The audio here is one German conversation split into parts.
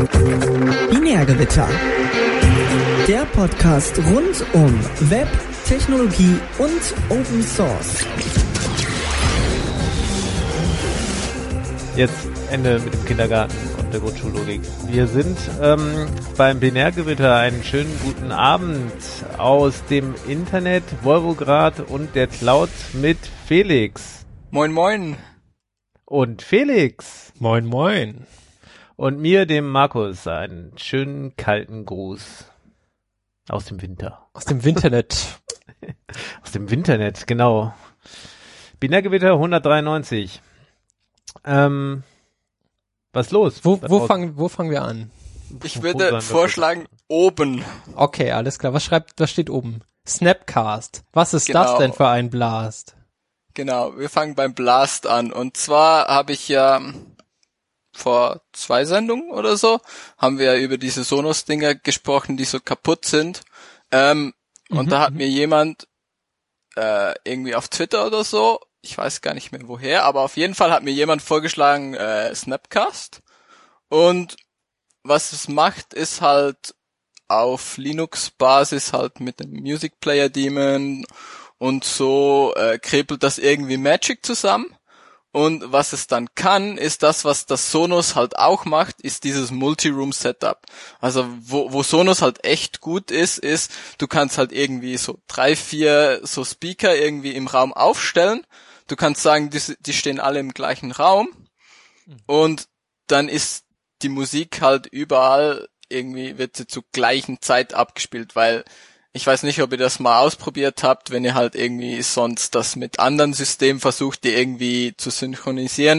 Binärgewitter. Der Podcast rund um Web, Technologie und Open Source. Jetzt Ende mit dem Kindergarten und der Grundschullogik. Wir sind beim Binärgewitter. Einen schönen guten Abend aus dem Internet, Volgograd und der Cloud mit Felix. Moin moin. Und Felix. Moin moin. Und mir, dem Markus, einen schönen kalten Gruß aus dem Winter. Aus dem Winternet. Aus dem Winternet, genau. Binärgewitter 193. Was ist los? Wo fangen wir an? Ich würde vorschlagen, oben. Okay, alles klar. Was steht oben? Snapcast. Was ist das denn für ein Blast? Genau, wir fangen beim Blast an. Und zwar habe ich ja vor 2 Sendungen oder so, haben wir ja über diese Sonos-Dinger gesprochen, die so kaputt sind. Und da hat mir jemand irgendwie auf Twitter oder so, ich weiß gar nicht mehr woher, aber auf jeden Fall hat mir jemand vorgeschlagen, Snapcast. Und was es macht, ist halt auf Linux-Basis halt mit dem Music Player Daemon und so krepelt das irgendwie Magic zusammen. Und was es dann kann, ist das, was das Sonos halt auch macht, ist dieses Multi-Room-Setup. Also wo Sonos halt echt gut ist, du kannst halt irgendwie so 3, 4 so Speaker irgendwie im Raum aufstellen. Du kannst sagen, die stehen alle im gleichen Raum. Und dann ist die Musik halt überall irgendwie, wird sie zur gleichen Zeit abgespielt, weil ich weiß nicht, ob ihr das mal ausprobiert habt, wenn ihr halt irgendwie sonst das mit anderen Systemen versucht, die irgendwie zu synchronisieren.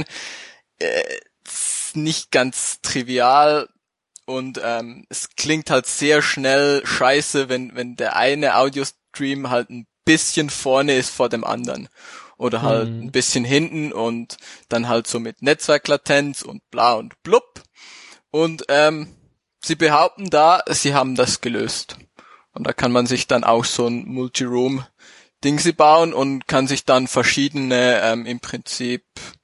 Ist nicht ganz trivial und es klingt halt sehr schnell scheiße, wenn der eine Audiostream halt ein bisschen vorne ist vor dem anderen. Oder halt ein bisschen hinten und dann halt so mit Netzwerklatenz und bla und blub. Und sie behaupten da, sie haben das gelöst. Und da kann man sich dann auch so ein Multi-Room-Dingsi bauen und kann sich dann verschiedene im Prinzip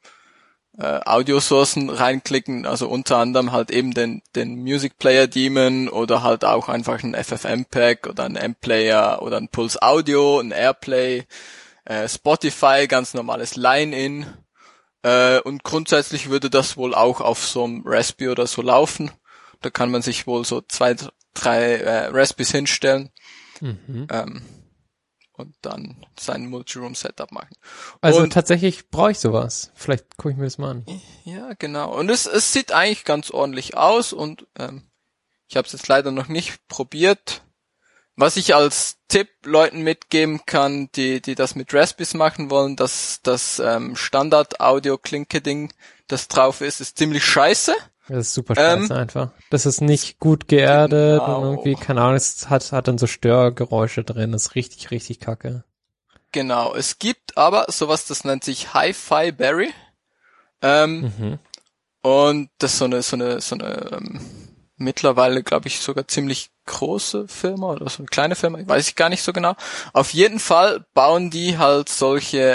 Audiosourcen reinklicken, also unter anderem halt eben den Music Player Daemon oder halt auch einfach ein FFmpeg oder ein M-Player oder ein Pulse Audio, ein Airplay, Spotify, ganz normales Line-In und grundsätzlich würde das wohl auch auf so einem Raspberry oder so laufen. Da kann man sich wohl so 2, 3 Raspberries hinstellen und dann sein Multi-Room-Setup machen. Also und tatsächlich brauche ich sowas. Vielleicht gucke ich mir das mal an. Ja, genau. Und es sieht eigentlich ganz ordentlich aus und ich habe es jetzt leider noch nicht probiert. Was ich als Tipp Leuten mitgeben kann, die das mit Raspberries machen wollen, dass das Standard-Audio-Klinke-Ding, das drauf ist ziemlich scheiße. Das ist super scheiße einfach. Das ist nicht gut geerdet und irgendwie, keine Ahnung, es hat dann so Störgeräusche drin. Das ist richtig, richtig kacke. Genau. Es gibt aber sowas, das nennt sich Hi-Fi Berry. Und das ist so eine mittlerweile, glaube ich, sogar ziemlich große Firma oder so eine kleine Firma, weiß ich gar nicht so genau. Auf jeden Fall bauen die halt solche,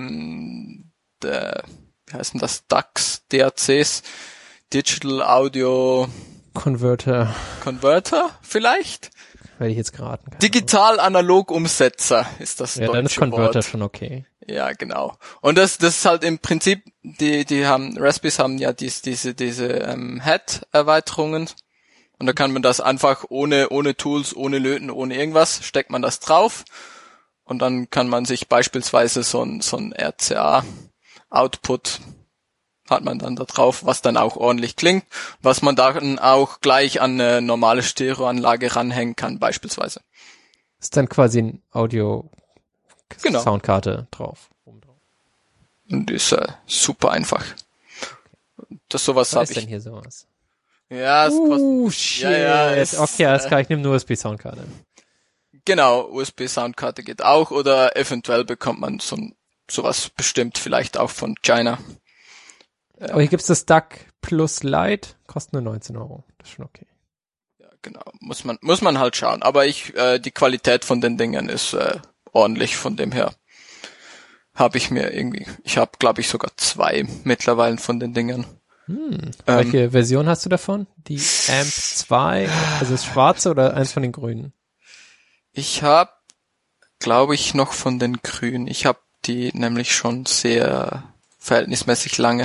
wie heißen das, DACs, Digital Audio Converter vielleicht? Werde ich jetzt geraten. Digital-Analog-Umsetzer ist das deutsche Wort. Ja, dann ist Converter schon okay. Ja, genau. Und das ist halt im Prinzip, Raspberries haben ja diese Head-Erweiterungen. Und da kann man das einfach ohne Tools, ohne Löten, ohne irgendwas, steckt man das drauf. Und dann kann man sich beispielsweise so ein RCA-Output hat man dann da drauf, was dann auch ordentlich klingt, was man dann auch gleich an eine normale Stereoanlage ranhängen kann, beispielsweise. Ist dann quasi ein Audio-Soundkarte drauf. Und ist super einfach. Das sowas habe ich. Was ist denn hier sowas? Ja, es kostet. Shit. Ja, okay, alles klar, ich nehme nur USB-Soundkarte. Genau, USB-Soundkarte geht auch oder eventuell bekommt man sowas bestimmt vielleicht auch von China. Aber hier gibt's das DAC Plus Lite, kostet nur 19 €. Das ist schon okay. Ja, genau. Muss man halt schauen. Aber die Qualität von den Dingern ist ordentlich, von dem her habe ich habe glaube ich sogar 2 mittlerweile von den Dingern. Welche Version hast du davon? Die Amp 2, also das schwarze oder eins von den grünen? Ich habe, glaube ich, noch von den grünen. Ich habe die nämlich schon sehr verhältnismäßig lange.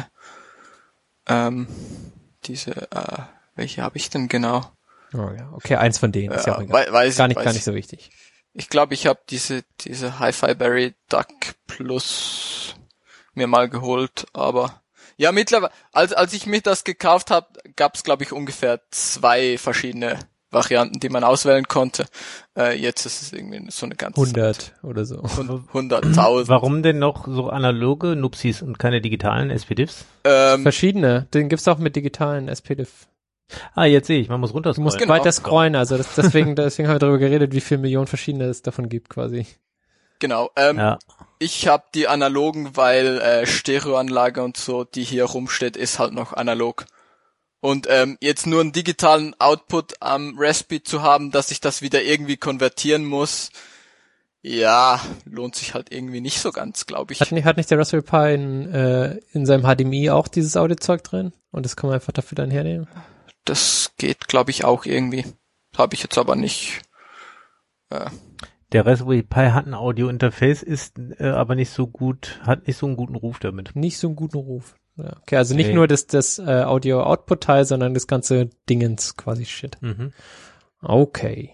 Welche habe ich denn genau? Oh ja, okay, eins von denen, ist ja auch egal. Gar nicht so wichtig. Ich glaube, ich habe diese Hi-Fi Berry Duck Plus mir mal geholt, aber ja, mittlerweile, als ich mir das gekauft habe, gab es, glaube ich, ungefähr 2 verschiedene Varianten, die man auswählen konnte. Jetzt ist es irgendwie so eine ganze 100 oder so. 100.000. Warum denn noch so analoge Nupsis und keine digitalen SPDIFs? Verschiedene. Den gibt's auch mit digitalen SPDIF. Jetzt sehe ich, man muss runterscrollen. Du musst weiter scrollen, also deswegen haben wir darüber geredet, wie viele Millionen verschiedene es davon gibt quasi. Genau. Ich habe die analogen, weil Stereoanlage und so, die hier rumsteht, ist halt noch analog. Und jetzt nur einen digitalen Output am Raspberry zu haben, dass ich das wieder irgendwie konvertieren muss, ja, lohnt sich halt irgendwie nicht so ganz, glaube ich. Hat nicht der Raspberry Pi in seinem HDMI auch dieses Audiozeug drin? Und das kann man einfach dafür dann hernehmen? Das geht, glaube ich, auch irgendwie. Habe ich jetzt aber nicht. Der Raspberry Pi hat ein Audio-Interface, ist aber nicht so gut, hat nicht so einen guten Ruf damit. Nicht so einen guten Ruf. Ja, okay, also nicht nur das Audio-Output-Teil, sondern das ganze Dingens quasi Shit. Mhm. Okay.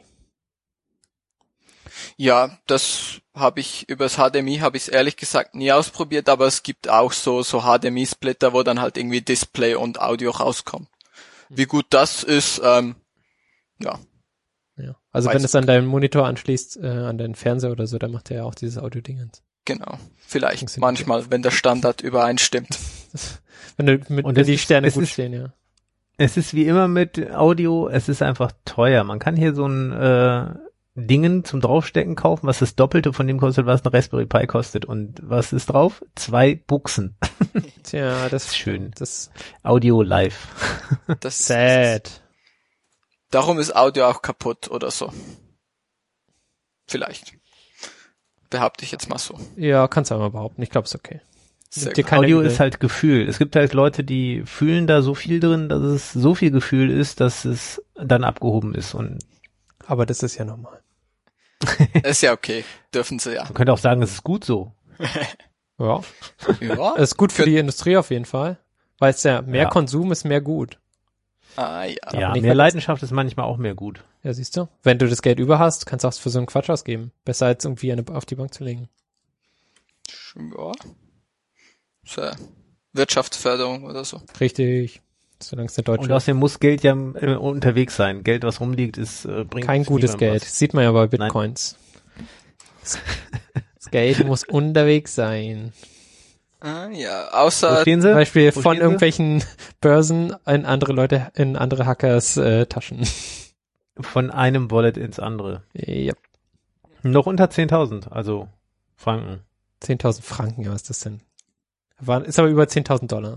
Ja, das habe ich übers HDMI habe ich es ehrlich gesagt nie ausprobiert, aber es gibt auch so HDMI-Splitter, wo dann halt irgendwie Display und Audio rauskommt. Wie gut das ist, ja. Also wenn es an deinen Monitor anschließt, an deinen Fernseher oder so, dann macht er ja auch dieses Audio-Dingens. Genau. Vielleicht manchmal, wenn der Standard übereinstimmt. wenn die Sterne gut stehen, ja. Es ist wie immer mit Audio, es ist einfach teuer. Man kann hier so ein Dingen zum Draufstecken kaufen, was das Doppelte von dem kostet, was ein Raspberry Pi kostet. Und was ist drauf? 2 Buchsen. Tja, das ist schön. Das Audio live. Das ist sad. Darum ist Audio auch kaputt oder so. Vielleicht. Behaupte ich jetzt mal so. Ja, kannst du aber behaupten. Ich glaube, es ist okay. Audio ist halt Gefühl. Es gibt halt Leute, die fühlen da so viel drin, dass es so viel Gefühl ist, dass es dann abgehoben ist. Aber das ist ja normal. Ist ja okay. Dürfen sie ja. Man könnte auch sagen, es ist gut so. Ja. Es ist gut für die Industrie auf jeden Fall. Weil es ja mehr Konsum ist mehr gut. Ah, ja. Ja, mehr Leidenschaft ist manchmal auch mehr gut. Ja, siehst du. Wenn du das Geld über hast, kannst du auch für so einen Quatsch ausgeben. Besser als irgendwie auf die Bank zu legen. Ja. So. Wirtschaftsförderung oder so. Richtig. Solange es eine deutsche. Und außerdem muss Geld ja unterwegs sein. Geld, was rumliegt, bringt kein gutes Geld. Was. Sieht man ja bei Bitcoins. Das Geld muss unterwegs sein. Ah, ja, außer zum Beispiel von irgendwelchen Börsen in andere Hackers Taschen. Von einem Wallet ins andere. Ja. Noch unter 10.000, also Franken. 10.000 Franken, ja, was ist das denn? Ist aber über 10.000 $.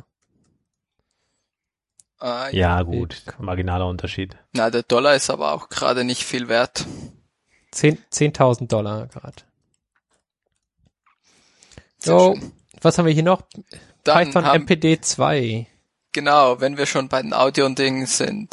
Ja, gut, marginaler Unterschied. Na, der Dollar ist aber auch gerade nicht viel wert. 10.000 $ gerade. So, was haben wir hier noch? Dann Python MPD 2. Genau, wenn wir schon bei den Audio-Dingen sind,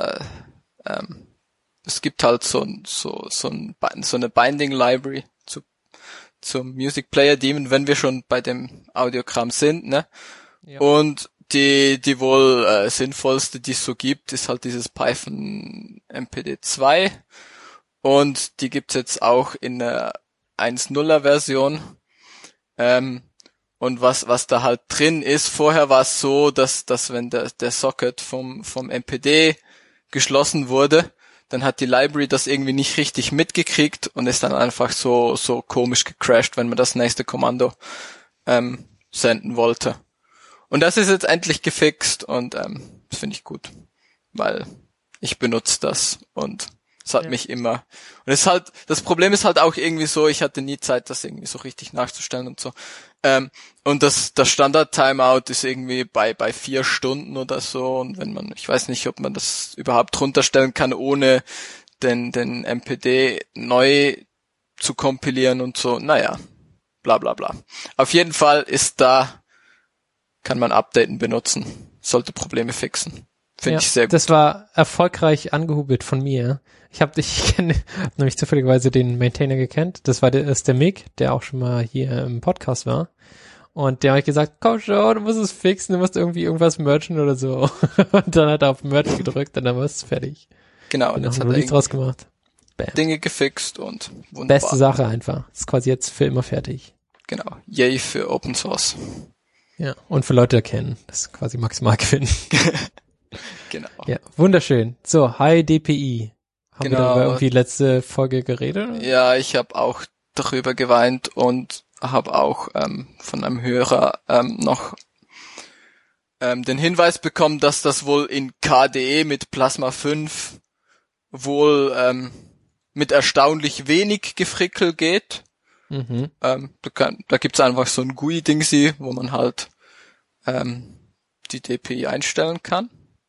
es gibt halt so eine Binding-Library zum Music Player Daemon, wenn wir schon bei dem Audiokram sind, ne? Ja. Und die wohl sinnvollste, die es so gibt, ist halt dieses Python MPD 2. Und die gibt's jetzt auch in der 1.0er Version. Und was da halt drin ist, vorher war es so, dass wenn der Socket vom MPD geschlossen wurde, dann hat die Library das irgendwie nicht richtig mitgekriegt und ist dann einfach so komisch gecrashed, wenn man das nächste Kommando senden wollte. Und das ist jetzt endlich gefixt und das finde ich gut, weil ich benutze das und es hat mich immer, und es ist halt, das Problem ist halt auch irgendwie so, ich hatte nie Zeit, das irgendwie so richtig nachzustellen und so. Und das Standard-Timeout ist irgendwie bei 4 Stunden oder so, und wenn man, ich weiß nicht, ob man das überhaupt runterstellen kann, ohne den MPD neu zu kompilieren und so, naja, bla bla bla. Auf jeden Fall kann man Updaten benutzen. sollte Probleme fixen. Finde ich sehr gut. Das war erfolgreich angehubelt von mir. hab nämlich zufälligerweise den Maintainer gekannt. Das ist der Mick, der auch schon mal hier im Podcast war. Und der hat gesagt, komm schon, du musst es fixen, du musst irgendwie irgendwas merchen oder so. Und dann hat er auf Merch gedrückt und dann war es fertig. Genau, und jetzt hat er er draus gemacht. Bam. Dinge gefixt und wunderbar. Beste Sache einfach. Ist quasi jetzt für immer fertig. Genau. Yay für Open Source. Ja, und für Leute erkennen. Das ist quasi maximal Gewinn. Genau. Ja, wunderschön. So, Hi DPI. Haben wir darüber irgendwie letzte Folge geredet? Ja, ich habe auch darüber geweint und habe auch von einem Hörer noch den Hinweis bekommen, dass das wohl in KDE mit Plasma 5 wohl mit erstaunlich wenig Gefrickel geht. Mhm. Da gibt's einfach so ein GUI-Dingsy, wo man halt die DPI einstellen kann.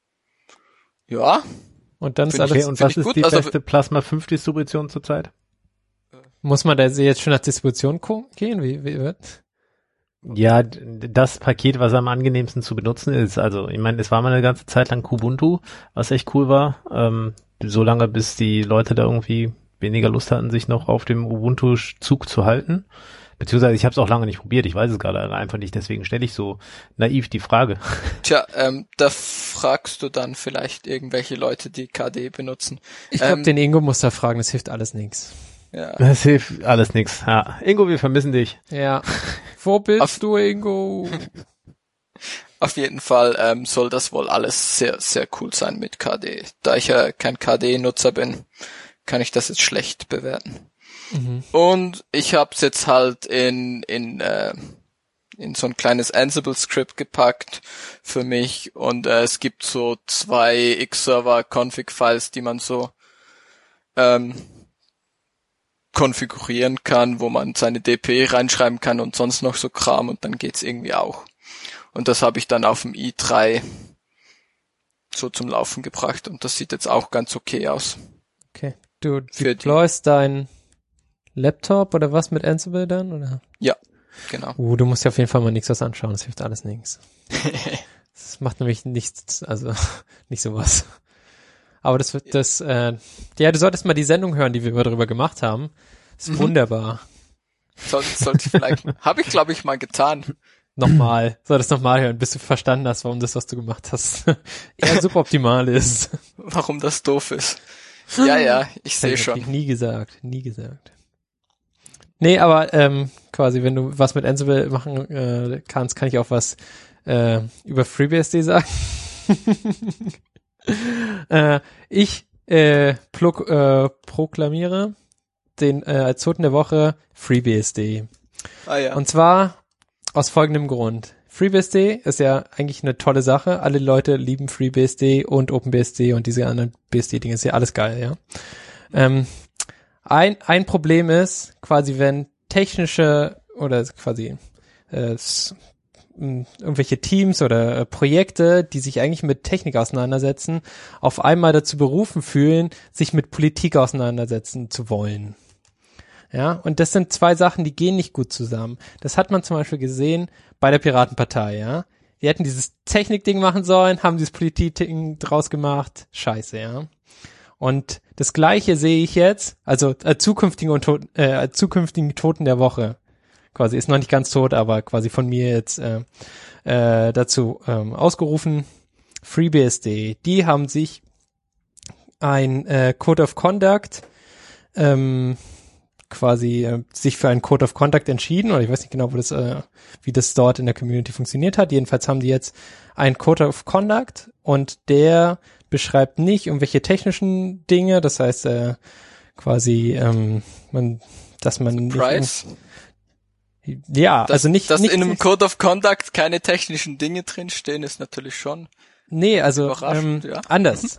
Ja. Und dann ist alles. Und was ist die beste Plasma 5 Distribution zurzeit? Muss man da jetzt schon nach Distribution gehen? Wie wird? Ja, das Paket, was am angenehmsten zu benutzen ist, also ich meine, es war mal eine ganze Zeit lang Kubuntu, was echt cool war, so lange bis die Leute da irgendwie weniger Lust hatten, sich noch auf dem Ubuntu-Zug zu halten. Beziehungsweise ich habe es auch lange nicht probiert, ich weiß es gerade einfach nicht, deswegen stelle ich so naiv die Frage. Tja, da fragst du dann vielleicht irgendwelche Leute, die KDE benutzen. Ich glaube, den Ingo muss da fragen, das hilft alles nichts. Ja. Das hilft alles nichts. Ja. Ingo, wir vermissen dich. Ja. Wo bist du, Ingo? Auf jeden Fall soll das wohl alles sehr, sehr cool sein mit KDE. Da ich ja kein KDE-Nutzer bin, kann ich das jetzt schlecht bewerten. Mhm. Und ich habe es jetzt halt in so ein kleines Ansible-Skript gepackt für mich und es gibt so 2 Xserver-Config-Files, die man so konfigurieren kann, wo man seine DPI reinschreiben kann und sonst noch so Kram und dann geht's irgendwie auch. Und das habe ich dann auf dem i3 so zum Laufen gebracht und das sieht jetzt auch ganz okay aus. Okay. Du deployst dein Laptop oder was mit Ansible dann, oder? Ja, genau. Du musst ja auf jeden Fall mal nichts anschauen, das hilft alles nichts. Das macht nämlich nichts, also nicht sowas. Aber das wird du solltest mal die Sendung hören, die wir darüber gemacht haben. Das ist wunderbar. Sollte ich vielleicht, habe ich glaube ich mal getan. Solltest nochmal hören, bis du verstanden hast, warum das, was du gemacht hast, eher suboptimal ist. Warum das doof ist. Ja, ich sehe schon. Nie gesagt. Nee, aber quasi, wenn du was mit Ansible machen kannst, kann ich auch was über FreeBSD sagen. Ich proklamiere den als Toten der Woche FreeBSD. Ah ja. Und zwar aus folgendem Grund. FreeBSD ist ja eigentlich eine tolle Sache. Alle Leute lieben FreeBSD und OpenBSD und diese anderen BSD-Dinge. Ist ja alles geil, ja. Ein Problem ist quasi, wenn technische oder quasi irgendwelche Teams oder Projekte, die sich eigentlich mit Technik auseinandersetzen, auf einmal dazu berufen fühlen, sich mit Politik auseinandersetzen zu wollen. Ja, und das sind 2 Sachen, die gehen nicht gut zusammen. Das hat man zum Beispiel gesehen bei der Piratenpartei, ja. Die hätten dieses Technikding machen sollen, haben dieses Politik-Ding draus gemacht. Scheiße, ja. Und das Gleiche sehe ich jetzt, also zukünftigen Toten der Woche. Quasi ist noch nicht ganz tot, aber quasi von mir jetzt dazu ausgerufen. FreeBSD, die haben sich ein Code of Conduct sich für einen Code of Conduct entschieden, oder ich weiß nicht genau, wie das dort in der Community funktioniert hat. Jedenfalls haben die jetzt einen Code of Conduct und der beschreibt nicht irgendwelche technischen Dinge, das heißt dass man Surprise. Also nicht in einem Code of Conduct keine technischen Dinge drinstehen, ist natürlich schon. Nee, also anders.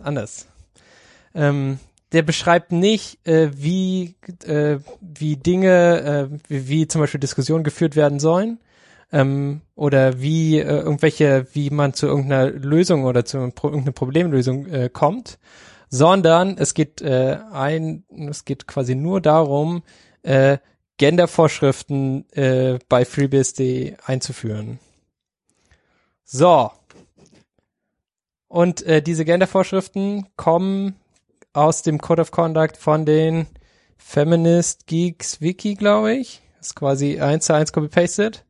Der beschreibt nicht, wie Dinge, wie zum Beispiel Diskussionen geführt werden sollen, oder wie man zu irgendeiner Lösung oder zu irgendeiner Problemlösung kommt, sondern es geht quasi nur darum, Gendervorschriften bei FreeBSD einzuführen. So. Und diese Gendervorschriften kommen aus dem Code of Conduct von den Feminist Geeks Wiki, glaube ich. Ist quasi 1:1 copy-pasted.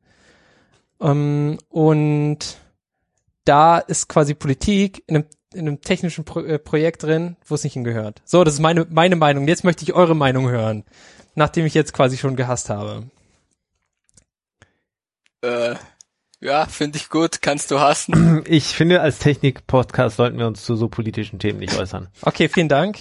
Und da ist quasi Politik in einem technischen Projekt drin, wo es nicht hingehört. So, das ist meine Meinung. Jetzt möchte ich eure Meinung hören, nachdem ich jetzt quasi schon gehasst habe. Ja, finde ich gut. Kannst du hassen. Ich finde, als Technik-Podcast sollten wir uns zu so politischen Themen nicht äußern. Okay, vielen Dank.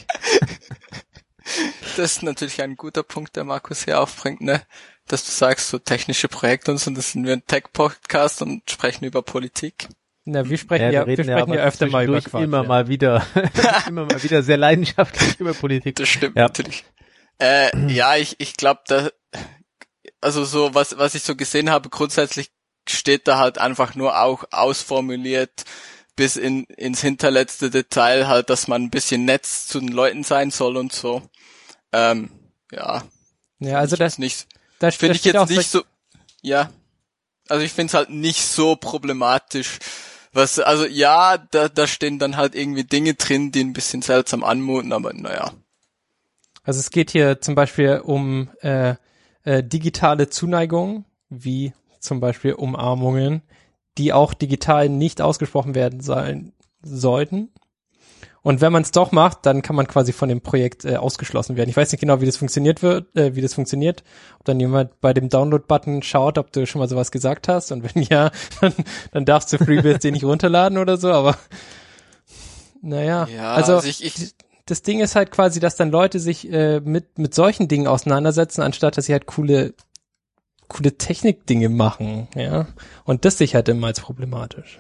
Das ist natürlich ein guter Punkt, der Markus hier aufbringt, ne? Dass du sagst, so technische Projekte und so, das sind wir ein Tech-Podcast und sprechen über Politik. Na, wir sprechen ja öfter mal über Quatsch. Immer mal wieder sehr leidenschaftlich über Politik. Das stimmt natürlich. Ja, ich glaube, also so, was ich so gesehen habe, grundsätzlich steht da halt einfach nur auch ausformuliert bis ins hinterletzte Detail halt, dass man ein bisschen nett zu den Leuten sein soll und so. Ja. Ja, also das nicht. Das finde ich jetzt nicht so. Ja. Also ich finde es halt nicht so problematisch. Also ja, da stehen dann halt irgendwie Dinge drin, die ein bisschen seltsam anmuten, aber naja. Also es geht hier zum Beispiel um digitale Zuneigung, wie zum Beispiel Umarmungen, die auch digital nicht ausgesprochen werden sollten. Und wenn man es doch macht, dann kann man quasi von dem Projekt ausgeschlossen werden. Ich weiß nicht genau, wie das funktioniert. Ob dann jemand bei dem Download-Button schaut, ob du schon mal sowas gesagt hast. Und wenn ja, dann darfst du FreeBSD nicht runterladen oder so. Aber naja, ja, also das Ding ist halt quasi, dass dann Leute sich mit solchen Dingen auseinandersetzen, anstatt dass sie halt coole Technik-Dinge machen. Ja, und das sehe ich halt immer als problematisch.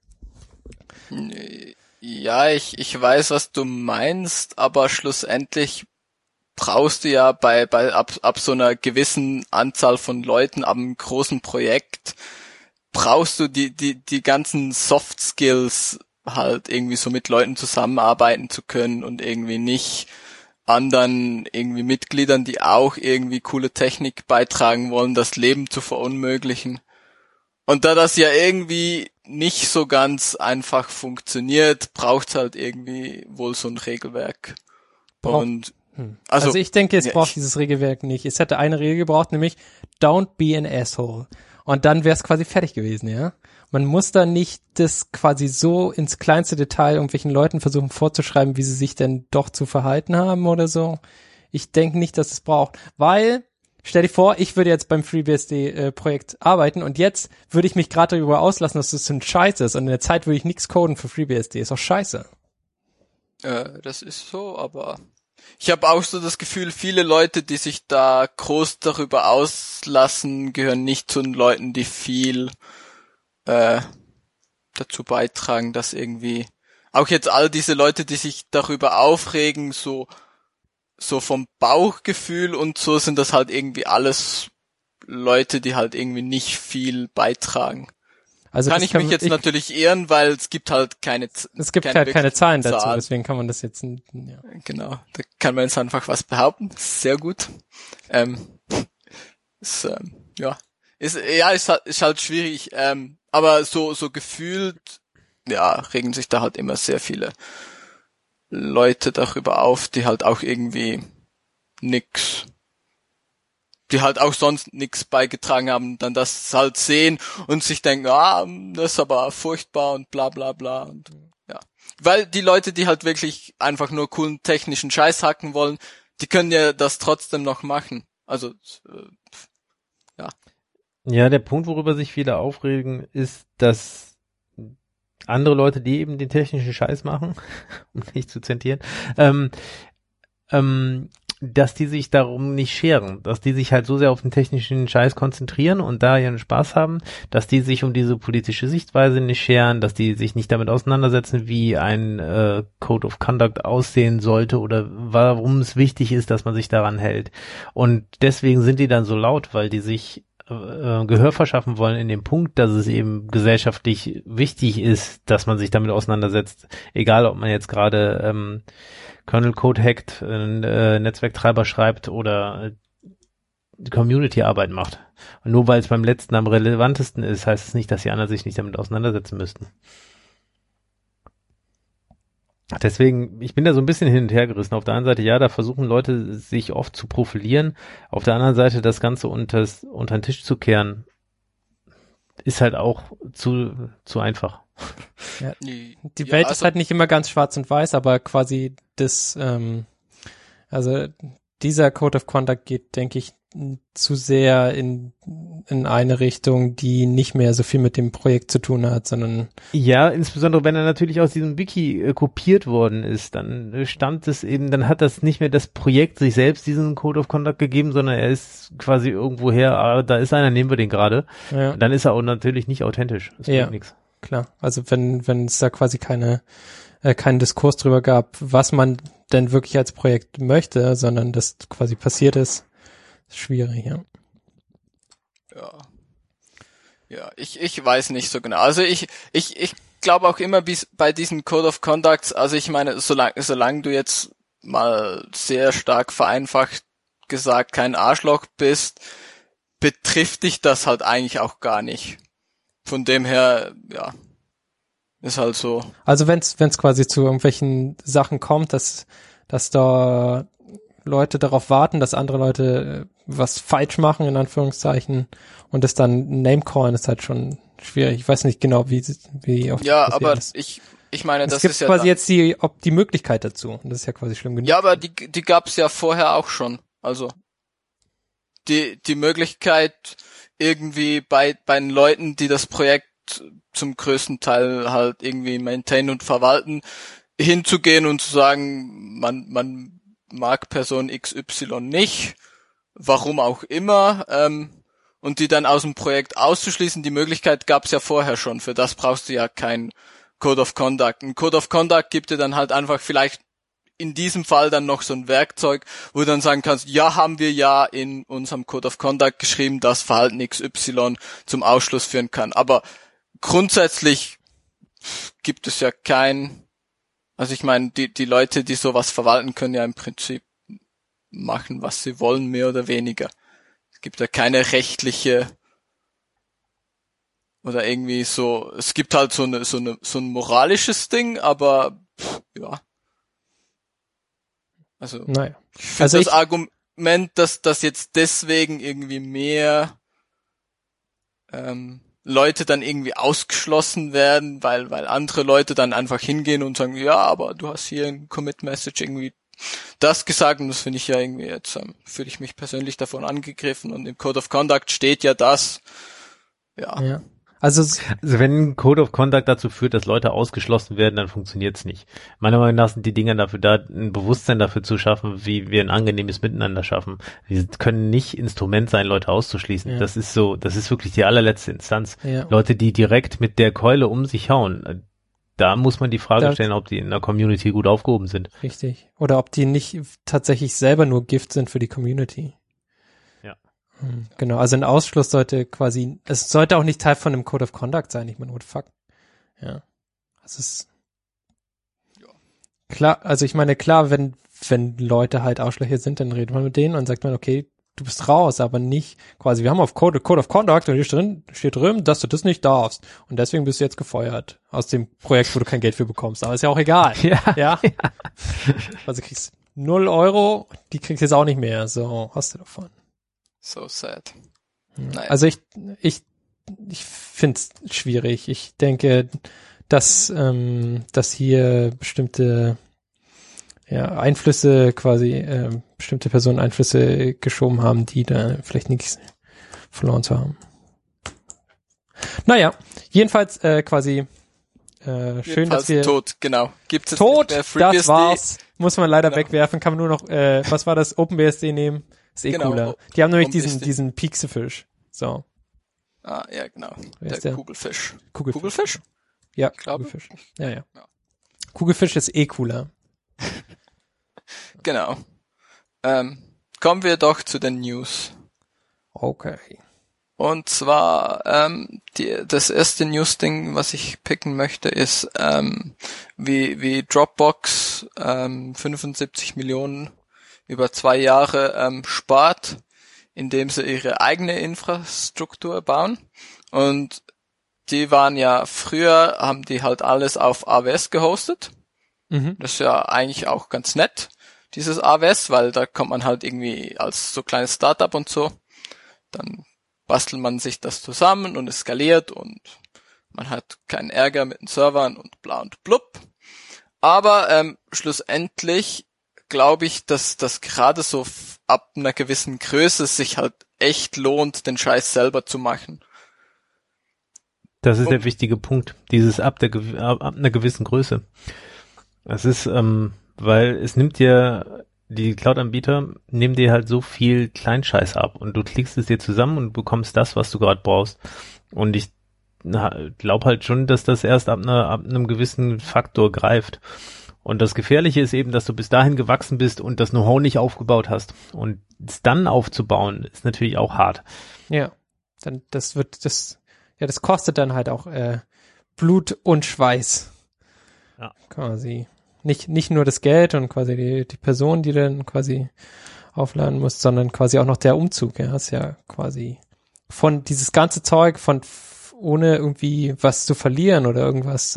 Ja, ich weiß, was du meinst, aber schlussendlich brauchst du ja ab so einer gewissen Anzahl von Leuten, ab einem großen Projekt, brauchst du die ganzen Soft Skills halt irgendwie so mit Leuten zusammenarbeiten zu können und irgendwie nicht anderen irgendwie Mitgliedern, die auch irgendwie coole Technik beitragen wollen, das Leben zu verunmöglichen. Und da das ja irgendwie nicht so ganz einfach funktioniert, braucht's halt irgendwie wohl so ein Regelwerk. Also ich denke, es braucht dieses Regelwerk nicht. Es hätte eine Regel gebraucht, nämlich don't be an asshole. Und dann wäre es quasi fertig gewesen, ja. Man muss da nicht das quasi so ins kleinste Detail irgendwelchen Leuten versuchen vorzuschreiben, wie sie sich denn doch zu verhalten haben oder so. Ich denke nicht, dass es braucht, weil stell dir vor, ich würde jetzt beim FreeBSD-Projekt arbeiten und jetzt würde ich mich gerade darüber auslassen, dass das so ein Scheiß ist und in der Zeit würde ich nichts coden für FreeBSD. Ist doch scheiße. Das ist so, aber ich habe auch so das Gefühl, viele Leute, die sich da groß darüber auslassen, gehören nicht zu den Leuten, die viel dazu beitragen, dass irgendwie auch jetzt all diese Leute, die sich darüber aufregen, so vom Bauchgefühl und so, sind das halt irgendwie alles Leute, die halt irgendwie nicht viel beitragen. Also kann ich mich jetzt natürlich ehren, weil es gibt halt keine Zahlen dazu, deswegen kann man das jetzt ja. Genau, da kann man jetzt einfach was behaupten. Sehr gut. Ist halt schwierig, aber so gefühlt, ja, regen sich da halt immer sehr viele Leute darüber auf, die halt auch irgendwie die halt auch sonst nix beigetragen haben, dann das halt sehen und sich denken, das ist aber furchtbar und bla bla bla und ja. Weil die Leute, die halt wirklich einfach nur coolen technischen Scheiß hacken wollen, die können ja das trotzdem noch machen. Also, ja. Ja, der Punkt, worüber sich viele aufregen, ist, dass andere Leute, die eben den technischen Scheiß machen, um nicht zu zitieren, dass die sich darum nicht scheren, dass die sich halt so sehr auf den technischen Scheiß konzentrieren und da ihren Spaß haben, dass die sich um diese politische Sichtweise nicht scheren, dass die sich nicht damit auseinandersetzen, wie ein Code of Conduct aussehen sollte oder warum es wichtig ist, dass man sich daran hält. Und deswegen sind die dann so laut, weil die sich Gehör verschaffen wollen in dem Punkt, dass es eben gesellschaftlich wichtig ist, dass man sich damit auseinandersetzt, egal ob man jetzt gerade Kernel-Code hackt, Netzwerktreiber schreibt oder Community-Arbeit macht. Und nur weil es beim letzten am relevantesten ist, heißt es nicht, dass die anderen sich nicht damit auseinandersetzen müssten. Deswegen, ich bin da so ein bisschen hin und her gerissen. Auf der einen Seite, ja, da versuchen Leute sich oft zu profilieren. Auf der anderen Seite, das Ganze unter den Tisch zu kehren, ist halt auch zu einfach. Ja. Die Welt ist halt nicht immer ganz schwarz und weiß, aber quasi also dieser Code of Conduct geht, denke ich, zu sehr in eine Richtung, die nicht mehr so viel mit dem Projekt zu tun hat, sondern ja, insbesondere wenn er natürlich aus diesem Wiki kopiert worden ist, dann stammt es eben, dann hat das nicht mehr das Projekt sich selbst diesen Code of Conduct gegeben, sondern er ist quasi irgendwoher, da ist einer, nehmen wir den gerade. Ja. Dann ist er auch natürlich nicht authentisch. Das bringt nichts. Klar. Also wenn es da quasi keinen Diskurs drüber gab, was man denn wirklich als Projekt möchte, sondern das quasi passiert ist schwierig, ja. Ja, ich weiß nicht so genau. Also ich glaube auch immer bei diesen Code of Conducts, also ich meine, solange du jetzt mal sehr stark vereinfacht gesagt kein Arschloch bist, betrifft dich das halt eigentlich auch gar nicht. Von dem her, ja, ist halt so. Also wenn's quasi zu irgendwelchen Sachen kommt, dass da Leute darauf warten, dass andere Leute was falsch machen, in Anführungszeichen, und das dann Name-Callen ist halt schon schwierig. Ich weiß nicht genau, wie oft ja, das aber ist. ich meine, das es gibt ist ja quasi jetzt die Möglichkeit dazu. Und das ist ja quasi schlimm genug. Ja, aber die gab's ja vorher auch schon. Also die Möglichkeit irgendwie bei den Leuten, die das Projekt zum größten Teil halt irgendwie maintainen und verwalten, hinzugehen und zu sagen, man mag Person XY nicht, warum auch immer, und die dann aus dem Projekt auszuschließen. Die Möglichkeit gab's ja vorher schon. Für das brauchst du ja kein Code of Conduct. Ein Code of Conduct gibt dir dann halt einfach vielleicht in diesem Fall dann noch so ein Werkzeug, wo du dann sagen kannst, ja, haben wir ja in unserem Code of Conduct geschrieben, dass Verhalten XY zum Ausschluss führen kann. Aber grundsätzlich gibt es ja also ich meine, die Leute, die sowas verwalten, können ja im Prinzip machen, was sie wollen, mehr oder weniger. Es gibt ja keine rechtliche oder irgendwie so, es gibt halt so ein moralisches Ding, aber ja. Also, naja. Ich finde das Argument, dass das jetzt deswegen irgendwie mehr Leute dann irgendwie ausgeschlossen werden, weil andere Leute dann einfach hingehen und sagen, ja, aber du hast hier ein Commit-Message irgendwie das gesagt, und das finde ich ja irgendwie jetzt, fühle ich mich persönlich davon angegriffen, und im Code of Conduct steht ja das, ja. Also wenn ein Code of Conduct dazu führt, dass Leute ausgeschlossen werden, dann funktioniert's nicht. Meiner Meinung nach sind die Dinger dafür da, ein Bewusstsein dafür zu schaffen, wie wir ein angenehmes Miteinander schaffen. Die können nicht Instrument sein, Leute auszuschließen. Ja. Das ist wirklich die allerletzte Instanz. Ja. Leute, die direkt mit der Keule um sich hauen, da muss man die Frage stellen, ob die in der Community gut aufgehoben sind. Richtig. Oder ob die nicht tatsächlich selber nur Gift sind für die Community. Genau, also ein Ausschluss es sollte auch nicht Teil von einem Code of Conduct sein, ich meine, what the fuck. Ja. Das ist klar, also ich meine, klar, wenn Leute halt Arschlöcher sind, dann redet man mit denen und sagt man, okay, du bist raus, aber nicht quasi, wir haben auf Code of Conduct und hier steht drin, dass du das nicht darfst. Und deswegen bist du jetzt gefeuert aus dem Projekt, wo du kein Geld für bekommst. Aber ist ja auch egal. Ja. Also kriegst 0 €, die kriegst du jetzt auch nicht mehr. So, hast du davon. So sad. Naja. Also ich finde es schwierig. Ich denke, dass hier bestimmte Einflüsse quasi, bestimmte Personen Einflüsse geschoben haben, die da vielleicht nichts verloren zu haben. Naja, jedenfalls quasi schön, dass wir tot, genau. Gibt's jetzt tot, nicht mehr das war's. Muss man leider wegwerfen, kann man nur noch, was war das, OpenBSD nehmen? Ist cooler. Die haben nämlich diesen Pixelfisch. So. Ah, ja, genau. Der Kugelfisch. Kugelfisch? Ja, Kugelfisch. Ja. Kugelfisch ist cooler. Genau. Kommen wir doch zu den News. Okay. Und zwar, das erste News-Ding, was ich picken möchte, ist, wie Dropbox 75 Millionen über 2 Jahre spart, indem sie ihre eigene Infrastruktur bauen. Und die waren ja früher, haben die halt alles auf AWS gehostet. Mhm. Das ist ja eigentlich auch ganz nett, dieses AWS, weil da kommt man halt irgendwie als so kleines Startup und so. Dann bastelt man sich das zusammen und es skaliert und man hat keinen Ärger mit den Servern und bla und blub. Aber schlussendlich glaube ich, dass das gerade so ab einer gewissen Größe sich halt echt lohnt, den Scheiß selber zu machen. Das ist der wichtige Punkt. Dieses ab einer gewissen Größe. Es ist, weil es nimmt dir, die Cloud-Anbieter nehmen dir halt so viel Kleinscheiß ab und du klickst es dir zusammen und bekommst das, was du gerade brauchst. Und ich glaube halt schon, dass das erst ab einem gewissen Faktor greift. Und das Gefährliche ist eben, dass du bis dahin gewachsen bist und das Know-how nicht aufgebaut hast. Und es dann aufzubauen, ist natürlich auch hart. Ja, dann das kostet dann halt auch Blut und Schweiß. Ja. Quasi. Nicht nur das Geld und quasi die Person, die dann quasi aufladen muss, sondern quasi auch noch der Umzug. Ja, ist ja quasi von dieses ganze Zeug von ohne irgendwie was zu verlieren oder irgendwas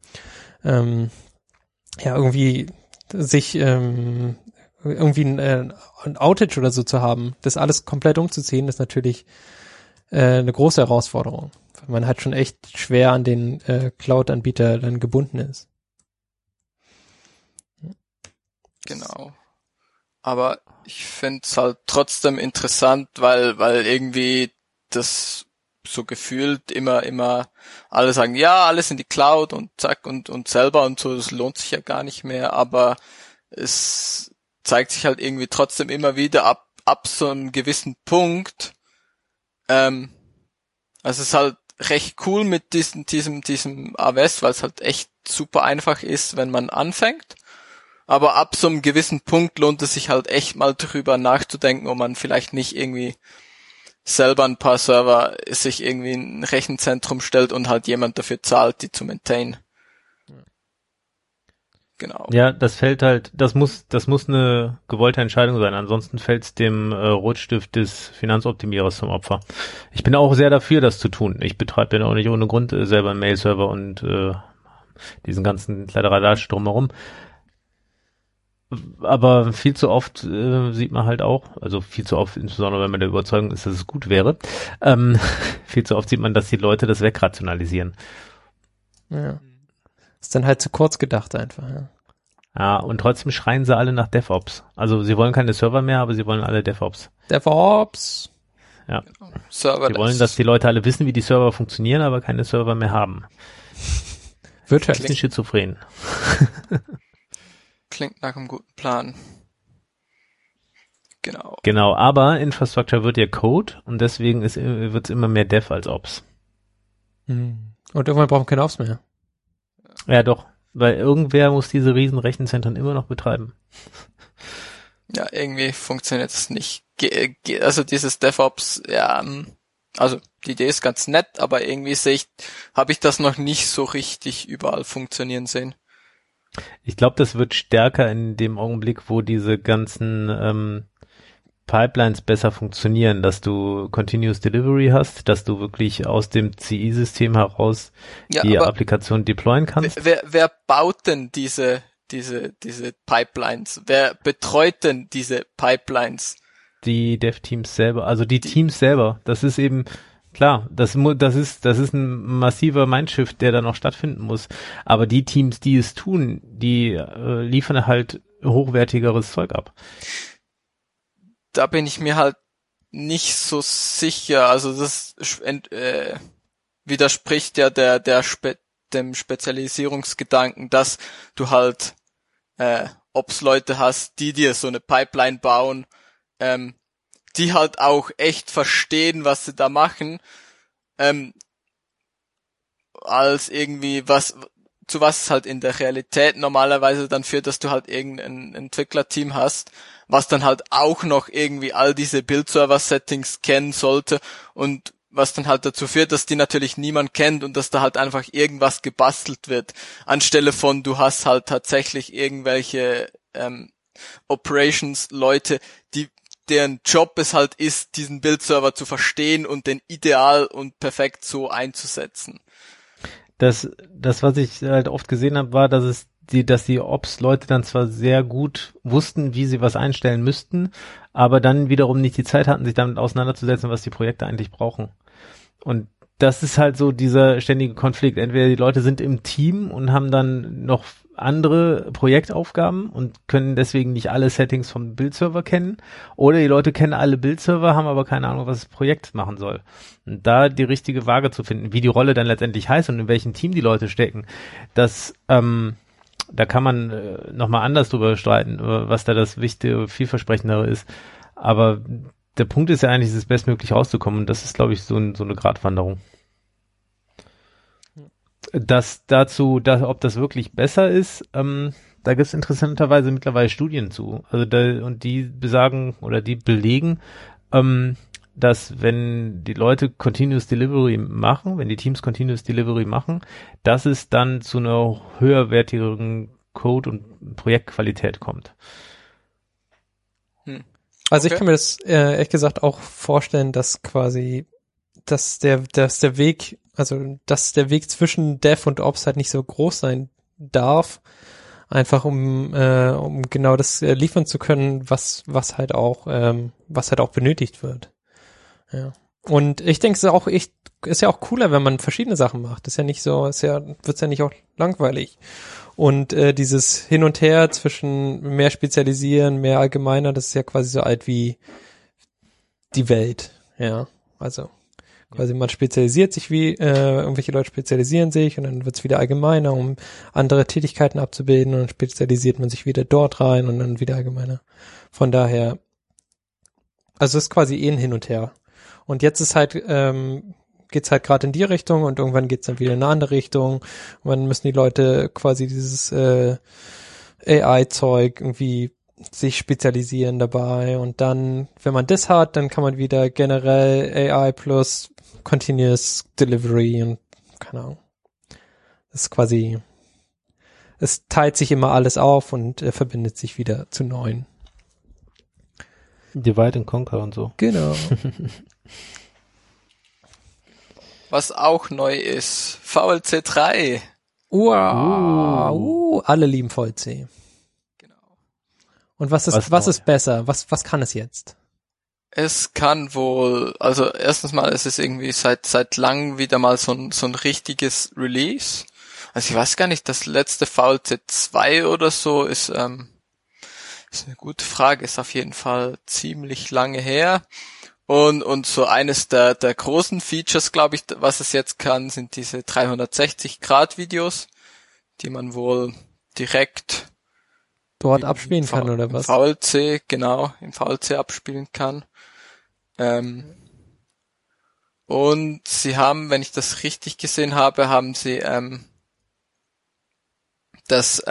irgendwie sich irgendwie ein Outage oder so zu haben, das alles komplett umzuziehen, ist natürlich eine große Herausforderung, weil man halt schon echt schwer an den Cloud-Anbieter dann gebunden ist. Genau. Aber ich finde es halt trotzdem interessant, weil irgendwie das so gefühlt immer alle sagen, ja, alles in die Cloud und zack und selber und so, das lohnt sich ja gar nicht mehr, aber es zeigt sich halt irgendwie trotzdem immer wieder ab so einem gewissen Punkt, also es ist halt recht cool mit diesem AWS, weil es halt echt super einfach ist, wenn man anfängt. Aber ab so einem gewissen Punkt lohnt es sich halt echt mal drüber nachzudenken, ob man vielleicht nicht irgendwie selber ein paar Server sich irgendwie in ein Rechenzentrum stellt und halt jemand dafür zahlt, die zu maintainen. Genau. Ja, das fällt halt, das muss eine gewollte Entscheidung sein, ansonsten fällt es dem Rotstift des Finanzoptimierers zum Opfer. Ich bin auch sehr dafür, das zu tun. Ich betreibe ja auch nicht ohne Grund selber einen Mail-Server und diesen ganzen Kladderadatsch drumherum. Aber viel zu oft sieht man halt auch, also viel zu oft, insbesondere wenn man der Überzeugung ist, dass es gut wäre, viel zu oft sieht man, dass die Leute das wegrationalisieren. Ja. Ist dann halt zu kurz gedacht einfach, ja. Ja, und trotzdem schreien sie alle nach DevOps. Also sie wollen keine Server mehr, aber sie wollen alle DevOps. DevOps. Ja. Serverless. Sie wollen, dass die Leute alle wissen, wie die Server funktionieren, aber keine Server mehr haben. Wird halt. Bisschen schizophren. Klingt nach einem guten Plan. Genau. Genau, aber Infrastructure wird ja Code und deswegen wird es immer mehr Dev als Ops. Und irgendwann brauchen wir keine Ops mehr. Ja, doch, weil irgendwer muss diese riesen Rechenzentren immer noch betreiben. Ja, irgendwie funktioniert es nicht. Also dieses DevOps, ja, also die Idee ist ganz nett, aber irgendwie habe ich das noch nicht so richtig überall funktionieren sehen. Ich glaube, das wird stärker in dem Augenblick, wo diese ganzen Pipelines besser funktionieren, dass du Continuous Delivery hast, dass du wirklich aus dem CI-System heraus die Applikation deployen kannst. Wer baut denn diese Pipelines? Wer betreut denn diese Pipelines? Die Dev-Teams selber, also die Teams selber. Das ist eben klar, das ist ein massiver Mindshift, der da noch stattfinden muss. Aber die Teams, die es tun, die liefern halt hochwertigeres Zeug ab. Da bin ich mir halt nicht so sicher. Also das widerspricht ja dem Spezialisierungsgedanken, dass du halt Ops-Leute hast, die dir so eine Pipeline bauen, die halt auch echt verstehen, was sie da machen, als irgendwie zu was es halt in der Realität normalerweise dann führt, dass du halt irgendein Entwicklerteam hast, was dann halt auch noch irgendwie all diese Build-Server-Settings kennen sollte und was dann halt dazu führt, dass die natürlich niemand kennt und dass da halt einfach irgendwas gebastelt wird, anstelle von du hast halt tatsächlich irgendwelche Operations-Leute, deren Job es halt ist, diesen Build-Server zu verstehen und den ideal und perfekt so einzusetzen. Das, was ich halt oft gesehen habe, war, dass es dass die Ops-Leute dann zwar sehr gut wussten, wie sie was einstellen müssten, aber dann wiederum nicht die Zeit hatten, sich damit auseinanderzusetzen, was die Projekte eigentlich brauchen. Und das ist halt so dieser ständige Konflikt. Entweder die Leute sind im Team und haben dann noch andere Projektaufgaben und können deswegen nicht alle Settings vom Bildserver kennen, oder die Leute kennen alle Bildserver, haben aber keine Ahnung, was das Projekt machen soll. Und da die richtige Waage zu finden, wie die Rolle dann letztendlich heißt und in welchem Team die Leute stecken, das da kann man nochmal anders drüber streiten, was da das Wichtige, vielversprechendere ist. Aber der Punkt ist ja eigentlich, es bestmöglich rauszukommen, und das ist, glaube ich, so eine Gratwanderung. Ob das wirklich besser ist, da gibt es interessanterweise mittlerweile Studien zu. Also und die besagen oder die belegen, dass wenn die Leute Continuous Delivery machen, wenn die Teams Continuous Delivery machen, dass es dann zu einer höherwertigeren Code- und Projektqualität kommt. Also ich kann mir das ehrlich gesagt auch vorstellen, dass quasi, dass der Weg zwischen Dev und Ops halt nicht so groß sein darf, einfach um genau das liefern zu können, was halt auch benötigt wird. Ja. Und ich denke, ist ja auch cooler, wenn man verschiedene Sachen macht. Ist ja nicht so, wird's ja nicht auch langweilig. Und dieses Hin und Her zwischen mehr spezialisieren, mehr allgemeiner, das ist ja quasi so alt wie die Welt. Ja, also quasi man spezialisiert sich irgendwelche Leute spezialisieren sich und dann wird's wieder allgemeiner, um andere Tätigkeiten abzubilden, und dann spezialisiert man sich wieder dort rein und dann wieder allgemeiner. Von daher, also es ist quasi ein Hin und Her. Und jetzt ist halt, geht's halt gerade in die Richtung und irgendwann geht's dann wieder in eine andere Richtung. Und dann müssen die Leute quasi dieses AI-Zeug irgendwie sich spezialisieren dabei. Und dann, wenn man das hat, dann kann man wieder generell AI plus Continuous Delivery und keine Ahnung. Das ist quasi, es teilt sich immer alles auf und verbindet sich wieder zu neuen. Divide and Conquer und so. Genau. Was auch neu ist, VLC 3. Wow. Alle lieben VLC. Genau. Und was ist besser? Was kann es jetzt? Es kann wohl, also erstens mal ist es irgendwie seit langem wieder mal so ein richtiges Release. Also ich weiß gar nicht, das letzte VLC 2 oder so ist eine gute Frage, ist auf jeden Fall ziemlich lange her. Und so eines der großen Features, glaube ich, was es jetzt kann, sind diese 360-Grad-Videos, die man wohl direkt dort abspielen kann, oder was? Im VLC, genau, im VLC abspielen kann. Und sie haben, wenn ich das richtig gesehen habe, haben sie das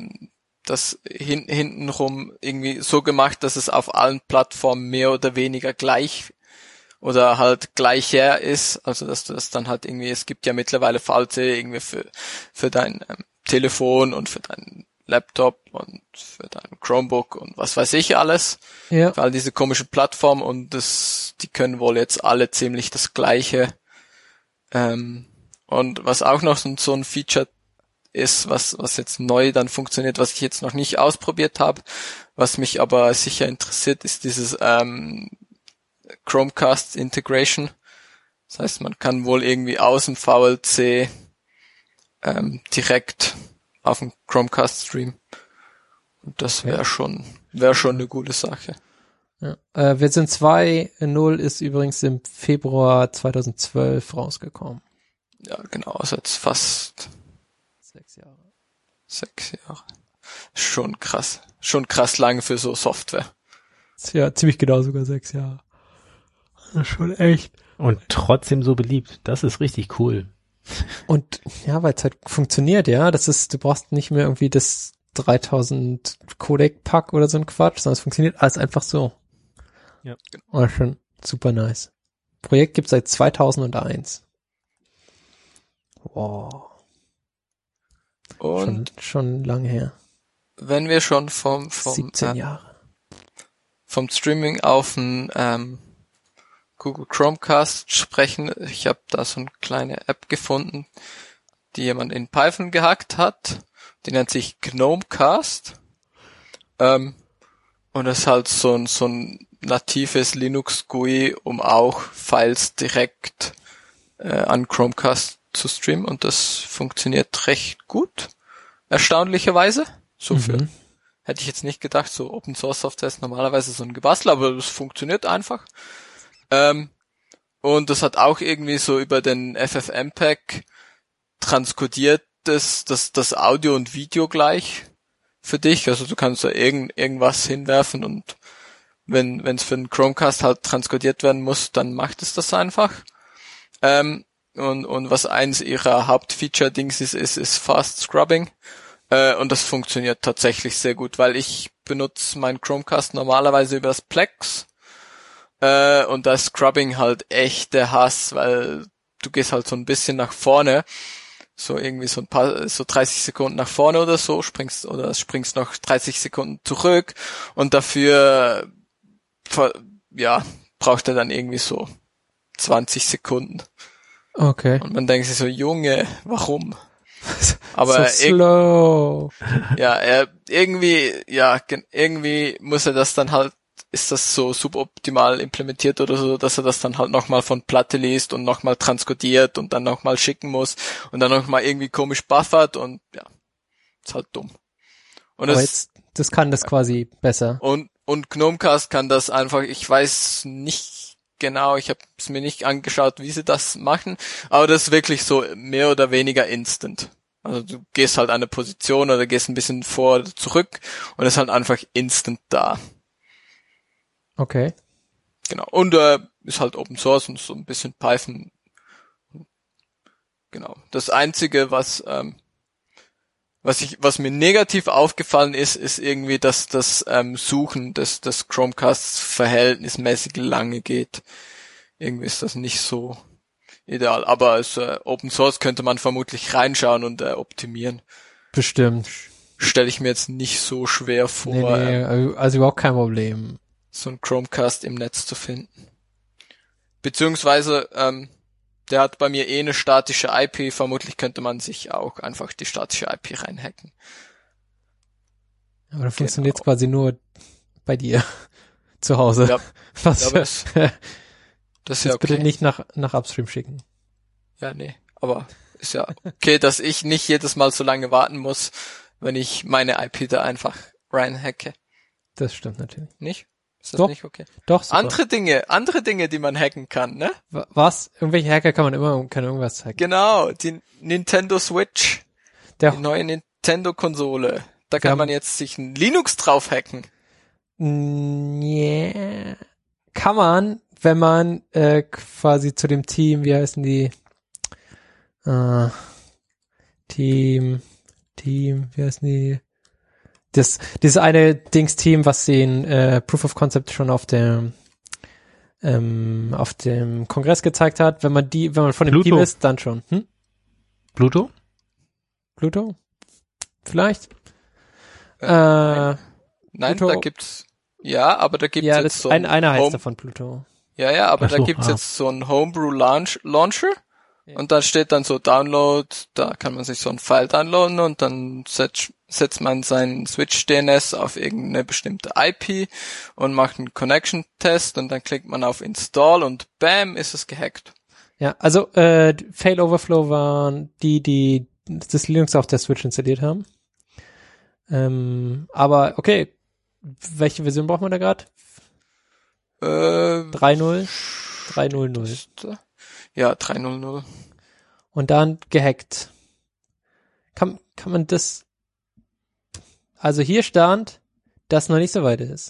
hintenrum irgendwie so gemacht, dass es auf allen Plattformen mehr oder weniger gleich oder halt gleicher ist. Also dass du das dann halt irgendwie, es gibt ja mittlerweile VLC irgendwie für dein Telefon und für deinen Laptop und für dein Chromebook und was weiß ich alles. Ja. Für all diese komischen Plattformen, und die können wohl jetzt alle ziemlich das Gleiche. Und was auch noch so ein Feature ist, was jetzt neu dann funktioniert, was ich jetzt noch nicht ausprobiert habe, was mich aber sicher interessiert, ist dieses Chromecast Integration. Das heißt, man kann wohl irgendwie aus dem VLC direkt auf dem Chromecast streamen. Und das wäre schon eine gute Sache. Ja. Version 2.0 ist übrigens im Februar 2012 rausgekommen. Ja, genau, also jetzt fast 6 Jahre. 6 Jahre. Schon krass lang für so Software. Ja, ziemlich genau sogar 6 Jahre. Schon echt. Und trotzdem so beliebt. Das ist richtig cool. Und ja, weil es halt funktioniert, ja. Du brauchst nicht mehr irgendwie das 3000 Codec-Pack oder so ein Quatsch, sondern es funktioniert alles einfach so. Ja. Oh, schon super nice. Projekt gibt's seit 2001. Wow. Und schon lange her. wenn wir schon vom 17 Jahre. Vom Streaming auf den Google Chromecast sprechen, ich habe da so eine kleine App gefunden, die jemand in Python gehackt hat. die nennt sich Gnomecast. Und das ist halt so ein natives Linux-GUI, um auch Files direkt an Chromecast zu streamen, und das funktioniert recht gut, erstaunlicherweise. Hätte ich jetzt nicht gedacht, so Open Source Software ist normalerweise so ein Gebastel, aber das funktioniert einfach. Und das hat auch irgendwie so über den FFmpeg transkodiert das Audio und Video gleich für dich. Also du kannst da irgendwas hinwerfen, und wenn es für den Chromecast halt transkodiert werden muss, dann macht es das einfach. Und was eins ihrer Hauptfeature-Dings ist Fast Scrubbing. Und das funktioniert tatsächlich sehr gut, weil ich benutze meinen Chromecast normalerweise über das Plex. Und da ist Scrubbing halt echt der Hass, weil du gehst halt so ein bisschen nach vorne, so irgendwie so 30 Sekunden nach vorne oder so, springst noch 30 Sekunden zurück, und dafür, braucht er dann irgendwie so 20 Sekunden. Okay. Und man denkt sich so, Junge, warum? Aber so slow. Irgendwie muss er das dann halt, ist das so suboptimal implementiert oder so, dass er das dann halt nochmal von Platte liest und nochmal transkodiert und dann nochmal schicken muss und dann nochmal irgendwie komisch buffert, und ja, ist halt dumm. Und aber das kann das quasi besser. Und Gnomecast kann das einfach, ich weiß nicht genau, ich habe es mir nicht angeschaut, wie sie das machen, aber das ist wirklich so mehr oder weniger instant. Also du gehst halt an eine Position oder gehst ein bisschen vor oder zurück, und es ist halt einfach instant da. Okay. Genau. Und ist halt Open Source und so ein bisschen Python. Genau. Das Einzige, was mir negativ aufgefallen ist irgendwie, dass das Suchen des Chromecasts verhältnismäßig lange geht. Irgendwie ist das nicht so ideal. Aber als Open Source könnte man vermutlich reinschauen und optimieren. Bestimmt. Stelle ich mir jetzt nicht so schwer vor. Nee, also überhaupt kein Problem. So ein Chromecast im Netz zu finden. Beziehungsweise, der hat bei mir eine statische IP, vermutlich könnte man sich auch einfach die statische IP reinhacken. Aber das funktioniert quasi nur bei dir zu Hause. Ja, was? aber das ist ja okay. Bitte nicht nach Upstream schicken. Ja, nee, aber ist ja okay, dass ich nicht jedes Mal so lange warten muss, wenn ich meine IP da einfach reinhacke. Das stimmt natürlich. Nicht? Ist das doch, nicht okay? Doch, super. Andere Dinge, die man hacken kann, ne? Was? Irgendwelche Hacker kann irgendwas hacken. Genau, die Nintendo Switch. Die neue Nintendo-Konsole. Da kann man jetzt sich ein Linux drauf hacken. Yeah. Kann man, wenn man quasi zu dem Team, wie heißen die? Team, wie heißen die? Dieses eine Dings-Team, was den Proof of Concept schon auf dem Kongress gezeigt hat. Wenn man von dem Pluto. Team ist, dann schon. Pluto? Vielleicht? Nein, Pluto. da gibt's, aber da gibt's jetzt so einer heißt davon Pluto. Ja, aber da gibt's jetzt so einen Homebrew Launcher. Und da steht dann so Download, da kann man sich so ein File downloaden, und dann setzt man seinen Switch-DNS auf irgendeine bestimmte IP und macht einen Connection-Test, und dann klickt man auf Install und bam, ist es gehackt. Ja, also Fail Overflow waren die das Linux auf der Switch installiert haben. Aber okay, welche Version braucht man da gerade? 3.0? 3.0.0. Ja, 3.0.0. Und dann gehackt. Kann man das... Also hier stand, dass noch nicht so weit ist.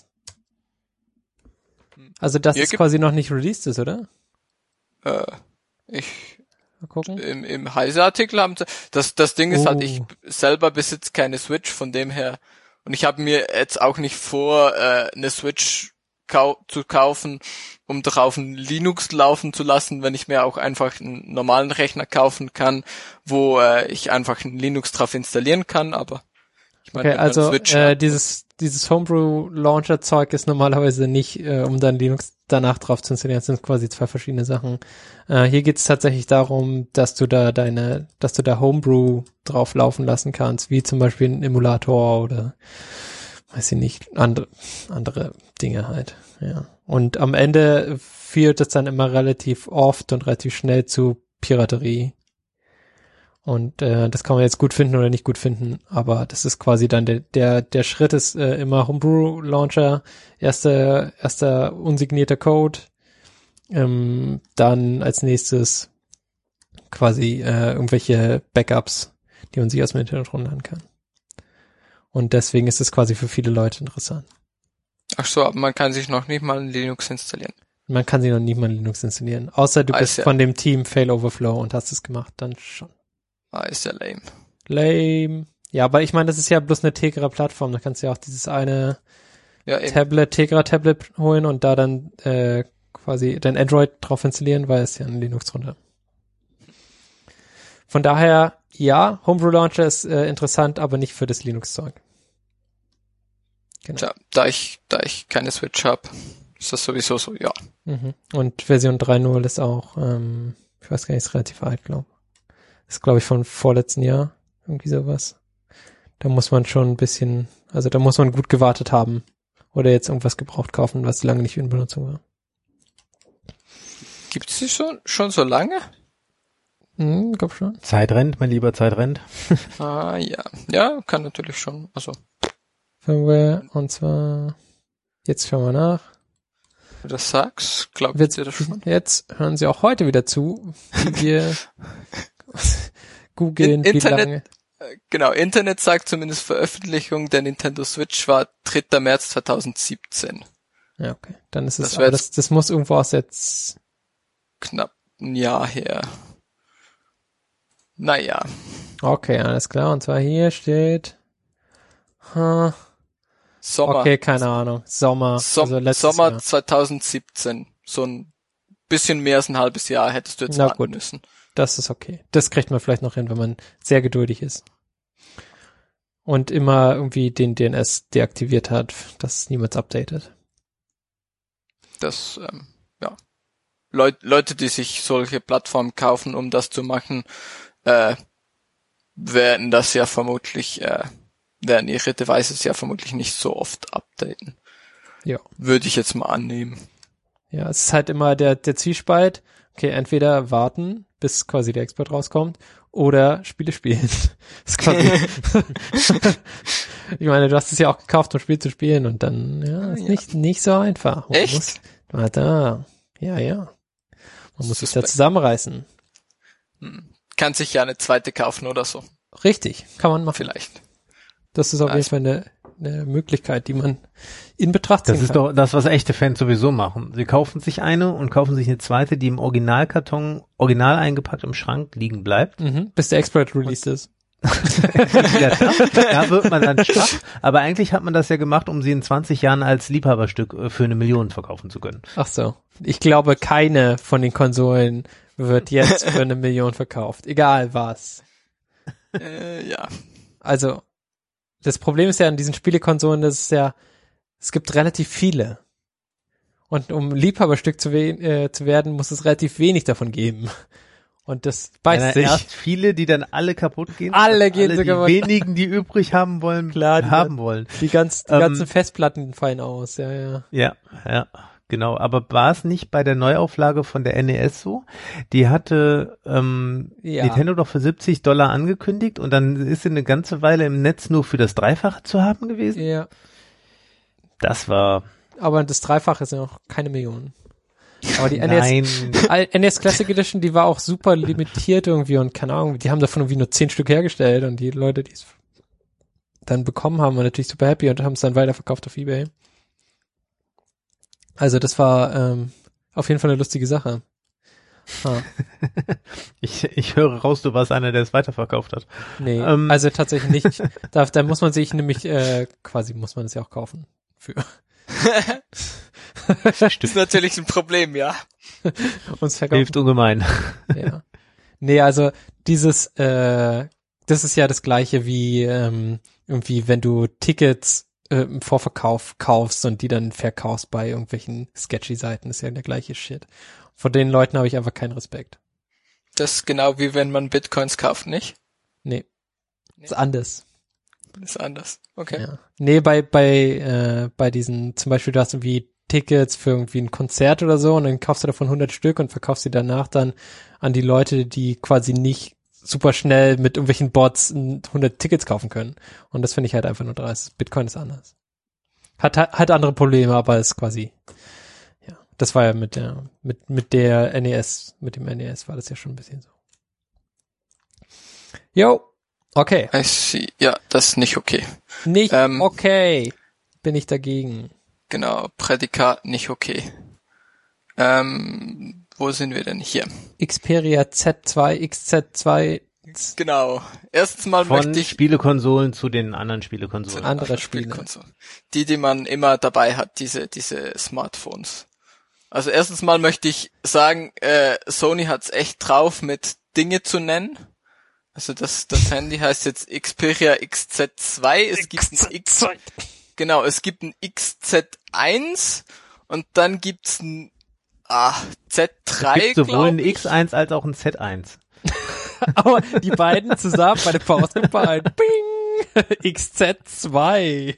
Also dass es quasi noch nicht released ist, oder? Mal gucken. Im Heise-Artikel haben sie... Das Ding ist halt, ich selber besitze keine Switch, von dem her... Und ich habe mir jetzt auch nicht vor, eine Switch zu kaufen, um darauf ein Linux laufen zu lassen, wenn ich mir auch einfach einen normalen Rechner kaufen kann, wo ich einfach ein Linux drauf installieren kann, aber ich meine, okay, also Switch dieses Homebrew-Launcher-Zeug ist normalerweise nicht, um dann Linux danach drauf zu installieren. Das sind quasi zwei verschiedene Sachen. Hier geht es tatsächlich darum, dass du da Homebrew drauf laufen lassen kannst, wie zum Beispiel ein Emulator oder weiß ich nicht, andere Dinge halt. Ja. Und am Ende führt es dann immer relativ oft und relativ schnell zu Piraterie. Und das kann man jetzt gut finden oder nicht gut finden, aber das ist quasi dann der Schritt ist immer Homebrew Launcher, erster unsignierter Code, dann als nächstes quasi irgendwelche Backups, die man sich aus dem Internet runterladen kann. Und deswegen ist es quasi für viele Leute interessant. Ach so, aber man kann sich noch nicht mal ein Linux installieren. Man kann sich noch nicht mal Linux installieren, außer du bist von dem Team Fail Overflow und hast es gemacht, dann schon. Ist ja lame. Lame. Ja, aber ich meine, das ist ja bloß eine Tegra-Plattform. Da kannst du ja auch dieses eine Tegra-Tablet holen und da dann quasi dein Android drauf installieren, weil es ja ein Linux drunter. Von daher, ja, Homebrew Launcher ist interessant, aber nicht für das Linux-Zeug. Genau. Ja, da ich keine Switch habe, ist das sowieso so, ja. Mhm. Und Version 3.0 ist auch, ich weiß gar nicht, ist relativ alt, glaube ich. Ist, glaube ich, von vorletzten Jahr. Irgendwie sowas. Da muss man schon ein bisschen, also da muss man gut gewartet haben. Oder jetzt irgendwas gebraucht kaufen, was lange nicht in Benutzung war. Gibt's die schon so lange? Glaub schon. Zeit rennt, mein lieber, Zeit rennt. Ja. Ja, kann natürlich schon, also. Firmware, und zwar, jetzt schauen wir nach. Wenn du das sagst, glaubt ihr das schon? Jetzt hören Sie auch heute wieder zu, wie wir googeln, wie lange. Genau, Internet sagt zumindest Veröffentlichung der Nintendo Switch war 3. März 2017. Ja, okay. Dann ist es, das muss irgendwo aus jetzt knapp ein Jahr her. Naja. Okay, alles klar. Und zwar hier steht Sommer. Okay, keine Ahnung. Sommer Sommer 2017. So ein bisschen mehr als ein halbes Jahr hättest du jetzt warten müssen. Das ist okay. Das kriegt man vielleicht noch hin, wenn man sehr geduldig ist. Und immer irgendwie den DNS deaktiviert hat, dass es niemals updatet. Das, ja. Leute, die sich solche Plattformen kaufen, um das zu machen, werden das ja vermutlich, werden ihre Devices ja vermutlich nicht so oft updaten. Ja. Würde ich jetzt mal annehmen. Ja, es ist halt immer der Zwiespalt. Okay, entweder warten, bis quasi der Export rauskommt, oder Spiele spielen. Das ist quasi ich meine, du hast es ja auch gekauft, um Spiel zu spielen, und dann, ist nicht so einfach. Man Echt? Man muss sich da zusammenreißen. Kann sich ja eine zweite kaufen oder so. Richtig, kann man machen. Vielleicht. Das ist auf jeden Fall eine Möglichkeit, die man in Betracht ziehen kann. Das ist doch das, was echte Fans sowieso machen. Sie kaufen sich eine und kaufen sich eine zweite, die im Originalkarton, original eingepackt im Schrank liegen bleibt. Bis der Exploit released ist. Da wird man dann schwach. Aber eigentlich hat man das ja gemacht, um sie in 20 Jahren als Liebhaberstück für 1 Million verkaufen zu können. Ach so. Ich glaube, keine von den Konsolen wird jetzt für 1 Million verkauft. Egal was. Ja. Also, das Problem ist ja an diesen Spielekonsolen, es gibt relativ viele. Und um Liebhaberstück zu werden, muss es relativ wenig davon geben. Und das beißt sich. Erst viele, die dann alle kaputt gehen. Alle gehen sogar kaputt. Die wenigen, die übrig haben wollen, wollen. Die ganzen Festplatten fallen aus, ja. Ja, genau. Aber war es nicht bei der Neuauflage von der NES so? Die hatte Nintendo doch für $70 angekündigt und dann ist sie eine ganze Weile im Netz nur für das Dreifache zu haben gewesen? Ja. Das war... Aber das Dreifache ist ja noch keine Million. Aber die NES Classic Edition, die war auch super limitiert irgendwie und keine Ahnung, die haben davon irgendwie nur 10 Stück hergestellt und die Leute, die es dann bekommen haben, waren natürlich super happy und haben es dann weiterverkauft auf eBay. Also das war auf jeden Fall eine lustige Sache. Ich höre raus, du warst einer, der es weiterverkauft hat. Nee, also tatsächlich nicht. Da muss man sich nämlich, quasi muss man es ja auch kaufen. Für. Das ist natürlich ein Problem, ja. Uns verkaufen. Hilft ungemein. Ja. Nee, also das ist ja das Gleiche wie irgendwie, wenn du Tickets im Vorverkauf kaufst und die dann verkaufst bei irgendwelchen sketchy Seiten. Ist ja der gleiche Shit. Vor den Leuten habe ich einfach keinen Respekt. Das ist genau wie wenn man Bitcoins kauft, nicht? Nee. Ist anders. Ist anders. Okay. Ja. Nee, bei diesen, zum Beispiel, du hast irgendwie Tickets für irgendwie ein Konzert oder so und dann kaufst du davon 100 Stück und verkaufst sie danach dann an die Leute, die quasi nicht super schnell mit irgendwelchen Bots 100 Tickets kaufen können. Und das finde ich halt einfach nur dreist. Bitcoin ist anders. Hat andere Probleme, aber ist quasi, ja. Das war ja mit dem NES war das ja schon ein bisschen so. Jo. Okay. I see. Ja, das ist nicht okay. Nicht okay. Bin ich dagegen. Genau, Prädikat nicht okay. Wo sind wir denn hier? Xperia Z2, XZ2. Genau. Erstens mal möchte ich Spielekonsolen zu den anderen Spielekonsolen. Andere Spiele. Spielekonsolen. Die man immer dabei hat, diese Smartphones. Also erstens mal möchte ich sagen, Sony hat's echt drauf, mit Dinge zu nennen. Also das Handy heißt jetzt Xperia XZ2. Es gibt ein XZ1 und dann gibt's ein Z3. Es gibt sowohl ein X1 als auch ein Z1. Aber die beiden zusammen bei der Faustgeballen. Bing! XZ2.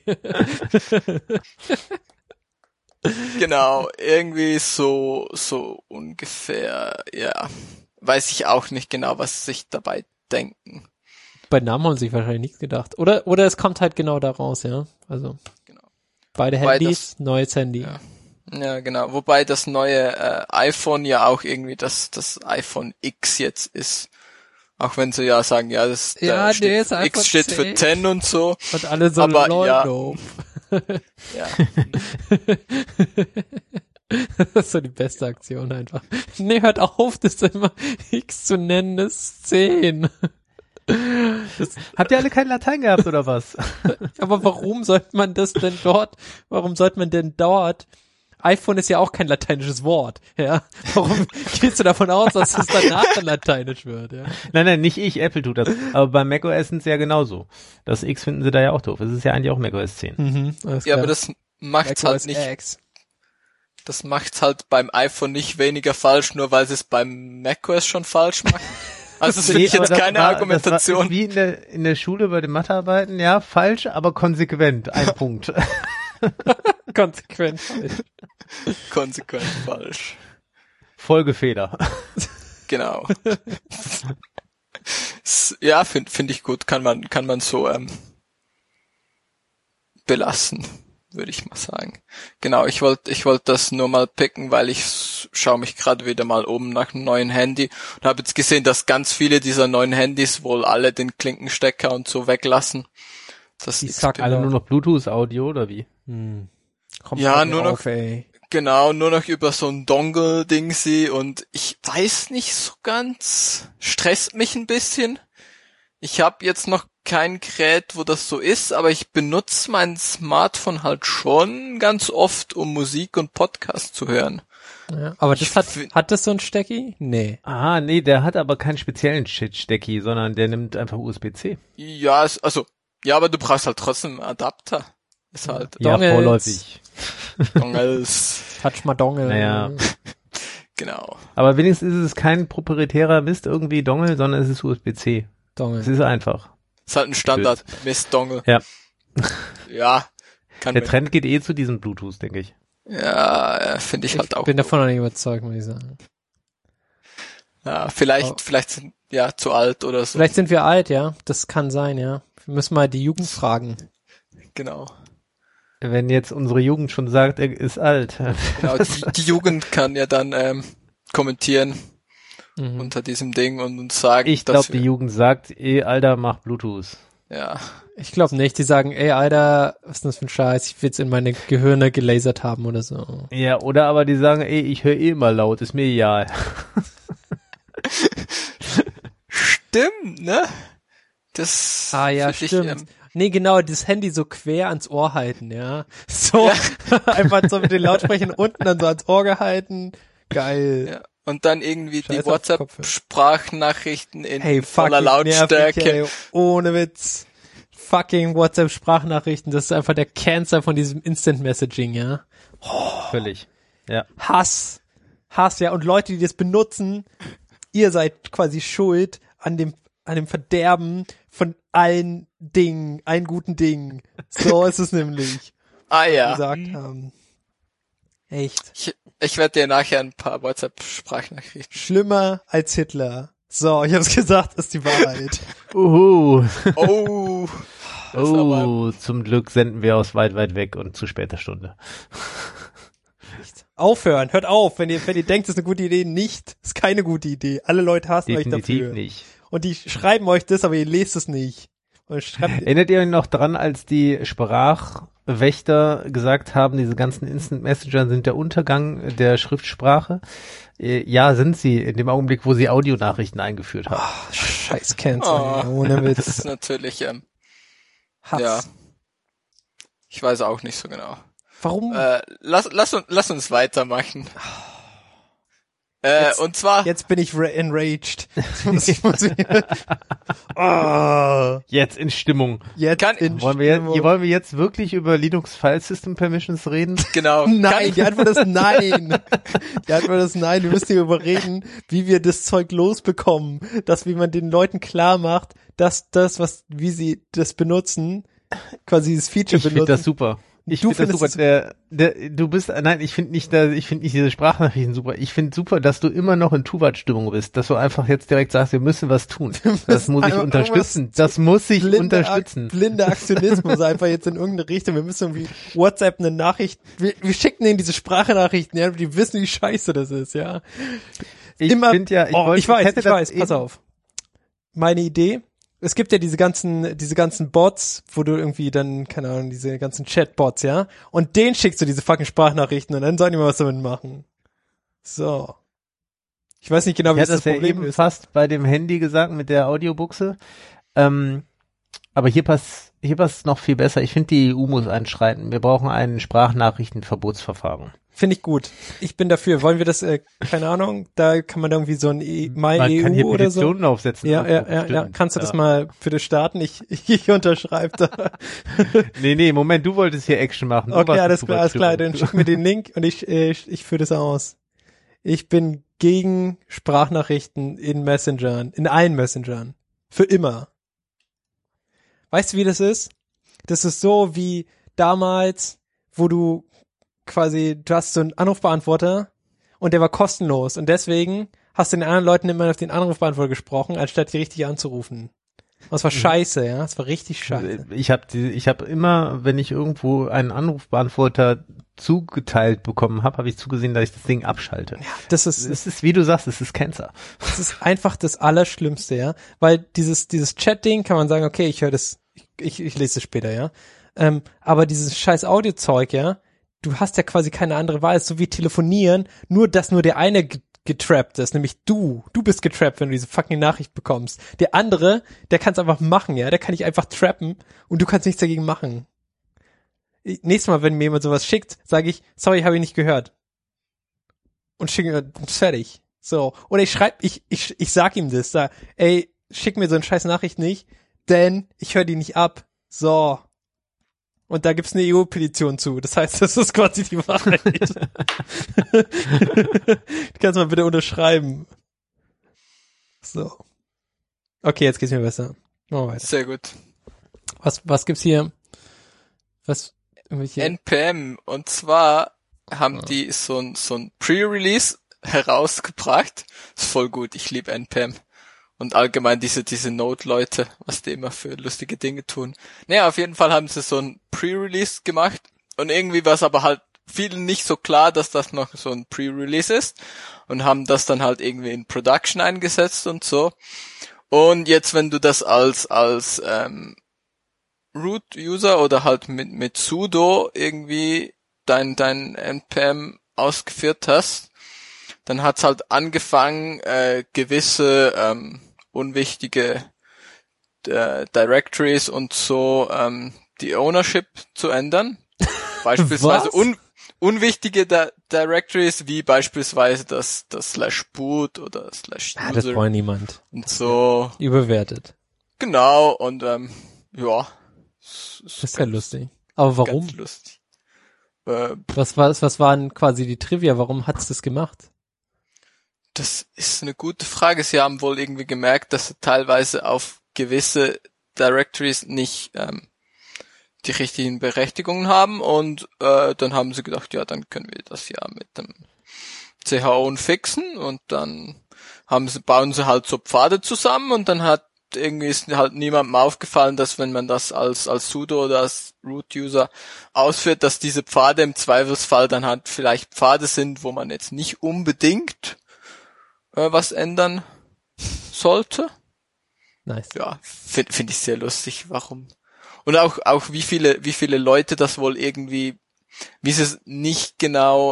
Genau, irgendwie so ungefähr, ja. Weiß ich auch nicht genau, was sich dabei denken. Bei Namen haben sie sich wahrscheinlich nichts gedacht. Oder es kommt halt genau da raus, ja. Also. Genau. Beide Wobei Handys, neues Handy. Ja, genau. Wobei das neue iPhone ja auch irgendwie das iPhone X jetzt ist. Auch wenn sie ja sagen, ja, das Ja, steht ist X steht für 10 und so. Und alle so Aber Lolo. Ja. Das ist so die beste Aktion einfach. Nee, hört auf, das immer X zu nennen, das ist 10. Habt ihr alle kein Latein gehabt oder was? Aber warum sollte man das denn dort, iPhone ist ja auch kein lateinisches Wort, ja. Warum gehst du davon aus, dass es danach dann lateinisch wird, ja? Nein, nicht ich, Apple tut das. Aber bei macOS sind es ja genauso. Das X finden sie da ja auch doof. Es ist ja eigentlich auch macOS 10. Ja, aber das macht's halt nicht. X. Das macht's halt beim iPhone nicht weniger falsch, nur weil sie es beim macOS schon falsch macht. Also das finde ich jetzt keine Argumentation. Das war wie in der Schule bei den Mathearbeiten, ja, falsch, aber konsequent. Ein Punkt. Konsequent falsch. Konsequent falsch. Folgefehler. Genau. Ja, finde ich gut. Kann man so belassen, würde ich mal sagen. Genau, ich wollte das nur mal picken, weil ich schaue mich gerade wieder mal oben nach einem neuen Handy und habe jetzt gesehen, dass ganz viele dieser neuen Handys wohl alle den Klinkenstecker und so weglassen. Die sagen alle nur noch Bluetooth-Audio oder wie? Ja, nur noch, genau, nur noch über so ein Dongle-Dingsy und ich weiß nicht so ganz, stresst mich ein bisschen. Ich habe jetzt noch kein Gerät, wo das so ist, aber ich benutze mein Smartphone halt schon ganz oft, um Musik und Podcast zu hören. Ja, aber das hat das so ein Stecki? Nee. Ah, nee, der hat aber keinen speziellen Stecki, sondern der nimmt einfach USB-C. Ja, aber du brauchst halt trotzdem einen Adapter. Ist halt ja, vorläufig. Dongles. Touch mal Dongle. Naja. Genau. Aber wenigstens ist es kein proprietärer Mist irgendwie Dongle, sondern es ist USB-C. Dongle. Es ist einfach. Ist halt ein Standard Mist-Dongle. Ja. Ja. Der Trend geht zu diesem Bluetooth, denke ich. Ja, finde ich halt auch. Ich bin davon noch nicht überzeugt, muss ich sagen. Ja, vielleicht sind ja zu alt oder so. Vielleicht sind wir alt, ja. Das kann sein, ja. Wir müssen mal die Jugend fragen. Genau. Wenn jetzt unsere Jugend schon sagt, er ist alt. Genau, die Jugend kann ja dann kommentieren unter diesem Ding und uns sagen, ich glaube, die Jugend sagt, Alter, mach Bluetooth. Ja. Ich glaube nicht. Die sagen, Alter, was ist das für ein Scheiß? Ich will jetzt in meine Gehirne gelasert haben oder so. Ja, oder aber die sagen, ich höre immer laut, ist mir egal. Stimmt, ne? Das. Ja, stimmt. Nee, genau, das Handy so quer ans Ohr halten, ja. So, ja. Einfach so mit den Lautsprechern unten dann so ans Ohr gehalten. Geil. Ja. Und dann irgendwie die WhatsApp-Sprachnachrichten in voller Lautstärke. Lautstärke. Ohne Witz. fucking WhatsApp-Sprachnachrichten, das ist einfach der Cancer von diesem Instant-Messaging, ja. Völlig. Ja. Hass, ja. Und Leute, die das benutzen, ihr seid quasi schuld an dem Verderben von allen Dingen, allen guten Dingen. So ist es nämlich. Gesagt haben. Echt. Ich werde dir nachher ein paar WhatsApp-Sprachnachrichten. Schlimmer als Hitler. So, ich hab's gesagt, ist die Wahrheit. Oh. Oh, zum Glück senden wir aus weit, weit weg und zu später Stunde. Aufhören, hört auf, wenn ihr denkt, das ist eine gute Idee, nicht. Ist keine gute Idee. Alle Leute hassen euch dafür. Definitiv nicht. Und die schreiben euch das, aber ihr lest es nicht. Erinnert ihr euch noch dran, als die Sprachwächter gesagt haben, diese ganzen Instant Messenger sind der Untergang der Schriftsprache? Ja, sind sie, in dem Augenblick, wo sie Audionachrichten eingeführt haben. Oh, scheiß Cancer, ohne Witz. Das ist natürlich, Hass. ja. Ich weiß auch nicht so genau. Warum? Lass uns weitermachen. Und zwar... Jetzt bin ich enraged. Jetzt in Stimmung. Wollen wir jetzt wirklich über Linux File System Permissions reden? Genau. Nein, die Antwort ist nein. Die Antwort ist nein. Wir müssen darüber reden, wie wir das Zeug losbekommen. Wie man den Leuten klar macht, dass wie sie das benutzen, quasi dieses Feature benutzen. Ich finde das super. Ich finde das super. Ich finde nicht diese Sprachnachrichten super. Ich finde super, dass du immer noch in Tuvat-Stimmung bist, dass du einfach jetzt direkt sagst, wir müssen was tun. Das muss ich unterstützen. Das muss ich unterstützen. Blinder Aktionismus einfach jetzt in irgendeine Richtung. Wir müssen irgendwie WhatsApp eine Nachricht, wir schicken denen diese Sprachnachrichten, ja, die wissen, wie scheiße das ist, ja. Ich weiß, pass auf. Meine Idee, es gibt ja diese ganzen Bots, wo du irgendwie dann, keine Ahnung, diese ganzen Chatbots, ja, und denen schickst du diese fucking Sprachnachrichten und dann sollen die mal was damit machen. So. Ich weiß nicht genau, wie das Problem eben ist. Fast bei dem Handy gesagt mit der Audiobuchse. Aber hier passt noch viel besser. Ich finde, die EU muss einschreiten. Wir brauchen ein Sprachnachrichtenverbotsverfahren. Finde ich gut. Ich bin dafür. Wollen wir das, keine Ahnung, da kann man irgendwie so ein Man kann hier oder so. Petitionen aufsetzen. Ja. Kannst du das mal für das starten? Ich unterschreibe da. Nee, Moment, du wolltest hier Action machen. Okay, alles klar. Dann schick mir den Link und ich führe das aus. Ich bin gegen Sprachnachrichten in Messengern, in allen Messengern. Für immer. Weißt du, wie das ist? Das ist so wie damals, wo du hast so einen Anrufbeantworter und der war kostenlos und deswegen hast du den anderen Leuten immer auf den Anrufbeantworter gesprochen, anstatt die richtig anzurufen. Und das war scheiße, ja, das war richtig scheiße. Ich hab immer, wenn ich irgendwo einen Anrufbeantworter zugeteilt bekommen habe ich zugesehen, dass ich das Ding abschalte. Ja, es ist, wie du sagst, es ist Cancer. Das ist einfach das Allerschlimmste, ja, weil dieses Chat-Ding kann man sagen, okay, ich höre das, ich lese es später, ja, aber dieses scheiß Audiozeug, ja, du hast ja quasi keine andere Wahl, so wie telefonieren, dass nur der eine getrappt ist, nämlich du bist getrappt, wenn du diese fucking Nachricht bekommst. Der andere, der kann es einfach machen, ja, der kann dich einfach trappen und du kannst nichts dagegen machen. Nächstes Mal, wenn mir jemand sowas schickt, sage ich, sorry, habe ich nicht gehört. Und schicke, fertig. So. Oder ich sag ihm das, ey, schick mir so eine scheiß Nachricht nicht, denn ich höre die nicht ab. So. Und da gibt's eine EU-Petition zu. Das heißt, das ist quasi die Wahrheit. Du kannst mal bitte unterschreiben. So. Okay, jetzt geht's mir besser. Machen wir weiter. Sehr gut. Was gibt's hier? NPM. Und zwar haben die so ein Pre-Release herausgebracht. Ist voll gut. Ich liebe NPM. Und allgemein diese Node-Leute, was die immer für lustige Dinge tun. Naja, auf jeden Fall haben sie so ein Pre-Release gemacht. Und irgendwie war es aber halt vielen nicht so klar, dass das noch so ein Pre-Release ist. Und haben das dann halt irgendwie in Production eingesetzt und so. Und jetzt, wenn du das als Root-User oder halt mit sudo irgendwie dein NPM ausgeführt hast, dann hat's halt angefangen, gewisse unwichtige Directories und so die Ownership zu ändern. Beispielsweise unwichtige Directories wie beispielsweise das /boot oder /user. Das wollen niemand. Und so. Überwertet. Genau, und ja, Das ist ja lustig. Aber warum? Ganz lustig. Was waren quasi die Trivia? Warum hat's das gemacht? Das ist eine gute Frage. Sie haben wohl irgendwie gemerkt, dass sie teilweise auf gewisse Directories nicht die richtigen Berechtigungen haben und dann haben sie gedacht, ja, dann können wir das ja mit dem CHO fixen und dann bauen sie halt so Pfade zusammen und dann ist halt niemandem aufgefallen, dass wenn man das als sudo oder als Root-User ausführt, dass diese Pfade im Zweifelsfall dann halt vielleicht Pfade sind, wo man jetzt nicht unbedingt was ändern sollte. Nice. Ja, find ich sehr lustig, warum. Und auch wie viele Leute das wohl irgendwie, wie sie es nicht genau,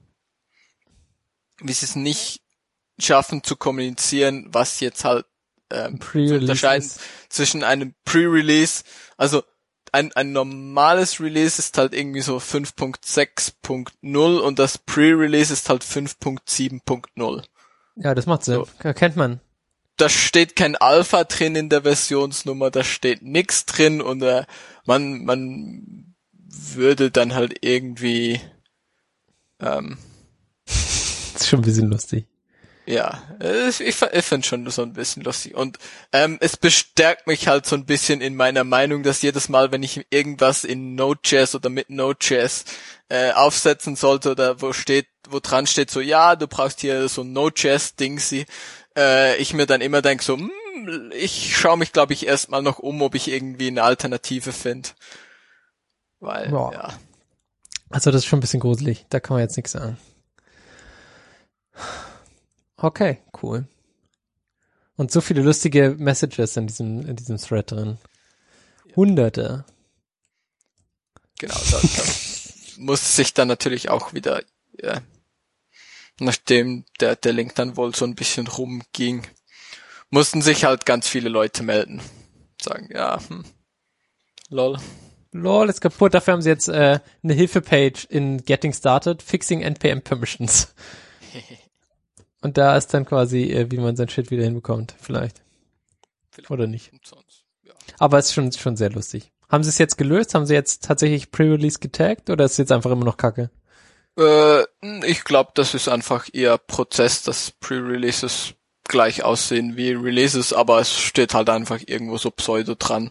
wie sie es nicht schaffen zu kommunizieren, was jetzt halt zu unterscheiden zwischen einem Pre-Release, also ein normales Release ist halt irgendwie so 5.6.0 und das Pre-Release ist halt 5.7.0. Ja, das macht Sinn. So. Kennt man. Da steht kein Alpha drin in der Versionsnummer, da steht nix drin und man würde dann halt irgendwie Das ist schon ein bisschen lustig. ja, ich finde schon so ein bisschen lustig und es bestärkt mich halt so ein bisschen in meiner Meinung, dass jedes Mal, wenn ich irgendwas in Node.js oder mit Node.js aufsetzen sollte oder wo dran steht so, ja, du brauchst hier so ein Node.js-Dingsy, ich mir dann immer denke so, ich schaue mich, glaube ich, erstmal noch ob ich irgendwie eine Alternative finde. Weil, ja. Also das ist schon ein bisschen gruselig. Da kann man jetzt nichts sagen. Okay, cool. Und so viele lustige Messages in diesem Thread drin. Hunderte. Genau, da musste sich dann natürlich auch wieder, ja, nachdem der Link dann wohl so ein bisschen rumging, mussten sich halt ganz viele Leute melden. Sagen, ja, lol. Lol, ist kaputt. Dafür haben sie jetzt eine Hilfe-Page in Getting Started, Fixing NPM Permissions. Und da ist dann quasi, wie man sein Shit wieder hinbekommt. Vielleicht. Oder nicht. Sonst, ja. Aber es ist schon sehr lustig. Haben sie es jetzt gelöst? Haben sie jetzt tatsächlich Pre-Release getaggt? Oder ist es jetzt einfach immer noch Kacke? Ich glaube, das ist einfach eher Prozess, dass Pre-Releases gleich aussehen wie Releases, aber es steht halt einfach irgendwo so Pseudo dran.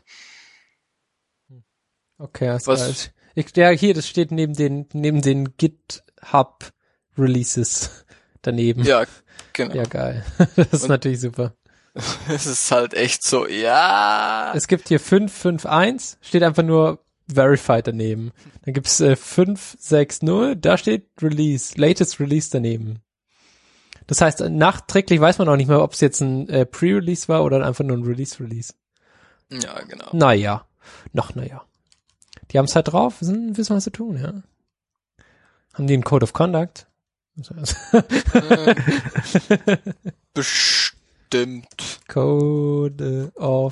Okay, das ist ja, hier, das steht neben den GitHub Releases daneben. Ja, genau. Ja, geil. Das ist natürlich super. Es ist halt echt so, ja. Es gibt hier 5.5.1, steht einfach nur Verified daneben. Dann gibt's 5.6.0, da steht Release, Latest Release daneben. Das heißt, nachträglich weiß man auch nicht mehr, ob es jetzt ein Pre-Release war oder einfach nur ein Release. Ja, genau. Naja. Die haben es halt drauf, wissen, was sie tun, ja. Haben die einen Code of Conduct? Bestimmt. Code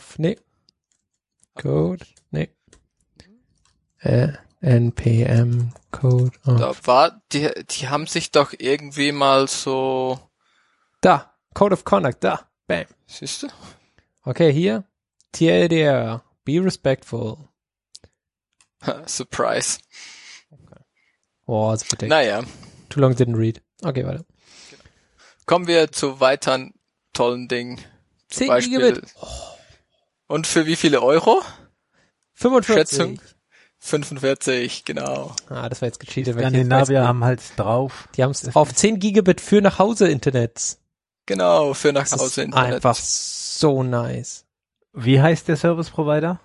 NPM Code of. Die haben sich doch irgendwie mal so. Da, Code of Conduct, da, bam. Siehst du? Okay, hier. TLDR, be respectful. Surprise. Oh, das bedeckt. Naja. Too long didn't read. Okay, weiter. Genau. Kommen wir zu weiteren tollen Dingen. 10 Beispiel. Gigabit. Und für wie viele Euro? 45. Schätzung? 45, genau. Ah, das war jetzt gecheatet. Skandinavier haben halt drauf. Die haben es drauf. 10 Gigabit für nach Hause Internets. Genau, für nach Das Hause ist Internet. einfach so nice. Wie heißt der Service Provider?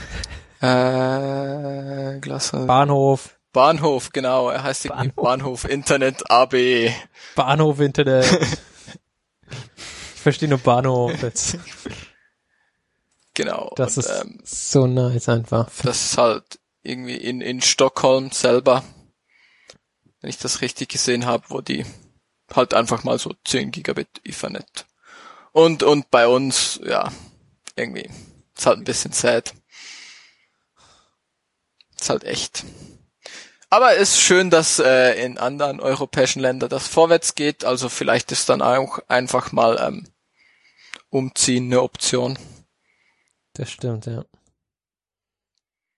Glasfaser. Bahnhof, Genau. Er heißt irgendwie Bahnhof Internet AB. Bahnhof Internet. Ich verstehe nur Bahnhof jetzt. Genau. Das und, ist so nice einfach. das ist halt irgendwie in Stockholm selber, wenn ich das richtig gesehen habe, wo die halt einfach mal so 10 Gigabit Ethernet. Und bei uns, ja, irgendwie, ist halt ein bisschen sad. Ist halt echt. Aber es ist schön, dass in anderen europäischen Ländern das vorwärts geht, also vielleicht ist dann auch einfach mal umziehen eine Option. Das stimmt, ja.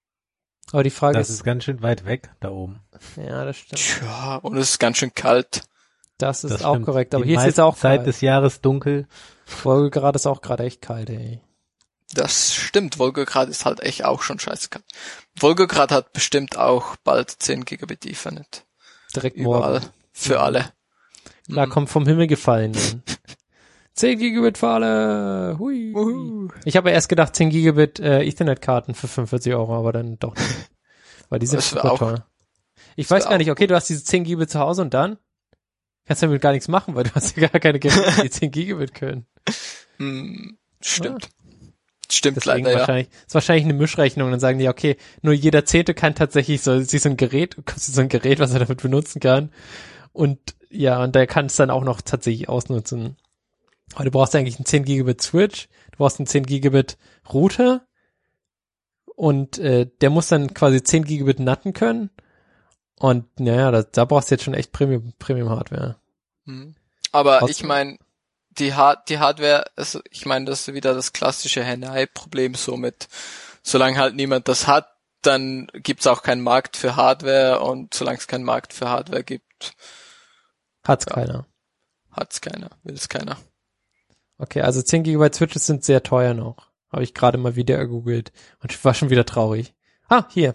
Aber die Frage Das ist ganz schön weit weg, da oben. ja, das stimmt. Tja, und es ist ganz schön kalt. Das ist Das auch stimmt. korrekt. Aber Die hier ist jetzt meiste auch Zeit kalt. des Jahres dunkel. Wolgograd ist auch gerade echt kalt, ey. Das stimmt, Wolgograd ist halt echt auch schon scheiße kalt. Wolgograd hat bestimmt auch bald 10 Gigabit Ethernet. Direkt Überall. morgen. Für alle. Klar, kommt vom Himmel gefallen. Dann. 10 Gigabit für alle. Hui. Uhu. Ich habe erst gedacht 10 Gigabit Ethernet-Karten für 45 €, aber dann doch nicht. Weil die sind Das wär super auch- teuer. Ich weiß wär gar auch nicht, okay, du hast diese 10 Gigabit zu Hause und dann kannst du damit gar nichts machen, weil du hast ja gar keine Geräte, die 10 Gigabit können. Stimmt. Stimmt Deswegen leider, ja. wahrscheinlich, ist wahrscheinlich eine Mischrechnung. Dann sagen die, okay, nur jeder Zehnte kann tatsächlich so ein Gerät, was er damit benutzen kann. Und ja, und der kann es dann auch noch tatsächlich ausnutzen. Aber du brauchst eigentlich einen 10 Gigabit Switch, du brauchst einen 10 Gigabit Router und der muss dann quasi 10 Gigabit natten können. Und naja, da brauchst du jetzt schon echt Premium Hardware. Aber Was- ich meine, die Hardware, also ich meine, das ist wieder das klassische Henne-Ei-Problem so mit, solange halt niemand das hat, dann gibt's auch keinen Markt für Hardware und solange es keinen Markt für Hardware gibt, Hat's Ja. keiner. hat's keiner, will es keiner. Okay, also 10 Gigabyte Switches sind sehr teuer noch. Habe ich gerade mal wieder gegoogelt und ich war schon wieder traurig. Ah, hier.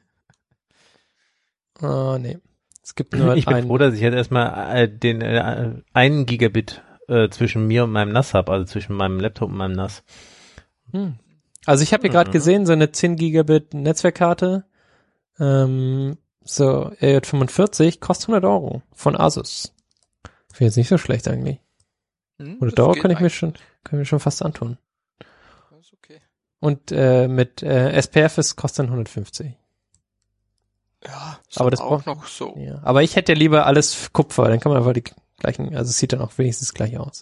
Nee. Es gibt nur Ich bin einen. froh, dass ich jetzt erstmal den 1 Gigabit zwischen mir und meinem NAS habe, also zwischen meinem Laptop und meinem NAS. Also ich habe hier gerade gesehen, so eine 10 Gigabit Netzwerkkarte, so RJ45 kostet 100 € von Asus. Finde ich jetzt nicht so schlecht eigentlich. 100 € kann ich mir schon fast antun. Das ist okay. Und mit SPF kostet dann 150. Ja, ist Aber das auch braucht- noch so. Ja, aber ich hätte ja lieber alles Kupfer, dann kann man einfach die gleichen, also es sieht dann auch wenigstens gleich aus.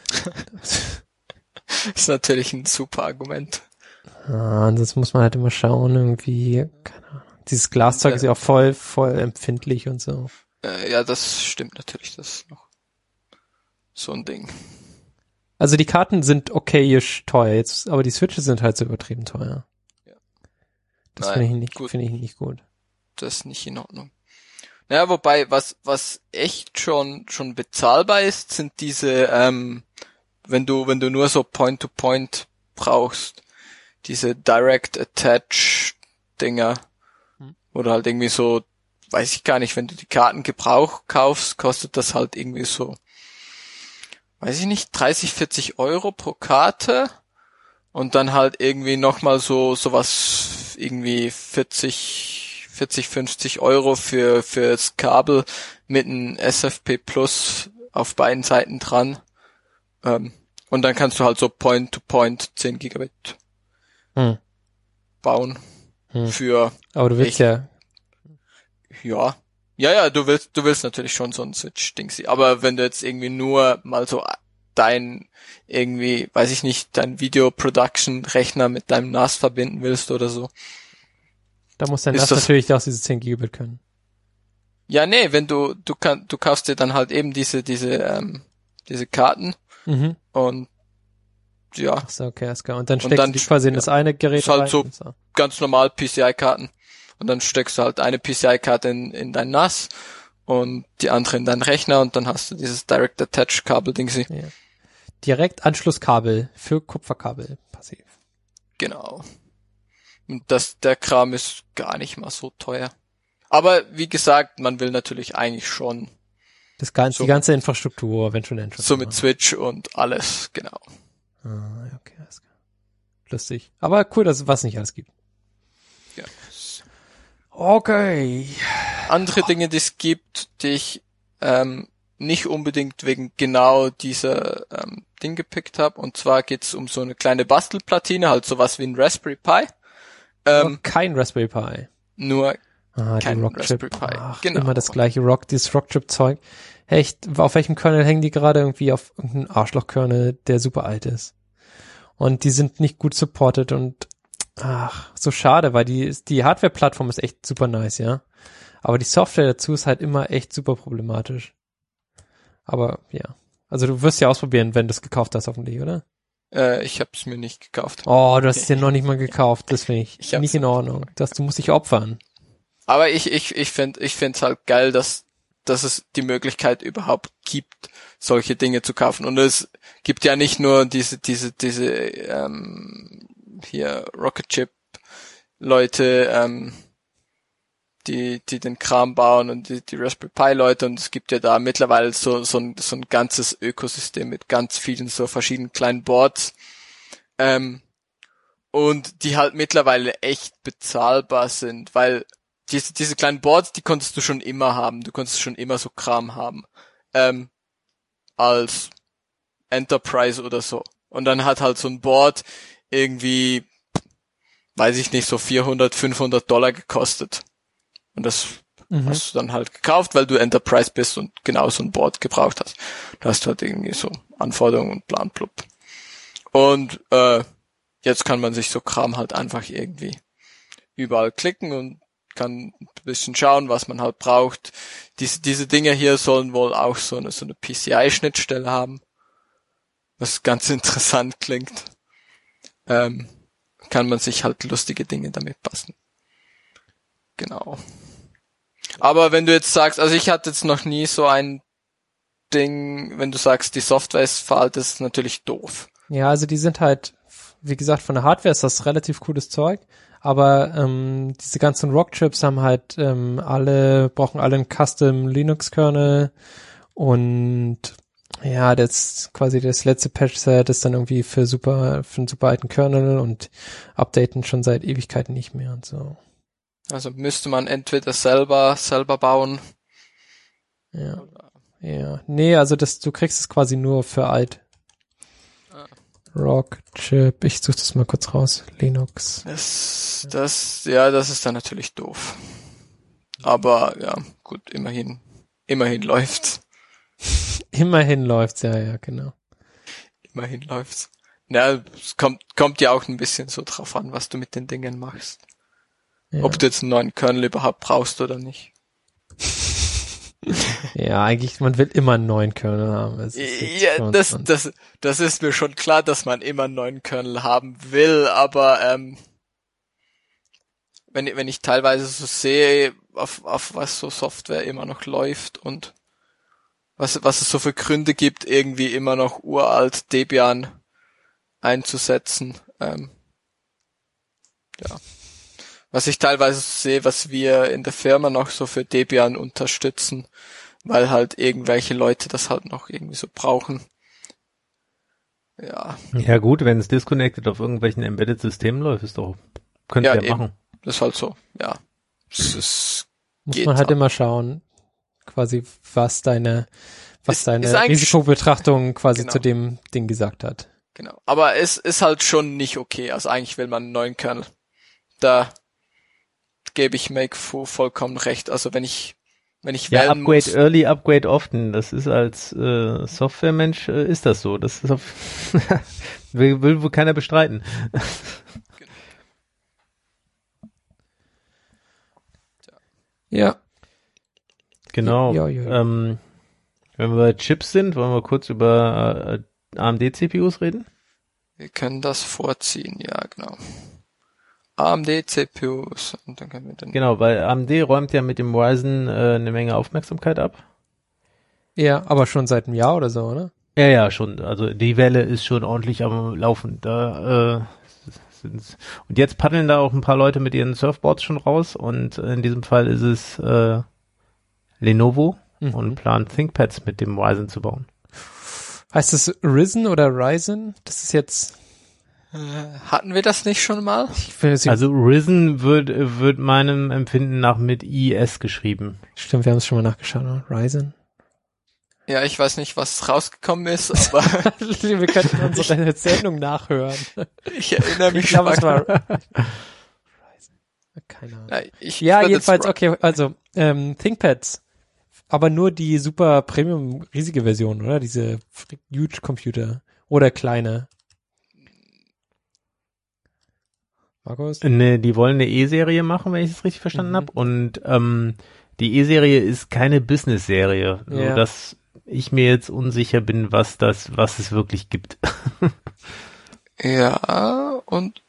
Ist natürlich ein super Argument. Ansonsten muss man halt immer schauen, irgendwie, keine Ahnung. Dieses Glaszeug ist ja auch voll empfindlich und so. Ja, das stimmt natürlich, das ist noch so ein Ding. Also die Karten sind okayisch teuer jetzt, aber die Switches sind halt so übertrieben teuer. Ja. Das Naja, finde ich gut. nicht gut. Das ist nicht in Ordnung. Naja, wobei, was echt schon bezahlbar ist, sind diese, wenn du nur so Point-to-Point brauchst, diese Direct Attach Dinger, oder halt irgendwie so, weiß ich gar nicht, wenn du die Karten Gebrauch kaufst, kostet das halt irgendwie so, weiß ich nicht, 30, 40 € pro Karte und dann halt irgendwie nochmal sowas irgendwie 40, 50 € fürs Kabel mit einem SFP Plus auf beiden Seiten dran. Und dann kannst du halt so Point-to-Point 10 Gigabit bauen. Für, Aber du willst Ja, du willst natürlich schon so ein Switch-Dingsy. Aber wenn du jetzt irgendwie nur mal so dein Video-Production-Rechner mit deinem NAS verbinden willst oder so. da muss dein ist NAS das- natürlich auch diese 10 Gigabit können. Ja, nee, wenn du kaufst dir dann halt eben diese Karten und ja, Ach so, okay, ist klar. Und dann Und steckst dann du die quasi in das eine Gerät ist halt rein. so- und so. ganz normal PCI-Karten. Und dann steckst du halt eine PCI-Karte in dein NAS und die andere in deinen Rechner und dann hast du dieses Direct Attach Kabel-Dingsy. Ja. Direkt Anschlusskabel für Kupferkabel passiv. Genau. Und der Kram ist gar nicht mal so teuer. Aber wie gesagt, man will natürlich eigentlich schon Das ganze, So- die ganze Infrastruktur, wenn schon so mit Switch und alles, genau. Ah, ja, okay, alles klar. Lustig. Aber cool, dass es was nicht alles gibt. Ja. Okay. Andere Dinge, die es gibt, die ich nicht unbedingt wegen genau dieser Ding gepickt habe. Und zwar geht's um so eine kleine Bastelplatine, halt sowas wie ein Raspberry Pi. Aber kein Raspberry Pi. Nur Die kein Rockchip. Raspberry Pi. Ach, Genau. immer das gleiche dieses Rockchip-Zeug. Echt, auf welchem Kernel hängen die gerade? Irgendwie auf irgendeinem Arschloch-Kernel, der super alt ist. Und die sind nicht gut supported und so schade, weil die Hardware-Plattform ist echt super nice, ja. Aber die Software dazu ist halt immer echt super problematisch. Aber ja. Also du wirst ja ausprobieren, wenn du es gekauft hast, hoffentlich, oder? Ich habe es mir nicht gekauft. Oh, du hast es dir noch nicht mal gekauft. Das finde ich nicht in Ordnung. Du musst dich opfern. Aber ich find's halt geil, dass es die Möglichkeit überhaupt gibt, solche Dinge zu kaufen. Und es gibt ja nicht nur diese hier Rocket Chip Leute, die den Kram bauen und die Raspberry Pi Leute, und es gibt ja da mittlerweile so ein ganzes Ökosystem mit ganz vielen so verschiedenen kleinen Boards, und die halt mittlerweile echt bezahlbar sind, weil diese kleinen Boards, die konntest du schon immer haben, du konntest schon immer so Kram haben, als Enterprise oder so, und dann hat halt so ein Board irgendwie, weiß ich nicht, so $400-500 gekostet. Und das hast du dann halt gekauft, weil du Enterprise bist und genau so ein Board gebraucht hast. Da hast du halt irgendwie so Anforderungen und bla blub. Und jetzt kann man sich so Kram halt einfach irgendwie überall klicken und kann ein bisschen schauen, was man halt braucht. Diese Dinge hier sollen wohl auch so eine PCI-Schnittstelle haben, was ganz interessant klingt. Kann man sich halt lustige Dinge damit basteln. Genau. Aber wenn du jetzt sagst, also ich hatte jetzt noch nie so ein Ding, wenn du sagst, die Software ist veraltet, ist natürlich doof. Ja, also die sind halt, wie gesagt, von der Hardware ist das relativ cooles Zeug, aber diese ganzen Rock-Chips haben halt brauchen alle einen Custom Linux-Kernel, und ja, das quasi das letzte Patch-Set ist dann irgendwie für einen super alten Kernel und updaten schon seit Ewigkeiten nicht mehr und so. Also müsste man entweder selber bauen. Ja. Ja. Nee, also du kriegst es quasi nur für alt. Rock Chip. Ich suche das mal kurz raus. Linux. Das ist dann natürlich doof. Aber ja, gut, immerhin läuft's. Immerhin läuft's, ja, genau. Immerhin läuft's. Ja, es kommt ja auch ein bisschen so drauf an, was du mit den Dingen machst. Ja. Ob du jetzt einen neuen Kernel überhaupt brauchst oder nicht. Ja, eigentlich, man will immer einen neuen Kernel haben. Ja, das ist mir schon klar, dass man immer einen neuen Kernel haben will, aber wenn ich teilweise so sehe, auf was so Software immer noch läuft und was es so für Gründe gibt, irgendwie immer noch uralt Debian einzusetzen, ja. Was ich teilweise sehe, was wir in der Firma noch so für Debian unterstützen, weil halt irgendwelche Leute das halt noch irgendwie so brauchen. Ja. Ja gut, wenn es disconnected auf irgendwelchen Embedded-Systemen läuft, könnt ihr ja machen. Das ist halt so, ja. Das muss man halt immer schauen, quasi, was deine Risikobetrachtung quasi zu dem Ding gesagt hat. Genau. Aber es ist halt schon nicht okay. Also eigentlich will man einen neuen Kernel. Da gebe ich Make-Fu vollkommen recht. Also wenn ich wählen Upgrade muss, early, Upgrade often. Das ist als Softwaremensch ist das so. Das ist will wohl keiner bestreiten. Ja. Genau. Ja. Wenn wir bei Chips sind, wollen wir kurz über AMD-CPUs reden? wir können das vorziehen, ja, genau. AMD-CPUs. Und dann können wir dann Genau, weil AMD räumt ja mit dem Ryzen eine Menge Aufmerksamkeit ab. Ja, aber schon seit einem Jahr oder so, oder? Ja, schon. Also die Welle ist schon ordentlich am Laufen. Und jetzt paddeln da auch ein paar Leute mit ihren Surfboards schon raus, und in diesem Fall ist es Lenovo und plant ThinkPads mit dem Ryzen zu bauen. Heißt es Ryzen oder Ryzen? Das ist jetzt... hatten wir das nicht schon mal? Also Ryzen wird meinem Empfinden nach mit IS geschrieben. Stimmt, wir haben es schon mal nachgeschaut, oder? Ryzen? Ja, ich weiß nicht, was rausgekommen ist, aber wir könnten unsere Sendung nachhören. ich erinnere mich Ich glaube, es war schon. keine Ahnung. Ja, jedenfalls, okay, also ThinkPads, aber nur die super Premium riesige Version, oder? Diese Huge Computer oder kleine. Markus? Ne, die wollen eine E-Serie machen, wenn ich es richtig verstanden habe. Und die E-Serie ist keine Business-Serie, sodass ich mir jetzt unsicher bin, was es wirklich gibt. Ja, und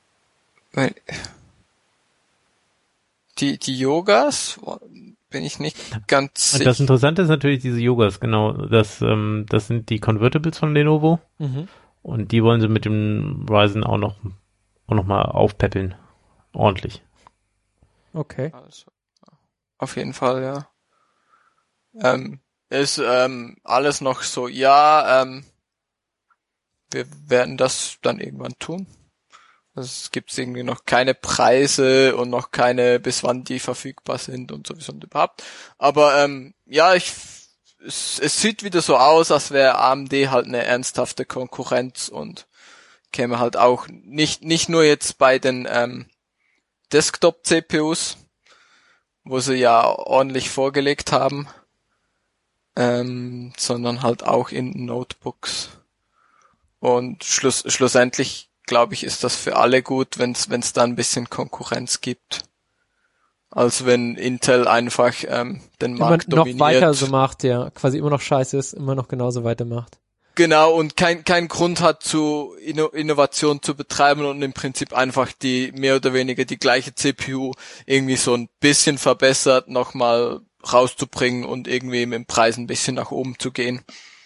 die Yogas bin ich nicht ganz sicher. Das Interessante ist natürlich diese Yogas, genau. Das sind die Convertibles von Lenovo. Und die wollen sie mit dem Ryzen auch noch mal aufpäppeln. Ordentlich. Okay. Also, auf jeden Fall, ja. Ist alles noch so, ja, wir werden das dann irgendwann tun. Also es gibt irgendwie noch keine Preise und noch keine, bis wann die verfügbar sind und sowieso und überhaupt. Aber ja, es sieht wieder so aus, als wäre AMD halt eine ernsthafte Konkurrenz und käme halt auch nicht nur jetzt bei den Desktop-CPUs, wo sie ja ordentlich vorgelegt haben, sondern halt auch in Notebooks. Und schlussendlich, glaube ich, ist das für alle gut, wenn es da ein bisschen Konkurrenz gibt. Als wenn Intel einfach den Markt immer noch dominiert. weiter so macht, ja. Quasi immer noch scheiße ist, immer noch genauso weitermacht. Genau, und kein Grund hat, zu Innovation zu betreiben und im Prinzip einfach die mehr oder weniger die gleiche CPU irgendwie so ein bisschen verbessert nochmal rauszubringen und irgendwie mit dem Preis ein bisschen nach oben zu gehen.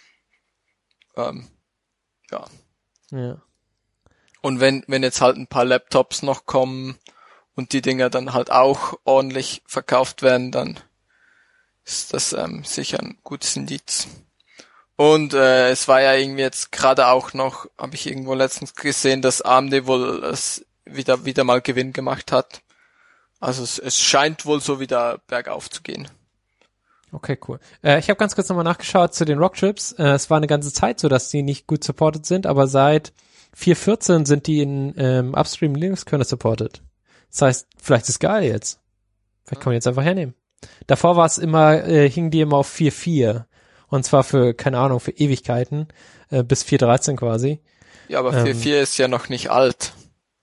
Ja. Ja. Und wenn jetzt halt ein paar Laptops noch kommen und die Dinger dann halt auch ordentlich verkauft werden, dann ist das sicher ein gutes Indiz. Und es war ja irgendwie jetzt gerade auch noch, habe ich irgendwo letztens gesehen, dass AMD wohl es wieder mal Gewinn gemacht hat. Also es scheint wohl so wieder bergauf zu gehen. Okay, cool. Ich habe ganz kurz nochmal nachgeschaut zu den Rockchips. Es war eine ganze Zeit so, dass die nicht gut supported sind, aber seit 4.14 sind die in Upstream Linux Kernel supported. Das heißt, vielleicht ist es geil jetzt. Vielleicht kann man jetzt einfach hernehmen. Davor war es immer, hingen die immer auf 4.4. Und zwar für, keine Ahnung, für Ewigkeiten, bis 4.13 quasi. Ja, aber 4.4 ist ja noch nicht alt.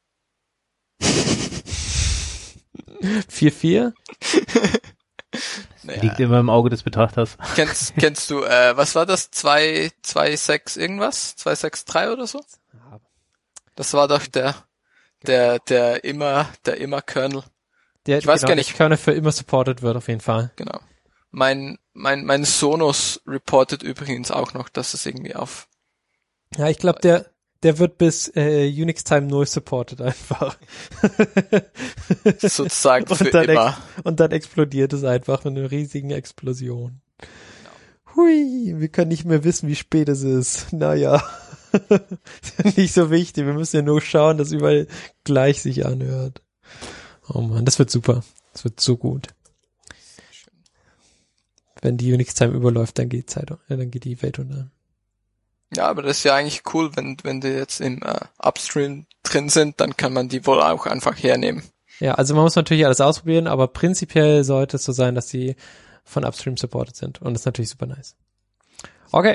4.4? Naja. Liegt immer im Auge des Betrachters. Kennst du, was war das? 2.6 irgendwas? 2.6.3 oder so? Das war doch der immer Kernel. Ich weiß gar nicht. Der Kernel für immer supported wird auf jeden Fall. Genau. Mein Sonos reportet übrigens auch noch, dass es irgendwie auf. Ja, ich glaube, der wird bis Unix Time 0 supported einfach. Sozusagen für und dann immer. Und dann explodiert es einfach mit einer riesigen Explosion. Genau. Hui, wir können nicht mehr wissen, wie spät es ist. Naja, nicht so wichtig. Wir müssen ja nur schauen, dass überall gleich sich anhört. Oh man, das wird super. Das wird so gut. Wenn die Unix-Time überläuft, dann geht die Welt unter. Ja, aber das ist ja eigentlich cool, wenn die jetzt im Upstream drin sind, dann kann man die wohl auch einfach hernehmen. Ja, also man muss natürlich alles ausprobieren, aber prinzipiell sollte es so sein, dass sie von Upstream supported sind. Und das ist natürlich super nice. Okay.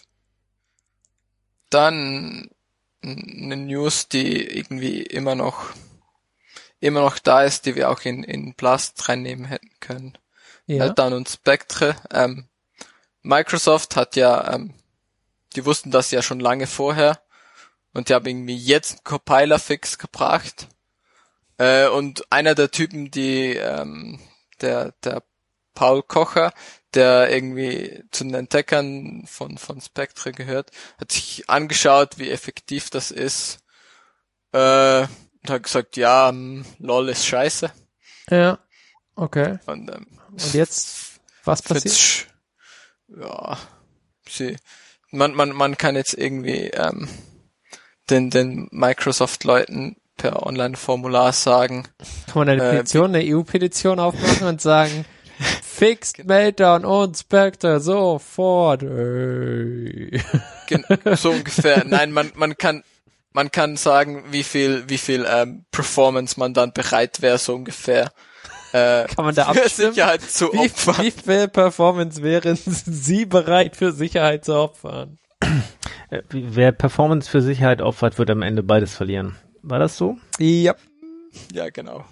Dann eine News, die irgendwie immer noch da ist, die wir auch in Blast reinnehmen hätten können. Ja. Meltdown und Spectre. Microsoft hat ja, die wussten das ja schon lange vorher und die haben irgendwie jetzt einen Compiler-Fix gebracht. Und einer der Typen, der Paul Kocher, der irgendwie zu den Entdeckern von Spectre gehört, hat sich angeschaut, wie effektiv das ist. Und hat gesagt, ja, LOL ist scheiße. Ja, okay. Und jetzt, was passiert? Ja, man kann jetzt irgendwie den Microsoft-Leuten per Online-Formular sagen. Kann man eine EU-Petition aufmachen und sagen, fixed Meltdown und Spectre sofort. So ungefähr. Nein, man kann sagen, wie viel Performance man dann bereit wäre, so ungefähr. Kann man da abstimmen? Für Sicherheit zu opfern. Wie viel Performance wären Sie bereit für Sicherheit zu opfern? Wer Performance für Sicherheit opfert, wird am Ende beides verlieren. War das so? Ja. Ja, genau.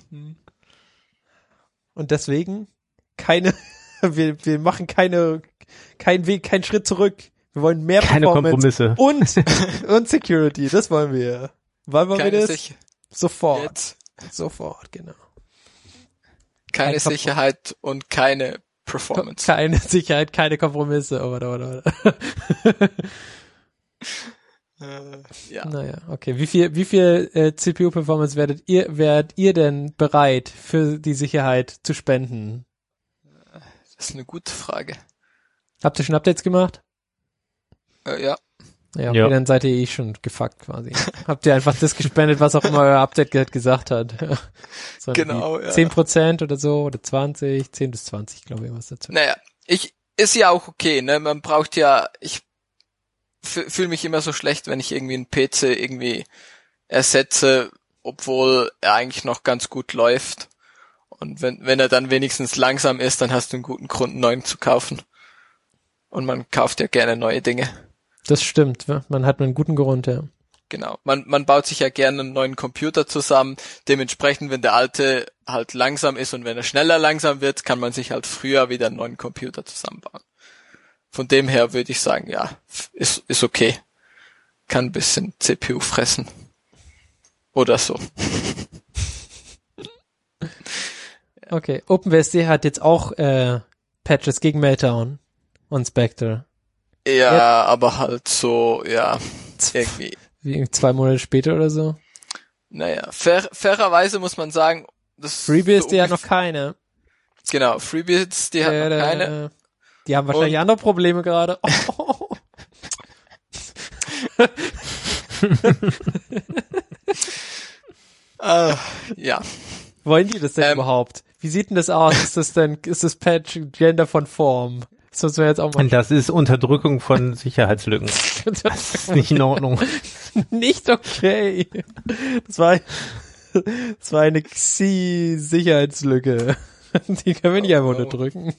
Und deswegen wir machen keinen Schritt zurück. Wir wollen mehr Keine Performance Kompromisse. und Security, das wollen wir. Wann wollen wir das? Sofort. Jetzt. Sofort, genau. Keine Kein Sicherheit und keine Performance. Keine Sicherheit, keine Kompromisse. Oh, warte. Ja. Naja, okay. Wie viel CPU-Performance wärt ihr denn bereit für die Sicherheit zu spenden? Das ist eine gute Frage. Habt ihr schon Updates gemacht? Ja. Ja, okay, Ja. dann seid ihr schon gefuckt quasi. Habt ihr einfach das gespendet, was auch immer euer Update gesagt hat. So Genau, ja. 10% oder so, oder 20, 10 bis 20, glaube ich, was dazu. Naja, ist ja auch okay, ne? Man braucht ja, ich fühle mich immer so schlecht, wenn ich irgendwie einen PC irgendwie ersetze, obwohl er eigentlich noch ganz gut läuft. Und wenn er dann wenigstens langsam ist, dann hast du einen guten Grund, einen neuen zu kaufen. Und man kauft ja gerne neue Dinge. Das stimmt, ja? Man hat einen guten Grund, ja. Genau. Man baut sich ja gerne einen neuen Computer zusammen. Dementsprechend, wenn der alte halt langsam ist und wenn er schneller langsam wird, kann man sich halt früher wieder einen neuen Computer zusammenbauen. Von dem her würde ich sagen, ja, ist okay. Kann ein bisschen CPU fressen. Oder so. Okay, OpenBSD hat jetzt auch Patches gegen Meltdown und Spectre. Ja, aber halt so, ja, irgendwie. Wie 2 Monate später oder so. Naja, fairerweise muss man sagen, das FreeBSD so hat noch keine. Genau, FreeBSD hat noch keine. Die haben wahrscheinlich andere Probleme gerade. Oh. Ja. Wollen die das denn überhaupt? Wie sieht denn das aus? Ist das Patch genderkonform? Das müssen wir jetzt auch mal. Und das ist Unterdrückung von Sicherheitslücken. Das ist nicht in Ordnung. Nicht okay. Das war eine Xi-Sicherheitslücke. Die können wir nicht einfach unterdrücken.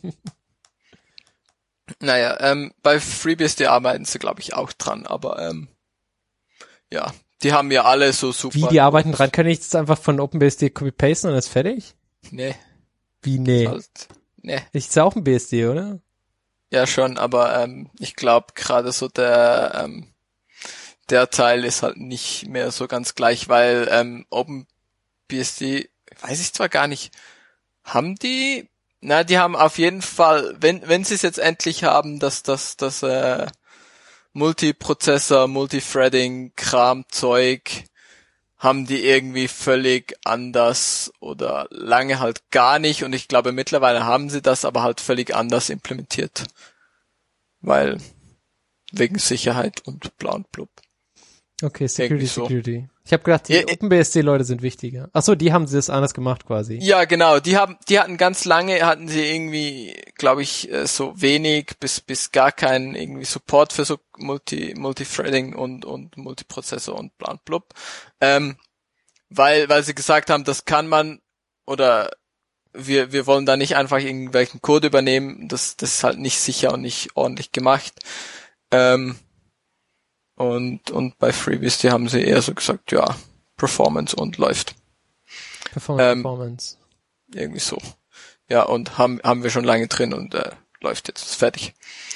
Naja, bei FreeBSD arbeiten sie, glaube ich, auch dran, aber ja, die haben ja alle so super. Wie, die arbeiten dran? Kann ich das einfach von OpenBSD copy-pasten und das ist fertig? Nee. Wie, nee? Halt, nee. Ist ja auch ein BSD, oder? Ja, schon, aber ich glaube gerade so der Teil ist halt nicht mehr so ganz gleich, weil OpenBSD, weiß ich zwar gar nicht, haben die? Na, die haben auf jeden Fall, wenn sie es jetzt endlich haben, dass das Multiprozessor, Multithreading, Kramzeug, haben die irgendwie völlig anders oder lange halt gar nicht, und ich glaube mittlerweile haben sie das aber halt völlig anders implementiert. Weil wegen Sicherheit und bla und blub. Okay, Irgendwie so. Security. Ich habe gedacht, die Ja, OpenBSD-Leute sind wichtiger. Ach so, die haben sie das anders gemacht quasi. Ja, genau, die hatten ganz lange, hatten sie irgendwie, glaube ich, so wenig bis gar keinen irgendwie Support für so Multithreading und Multiprozessor und bla und blub. Weil sie gesagt haben, das kann man, oder wir wollen da nicht einfach irgendwelchen Code übernehmen, das ist halt nicht sicher und nicht ordentlich gemacht. Und bei FreeBSD haben sie eher so gesagt, ja, Performance und läuft. Performance. Irgendwie so. Ja, und haben wir schon lange drin und läuft jetzt, ist fertig.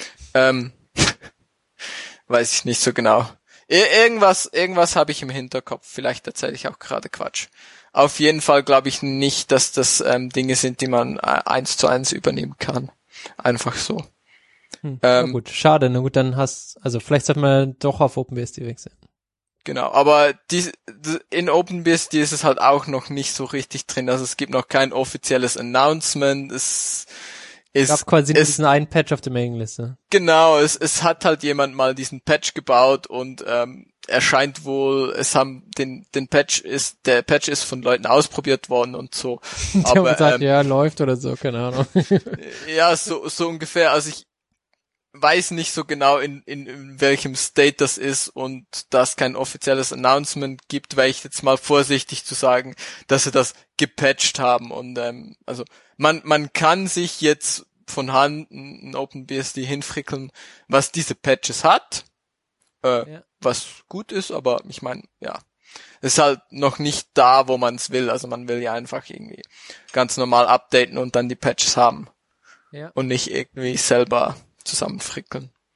Weiß ich nicht so genau. Irgendwas habe ich im Hinterkopf. Vielleicht erzähle ich auch gerade Quatsch. Auf jeden Fall glaube ich nicht, dass das Dinge sind, die man 1:1 übernehmen kann. Einfach so. Na gut, schade. Na gut, dann also vielleicht sollte man doch auf OpenBSD wechseln. Genau, aber in OpenBSD ist es halt auch noch nicht so richtig drin. Also es gibt noch kein offizielles Announcement. Es gab quasi diesen einen Patch auf der Mailingliste. Genau, es hat halt jemand mal diesen Patch gebaut und er scheint wohl, der Patch ist von Leuten ausprobiert worden und so. Die haben Aber gesagt, ja, läuft oder so, keine Ahnung. ja, so ungefähr. Also ich weiß nicht so genau, in welchem State das ist, und da es kein offizielles Announcement gibt, wäre ich jetzt mal vorsichtig zu sagen, dass sie das gepatcht haben. Und also man kann sich jetzt von Hand ein OpenBSD hinfrickeln, was diese Patches hat, was gut ist, aber ich meine, ja, ist halt noch nicht da, wo man es will. Also man will ja einfach irgendwie ganz normal updaten und dann die Patches haben. Ja. Und nicht irgendwie selber zusammenfrickeln.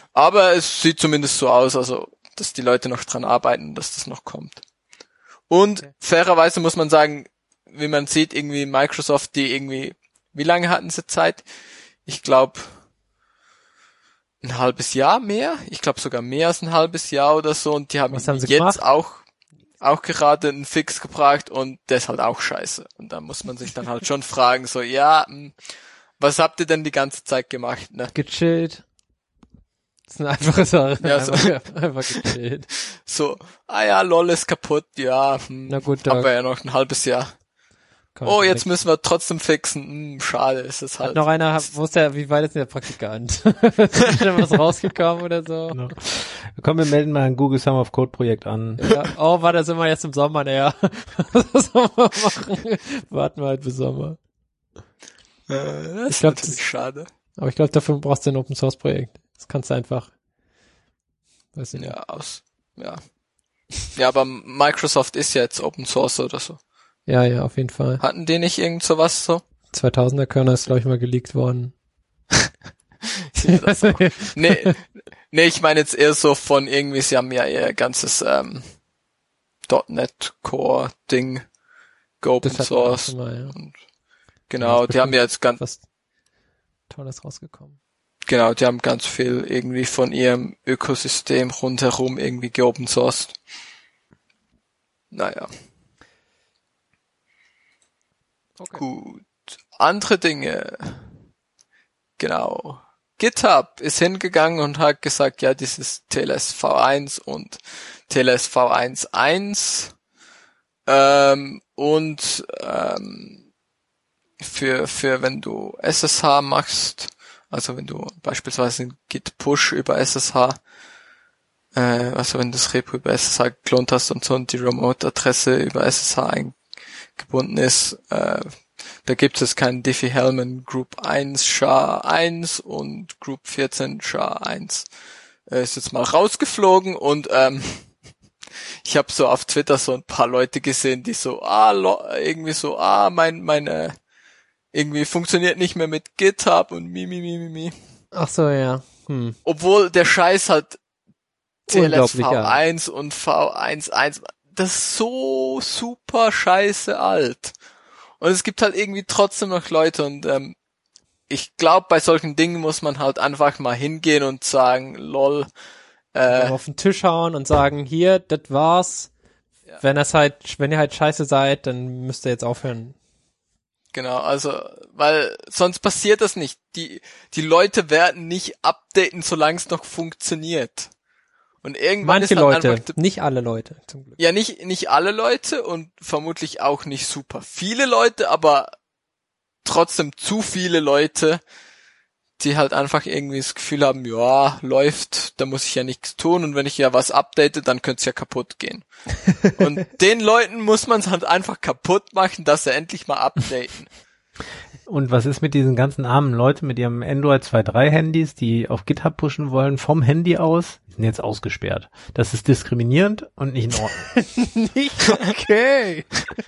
Aber es sieht zumindest so aus, also dass die Leute noch dran arbeiten, dass das noch kommt. Und fairerweise muss man sagen, wie man sieht, irgendwie Microsoft, wie lange hatten sie Zeit? Ich glaube, ein halbes Jahr mehr. Ich glaube sogar mehr als ein halbes Jahr oder so. Und die haben sie jetzt auch gerade einen Fix gebracht und der ist halt auch scheiße. Und da muss man sich dann halt schon fragen, so, ja, was habt ihr denn die ganze Zeit gemacht, ne? Gechillt. Das ist eine einfache Sache. Ja, so. Einfach gechillt. So, ja, LOL ist kaputt, ja, Na gut, haben wir ja noch ein halbes Jahr. Oh, jetzt müssen wir trotzdem fixen. Schade ist es halt. Hat noch einer, wie weit ist denn der Praktikant? Ist schon was rausgekommen oder so? Genau. Komm, wir melden mal ein Google Summer of Code Projekt an. Ja, oh, warte, sind wir jetzt im Sommer, naja. Was sollen wir machen? Warten wir halt bis Sommer. Das ist natürlich schade. Aber ich glaube, dafür brauchst du ein Open Source Projekt. Das kannst du einfach. Weiß ich nicht. Ja, aber Microsoft ist ja jetzt Open Source oder so. Ja, auf jeden Fall. Hatten die nicht irgend sowas so? 2000er Kernel ist, glaube ich, mal geleakt worden. Nee, ich meine jetzt eher so von irgendwie, sie haben ja ihr ganzes .NET Core Ding Open Source. Mal, ja. Und genau, die haben ja jetzt ganz was Tolles rausgekommen. Genau, die haben ganz viel irgendwie von ihrem Ökosystem rundherum irgendwie geopen sourced. Naja. Okay. Gut. Andere Dinge. Genau. GitHub ist hingegangen und hat gesagt, ja, dieses TLS V1 und TLS V1.1 für wenn du SSH machst, also wenn du beispielsweise einen Git-Push über SSH, also wenn das Repo über SSH geklont hast und so und die Remote-Adresse über SSH eingebunden ist, da gibt es keinen Diffie-Hellman Group 1 SHA-1 und Group 14 SHA-1. Ist jetzt mal rausgeflogen und ich habe so auf Twitter so ein paar Leute gesehen, die so, meine irgendwie funktioniert nicht mehr mit GitHub und mi. Ach so, ja. Obwohl der Scheiß halt TLS V1 und V1.1, das ist so super scheiße alt. Und es gibt halt irgendwie trotzdem noch Leute und ich glaube, bei solchen Dingen muss man halt einfach mal hingehen und sagen, lol. Auf den Tisch hauen und sagen, hier, das war's. Ja. Wenn ihr halt scheiße seid, dann müsst ihr jetzt aufhören. Genau, also, weil sonst passiert das nicht. Die Leute werden nicht updaten, solange es noch funktioniert. Und irgendwann manche ist halt Leute, einfach, nicht alle Leute, zum Glück. Ja, nicht alle Leute und vermutlich auch nicht super viele Leute, aber trotzdem zu viele Leute, die halt einfach irgendwie das Gefühl haben, ja, läuft, da muss ich ja nichts tun und wenn ich ja was update, dann könnte es ja kaputt gehen. Und den Leuten muss man es halt einfach kaputt machen, dass sie endlich mal updaten. Und was ist mit diesen ganzen armen Leuten mit ihrem Android 2.3 Handys, die auf GitHub pushen wollen, vom Handy aus? Die sind jetzt ausgesperrt. Das ist diskriminierend und nicht in Ordnung. Nicht okay.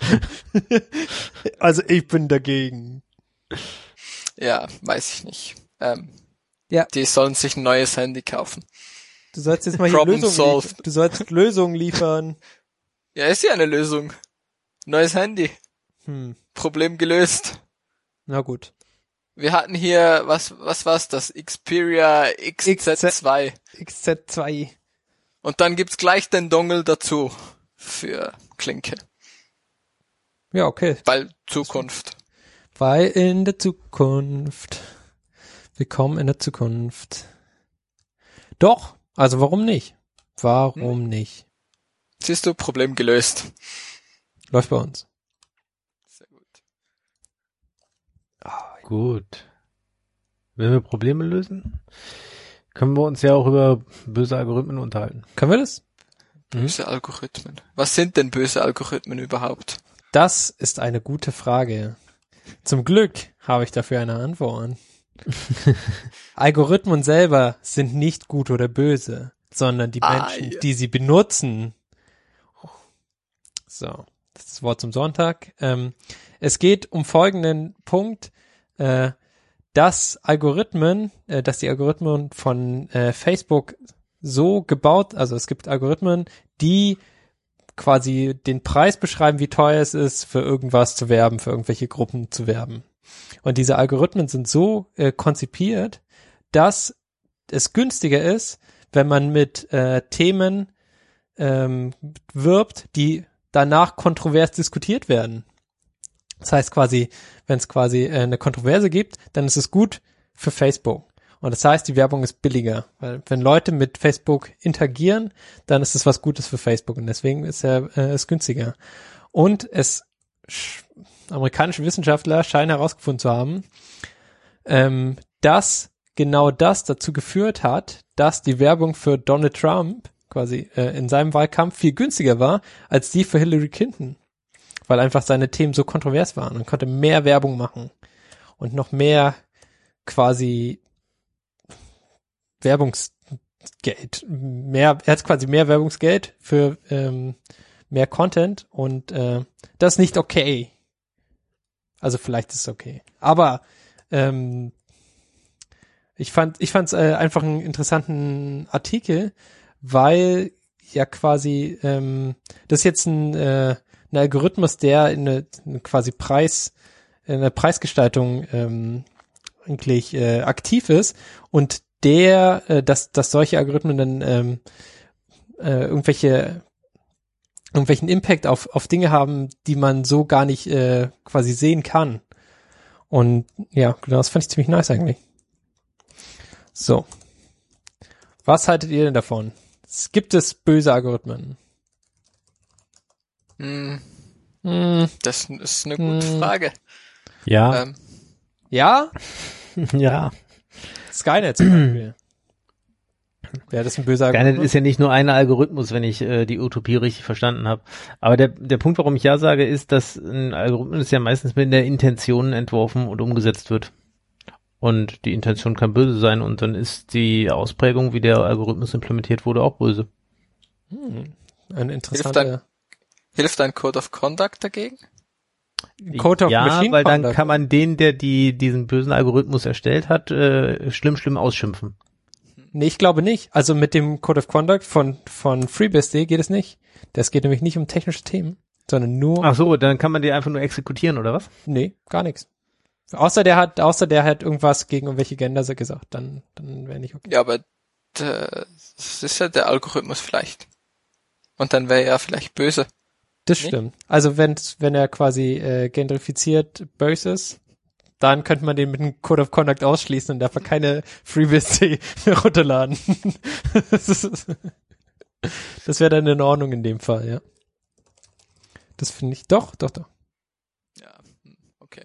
Also ich bin dagegen. Ja, weiß ich nicht. Ja. Die sollen sich ein neues Handy kaufen. Du sollst jetzt mal hier Du sollst Lösungen liefern. Ja, ist ja eine Lösung. Neues Handy. Problem gelöst. Na gut. Wir hatten hier, was war's das? Xperia XZ2. XZ2. Und dann gibt's gleich den Dongle dazu. Für Klinke. Ja, okay. Weil Zukunft. Weil in der Zukunft. Willkommen in der Zukunft. Doch, also warum nicht? Warum nicht? Siehst du, Problem gelöst. Läuft bei uns. Sehr gut. Gut. Wenn wir Probleme lösen, können wir uns ja auch über böse Algorithmen unterhalten. Können wir das? Böse Algorithmen. Was sind denn böse Algorithmen überhaupt? Das ist eine gute Frage. Zum Glück habe ich dafür eine Antwort. Algorithmen selber sind nicht gut oder böse, sondern die Menschen, die sie benutzen. So, das ist das Wort zum Sonntag. Es geht um folgenden Punkt. dass die Algorithmen von Facebook so gebaut, also es gibt Algorithmen, die quasi den Preis beschreiben, wie teuer es ist, für irgendwas zu werben, für irgendwelche Gruppen zu werben. Und diese Algorithmen sind so konzipiert, dass es günstiger ist, wenn man mit Themen wirbt, die danach kontrovers diskutiert werden. Das heißt quasi, wenn es quasi eine Kontroverse gibt, dann ist es gut für Facebook. Und das heißt, die Werbung ist billiger, weil wenn Leute mit Facebook interagieren, dann ist es was Gutes für Facebook und deswegen ist es günstiger. Und amerikanische Wissenschaftler scheinen herausgefunden zu haben, dass genau das dazu geführt hat, dass die Werbung für Donald Trump quasi in seinem Wahlkampf viel günstiger war als die für Hillary Clinton, weil einfach seine Themen so kontrovers waren und konnte mehr Werbung machen und noch mehr quasi Werbungsgeld, er hat quasi mehr Werbungsgeld für mehr Content und das ist nicht okay. Also vielleicht ist es okay. Aber ich fand's einfach einen interessanten Artikel, weil ja quasi das ist jetzt ein Algorithmus, der in eine quasi in der Preisgestaltung eigentlich aktiv ist und dass solche Algorithmen dann irgendwelchen Impact auf Dinge haben, die man so gar nicht quasi sehen kann. Und ja, genau, das fand ich ziemlich nice eigentlich. So. Was haltet ihr denn davon? Gibt es böse Algorithmen? Das ist eine gute Frage. Ja. Ja? Ja. Skynet zum Beispiel. Wäre das ein böser Algorithmus? Skynet ist ja nicht nur ein Algorithmus, wenn ich die Utopie richtig verstanden habe. Aber der Punkt, warum ich ja sage, ist, dass ein Algorithmus ja meistens mit der Intention entworfen und umgesetzt wird. Und die Intention kann böse sein und dann ist die Ausprägung, wie der Algorithmus implementiert wurde, auch böse. Eine interessante... Hilft ein Code of Conduct dagegen? Code of Machine weil Conduct. dann kann man den, der diesen bösen Algorithmus erstellt hat, schlimm ausschimpfen. Nee, ich glaube nicht. Also mit dem Code of Conduct von FreeBSD geht es nicht. Das geht nämlich nicht um technische Themen, sondern nur... Ach so, dann kann man die einfach nur exekutieren, oder was? Nee, gar nichts. Außer der hat irgendwas gegen irgendwelche Gender gesagt, dann wäre nicht okay. Ja, aber das ist ja der Algorithmus vielleicht. Und dann wäre er vielleicht böse. Das stimmt. Also wenn er quasi genderifiziert böse ist, dann könnte man den mit einem Code of Conduct ausschließen und darf er keine FreeBSD runterladen. Das wäre dann in Ordnung in dem Fall, ja. Das finde ich, doch. Ja, okay.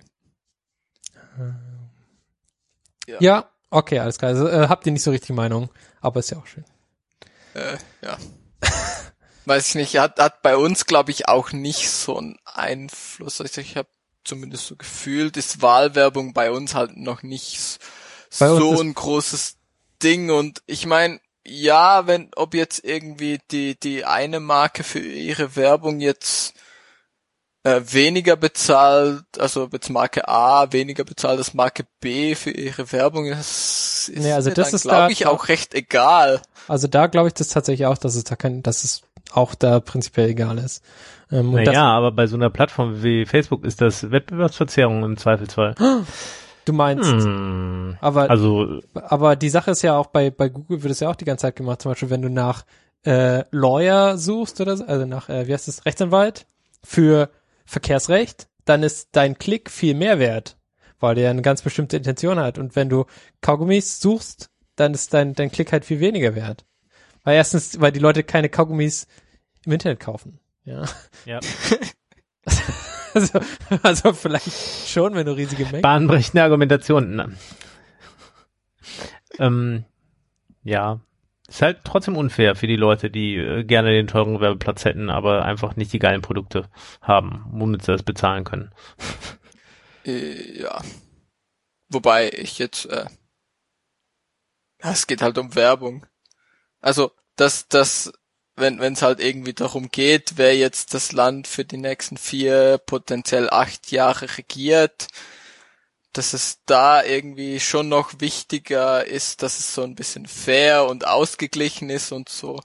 Ja, okay, alles klar. Also habt ihr nicht so richtig Meinung, aber ist ja auch schön. Ja. Weiß ich nicht, hat bei uns, glaube ich, auch nicht so einen Einfluss. Also ich habe zumindest so gefühlt, ist Wahlwerbung bei uns halt noch nicht so ein großes Ding. Und ich meine, ja, ob jetzt irgendwie die eine Marke für ihre Werbung jetzt weniger bezahlt, also jetzt Marke A weniger bezahlt als Marke B für ihre Werbung, ist nee, also mir das dann, ist glaube ich, auch recht egal. Also da glaube ich das tatsächlich auch, dass es auch da prinzipiell egal ist. Naja, aber bei so einer Plattform wie Facebook ist das Wettbewerbsverzerrung im Zweifelsfall. Du meinst, aber die Sache ist ja auch, bei Google wird es ja auch die ganze Zeit gemacht, zum Beispiel wenn du nach Lawyer suchst oder so, also nach, wie heißt das, Rechtsanwalt für Verkehrsrecht, dann ist dein Klick viel mehr wert, weil der eine ganz bestimmte Intention hat. Und wenn du Kaugummis suchst, dann ist dein Klick halt viel weniger wert. Weil weil die Leute keine Kaugummis im Internet kaufen. Ja. Also vielleicht schon, wenn du riesige Mengen... Bahnbrechende Argumentation. Ja. Ist halt trotzdem unfair für die Leute, die gerne den teuren Werbeplatz hätten, aber einfach nicht die geilen Produkte haben, womit sie das bezahlen können. Ja. Wobei ich jetzt... es geht halt um Werbung. Also, wenn es halt irgendwie darum geht, wer jetzt das Land für die nächsten 4, potenziell 8 Jahre regiert, dass es da irgendwie schon noch wichtiger ist, dass es so ein bisschen fair und ausgeglichen ist und so.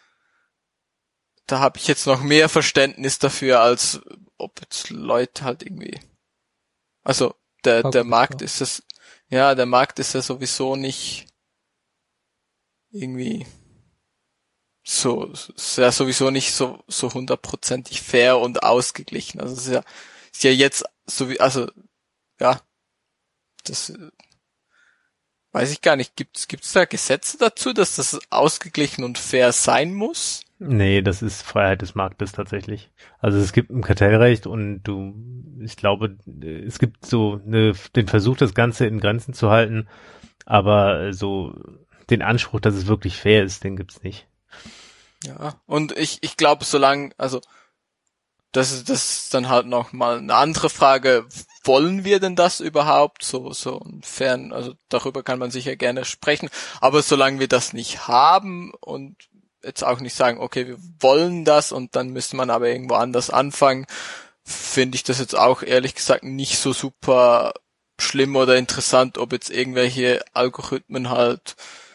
Da habe ich jetzt noch mehr Verständnis dafür, als ob jetzt Leute halt irgendwie, also der Markt ist es, ja, der Markt ist ja sowieso nicht irgendwie so, ist ja sowieso nicht so hundertprozentig fair und ausgeglichen. Also es ist ja jetzt so wie, also ja, das weiß ich gar nicht. Gibt's da Gesetze dazu, dass das ausgeglichen und fair sein muss? Nee, das ist Freiheit des Marktes tatsächlich. Also es gibt ein Kartellrecht und ich glaube, es gibt so den Versuch, das Ganze in Grenzen zu halten, aber so den Anspruch, dass es wirklich fair ist, den gibt's nicht. Ja, und ich glaube, solange, also das ist dann halt noch mal eine andere Frage, wollen wir denn das überhaupt? So fern, also darüber kann man sicher gerne sprechen, aber solange wir das nicht haben und jetzt auch nicht sagen, okay, wir wollen das und dann müsste man aber irgendwo anders anfangen, finde ich das jetzt auch ehrlich gesagt nicht so super schlimm oder interessant, ob jetzt irgendwelche Algorithmen halt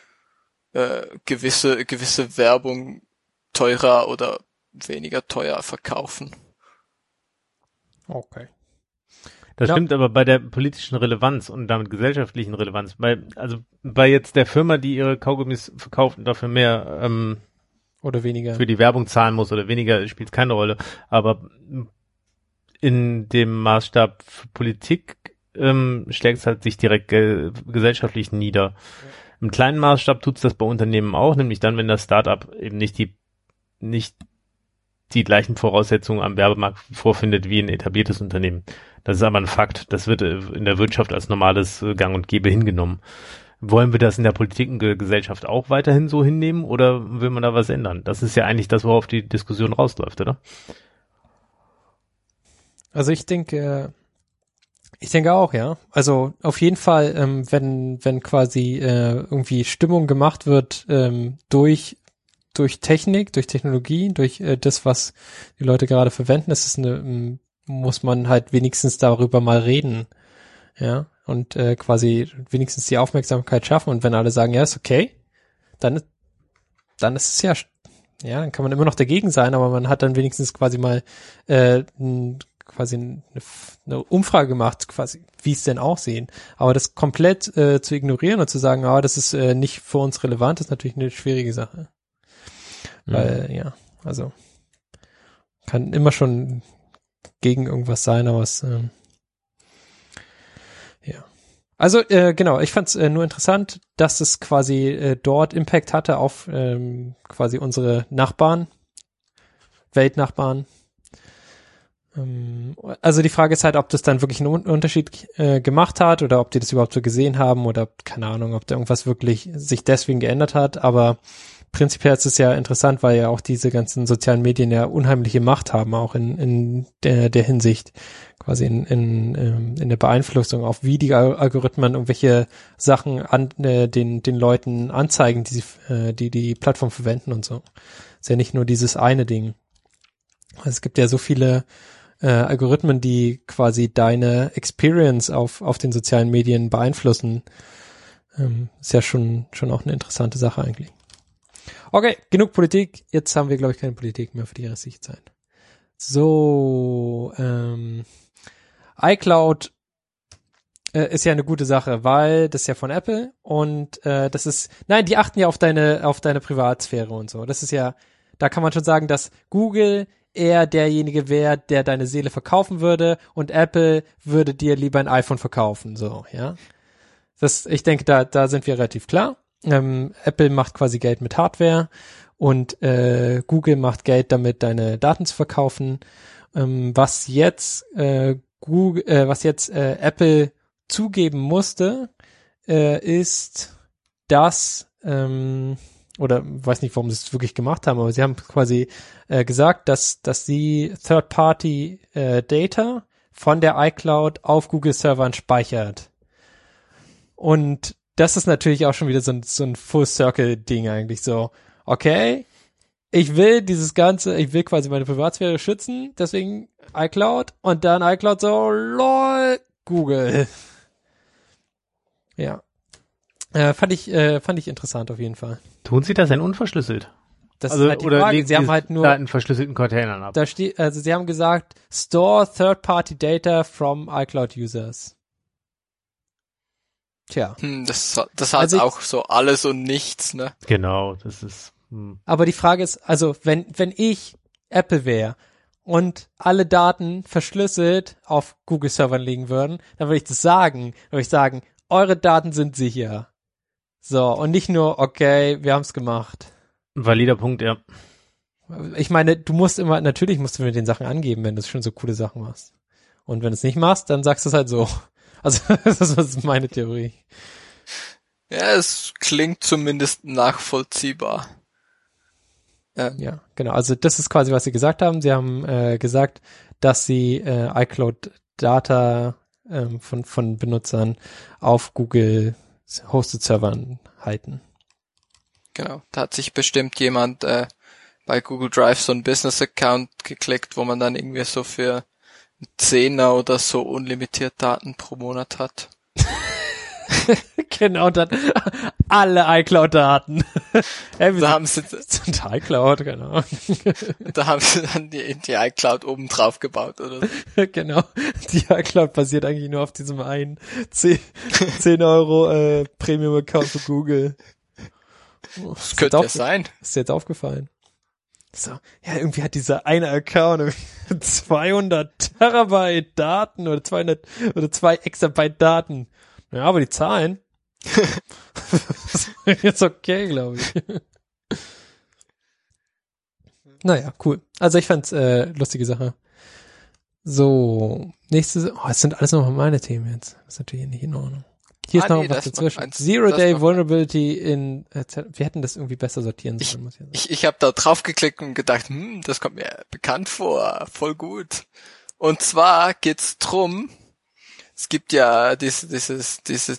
gewisse Werbung teurer oder weniger teuer verkaufen. Okay. Das stimmt aber bei der politischen Relevanz und damit gesellschaftlichen Relevanz. Bei jetzt der Firma, die ihre Kaugummis verkauft und dafür mehr oder weniger für die Werbung zahlen muss oder weniger, spielt keine Rolle. Aber in dem Maßstab für Politik schlägt es halt sich direkt gesellschaftlich nieder. Ja. Im kleinen Maßstab tut's das bei Unternehmen auch, nämlich dann, wenn das Startup eben nicht die gleichen Voraussetzungen am Werbemarkt vorfindet wie ein etabliertes Unternehmen. Das ist aber ein Fakt. Das wird in der Wirtschaft als normales Gang und Gäbe hingenommen. Wollen wir das in der Politik und Gesellschaft auch weiterhin so hinnehmen oder will man da was ändern? Das ist ja eigentlich das, worauf die Diskussion rausläuft, oder? Also ich denke auch, ja. Also auf jeden Fall, wenn quasi irgendwie Stimmung gemacht wird durch Technik, durch Technologie, durch das, was die Leute gerade verwenden, muss man halt wenigstens darüber mal reden, ja, und quasi wenigstens die Aufmerksamkeit schaffen. Und wenn alle sagen, ja, ist okay, dann ist es ja, dann kann man immer noch dagegen sein, aber man hat dann wenigstens quasi mal quasi eine Umfrage gemacht, quasi, wie es denn aussehen. Aber das komplett zu ignorieren und zu sagen, das ist nicht für uns relevant, ist natürlich eine schwierige Sache. Weil, also kann immer schon gegen irgendwas sein, aber es, Also, genau, ich fand's nur interessant, dass es quasi dort Impact hatte auf quasi unsere Nachbarn, Weltnachbarn. Also die Frage ist halt, ob das dann wirklich einen Unterschied gemacht hat oder ob die das überhaupt so gesehen haben oder, keine Ahnung, ob da irgendwas wirklich sich deswegen geändert hat, aber prinzipiell ist es ja interessant, weil ja auch diese ganzen sozialen Medien ja unheimliche Macht haben, auch in der Hinsicht, quasi in der Beeinflussung auf wie die Algorithmen irgendwelche Sachen an den Leuten anzeigen, die Plattform verwenden und so. Ist ja nicht nur dieses eine Ding. Also es gibt ja so viele Algorithmen, die quasi deine Experience auf den sozialen Medien beeinflussen. Ist ja schon auch eine interessante Sache eigentlich. Okay, genug Politik. Jetzt haben wir, glaube ich, keine Politik mehr für die restliche Zeit. So, iCloud ist ja eine gute Sache, weil das ist ja von Apple und die achten ja auf deine Privatsphäre und so. Das ist ja, da kann man schon sagen, dass Google eher derjenige wäre, der deine Seele verkaufen würde und Apple würde dir lieber ein iPhone verkaufen, so, ja. Ich denke, da sind wir relativ klar. Apple macht quasi Geld mit Hardware und Google macht Geld damit, deine Daten zu verkaufen. Was jetzt Apple zugeben musste, ist, dass oder weiß nicht, warum sie es wirklich gemacht haben, aber sie haben quasi gesagt, dass sie Third-Party Data von der iCloud auf Google-Servern speichert. Und das ist natürlich auch schon wieder so ein Full-Circle-Ding eigentlich so. Okay, ich will quasi meine Privatsphäre schützen, deswegen iCloud und dann iCloud so, lol, Google. Ja. Fand ich interessant auf jeden Fall. Tun Sie das denn unverschlüsselt? Das Also, ist halt die oder Frage. legen Sie haben Sie halt nur, da in verschlüsselten Containern ab? da steht, also sie haben gesagt, store third-party data from iCloud users. Tja. Das ist halt Also auch so alles und nichts, ne? Genau, das ist, Aber die Frage ist, also wenn ich Apple wäre und alle Daten verschlüsselt auf Google-Servern liegen würden, dann würde ich das sagen. Dann würde ich sagen, eure Daten sind sicher. So, und nicht nur, okay, wir haben es gemacht. ein valider Punkt, ja. Ich meine, natürlich musst du mir den Sachen angeben, wenn du schon so coole Sachen machst. Und wenn du es nicht machst, dann sagst du es halt so. Also, das ist meine Theorie. Ja, es klingt zumindest nachvollziehbar. Ja, genau. Also das ist quasi, was sie gesagt haben. Sie haben gesagt, dass sie iCloud-Data von Benutzern auf Google Hosted Servern halten. Genau, da hat sich bestimmt jemand bei Google Drive so einen Business-Account geklickt, wo man dann irgendwie so für einen Zehner oder so unlimitiert Daten pro Monat hat. Genau, dann alle iCloud-Daten. Da haben sie iCloud, genau. dann die iCloud oben drauf gebaut, oder so. Genau. Die iCloud basiert eigentlich nur auf diesem einen 10 Euro Premium-Account für Google. Das könnte ja sein. Ist dir jetzt aufgefallen? So, ja, irgendwie hat dieser eine Account 200 Terabyte Daten oder 200 oder 2 Exabyte Daten. Ja, aber die Zahlen jetzt okay, glaube ich. Naja, cool. Also ich fand's lustige Sache. So, nächstes, es sind alles noch meine Themen jetzt. Das ist natürlich nicht in Ordnung. Hier ist noch was dazwischen. Zero-Day Vulnerability in, wir hätten das irgendwie besser sortieren sollen, muss ich sagen. Ich habe da drauf geklickt und gedacht, das kommt mir bekannt vor, voll gut. Und zwar geht's drum, es gibt ja dieses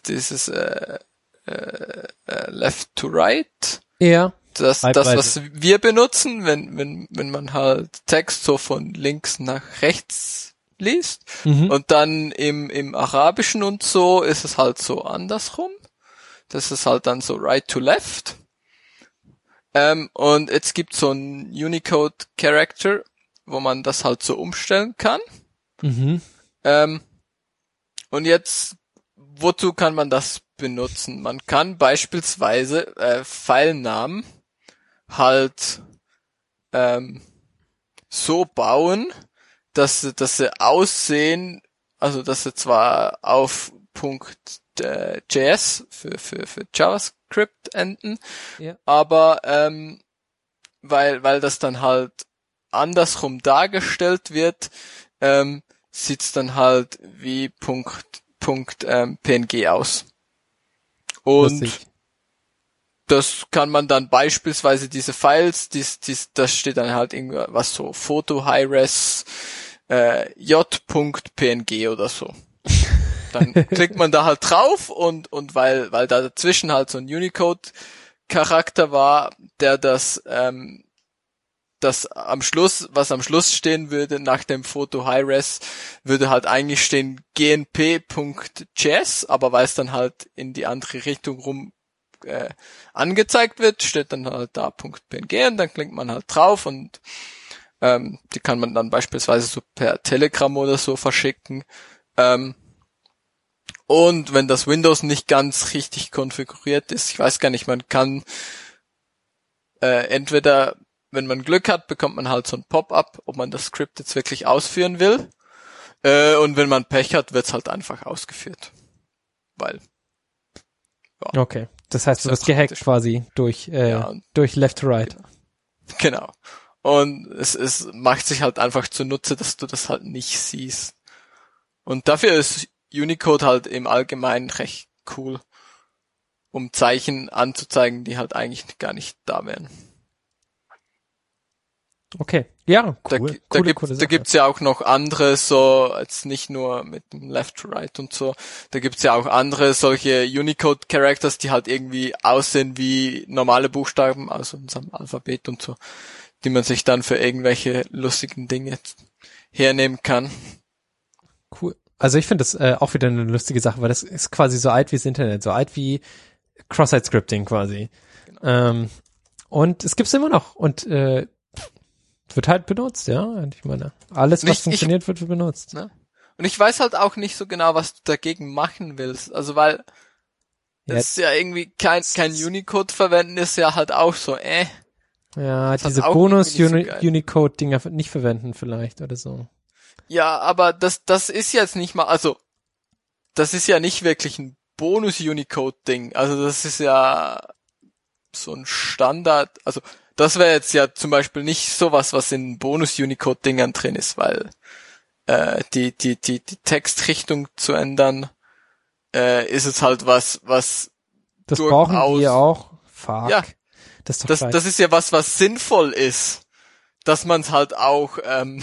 Left to Right. Ja. Das, was wir benutzen, wenn man halt Text so von links nach rechts liest. Mhm. Und dann im Arabischen und so ist es halt so andersrum. Das ist halt dann so right to left. Und jetzt gibt so ein Unicode Character, wo man das halt so umstellen kann. Mhm. Und jetzt, wozu kann man das benutzen? Man kann beispielsweise Filenamen halt so bauen, dass sie aussehen, also dass sie zwar auf .js für JavaScript enden, ja, aber weil das dann halt andersrum dargestellt wird, sieht's dann halt wie .png aus. Und lustig. das kann man dann beispielsweise diese Files, das steht dann halt irgendwas so Photo Hi-Res j.png oder so. Dann klickt man da halt drauf und weil da dazwischen halt so ein Unicode-Charakter war, der das was am Schluss stehen würde nach dem Photo Hi-Res, würde halt eigentlich stehen gnp.js, aber weil es dann halt in die andere Richtung rum angezeigt wird, steht dann halt da .png und dann klickt man halt drauf und die kann man dann beispielsweise so per Telegram oder so verschicken. Und wenn das Windows nicht ganz richtig konfiguriert ist, ich weiß gar nicht, man kann entweder, wenn man Glück hat, bekommt man halt so ein Pop-up, ob man das Skript jetzt wirklich ausführen will. Und wenn man Pech hat, wird's halt einfach ausgeführt. Weil ja, Okay, das heißt, du wirst gehackt quasi durch Left to Right. Genau. Und es macht sich halt einfach zunutze, dass du das halt nicht siehst. Und dafür ist Unicode halt im Allgemeinen recht cool, um Zeichen anzuzeigen, die halt eigentlich gar nicht da wären. Okay, ja, cool. Da gibt's ja auch noch andere, so, jetzt nicht nur mit dem Left to Right und so, da gibt's ja auch andere solche Unicode-Characters, die halt irgendwie aussehen wie normale Buchstaben aus unserem Alphabet und so, die man sich dann für irgendwelche lustigen Dinge hernehmen kann. Cool. Also ich finde das auch wieder eine lustige Sache, weil das ist quasi so alt wie das Internet, so alt wie Cross-Site-Scripting quasi. Genau. Und es gibt's immer noch und wird halt benutzt, ja. Und ich meine, alles, was funktioniert, wird benutzt. Ne? Und ich weiß halt auch nicht so genau, was du dagegen machen willst. Also weil das ist ja irgendwie kein Unicode verwenden, ist ja halt auch so, Ja, das diese hat auch Bonus-Unicode-Dinger nicht verwenden vielleicht oder so. Ja, aber das ist jetzt nicht mal, also das ist ja nicht wirklich ein Bonus-Unicode-Ding. Also das ist ja so ein Standard, also das wäre jetzt ja zum Beispiel nicht sowas, was in Bonus-Unicode-Dingern drin ist, weil die Textrichtung zu ändern, ist es halt was das brauchen die auch. Fuck. Ja, das ist doch das ist ja was sinnvoll ist, dass man es halt auch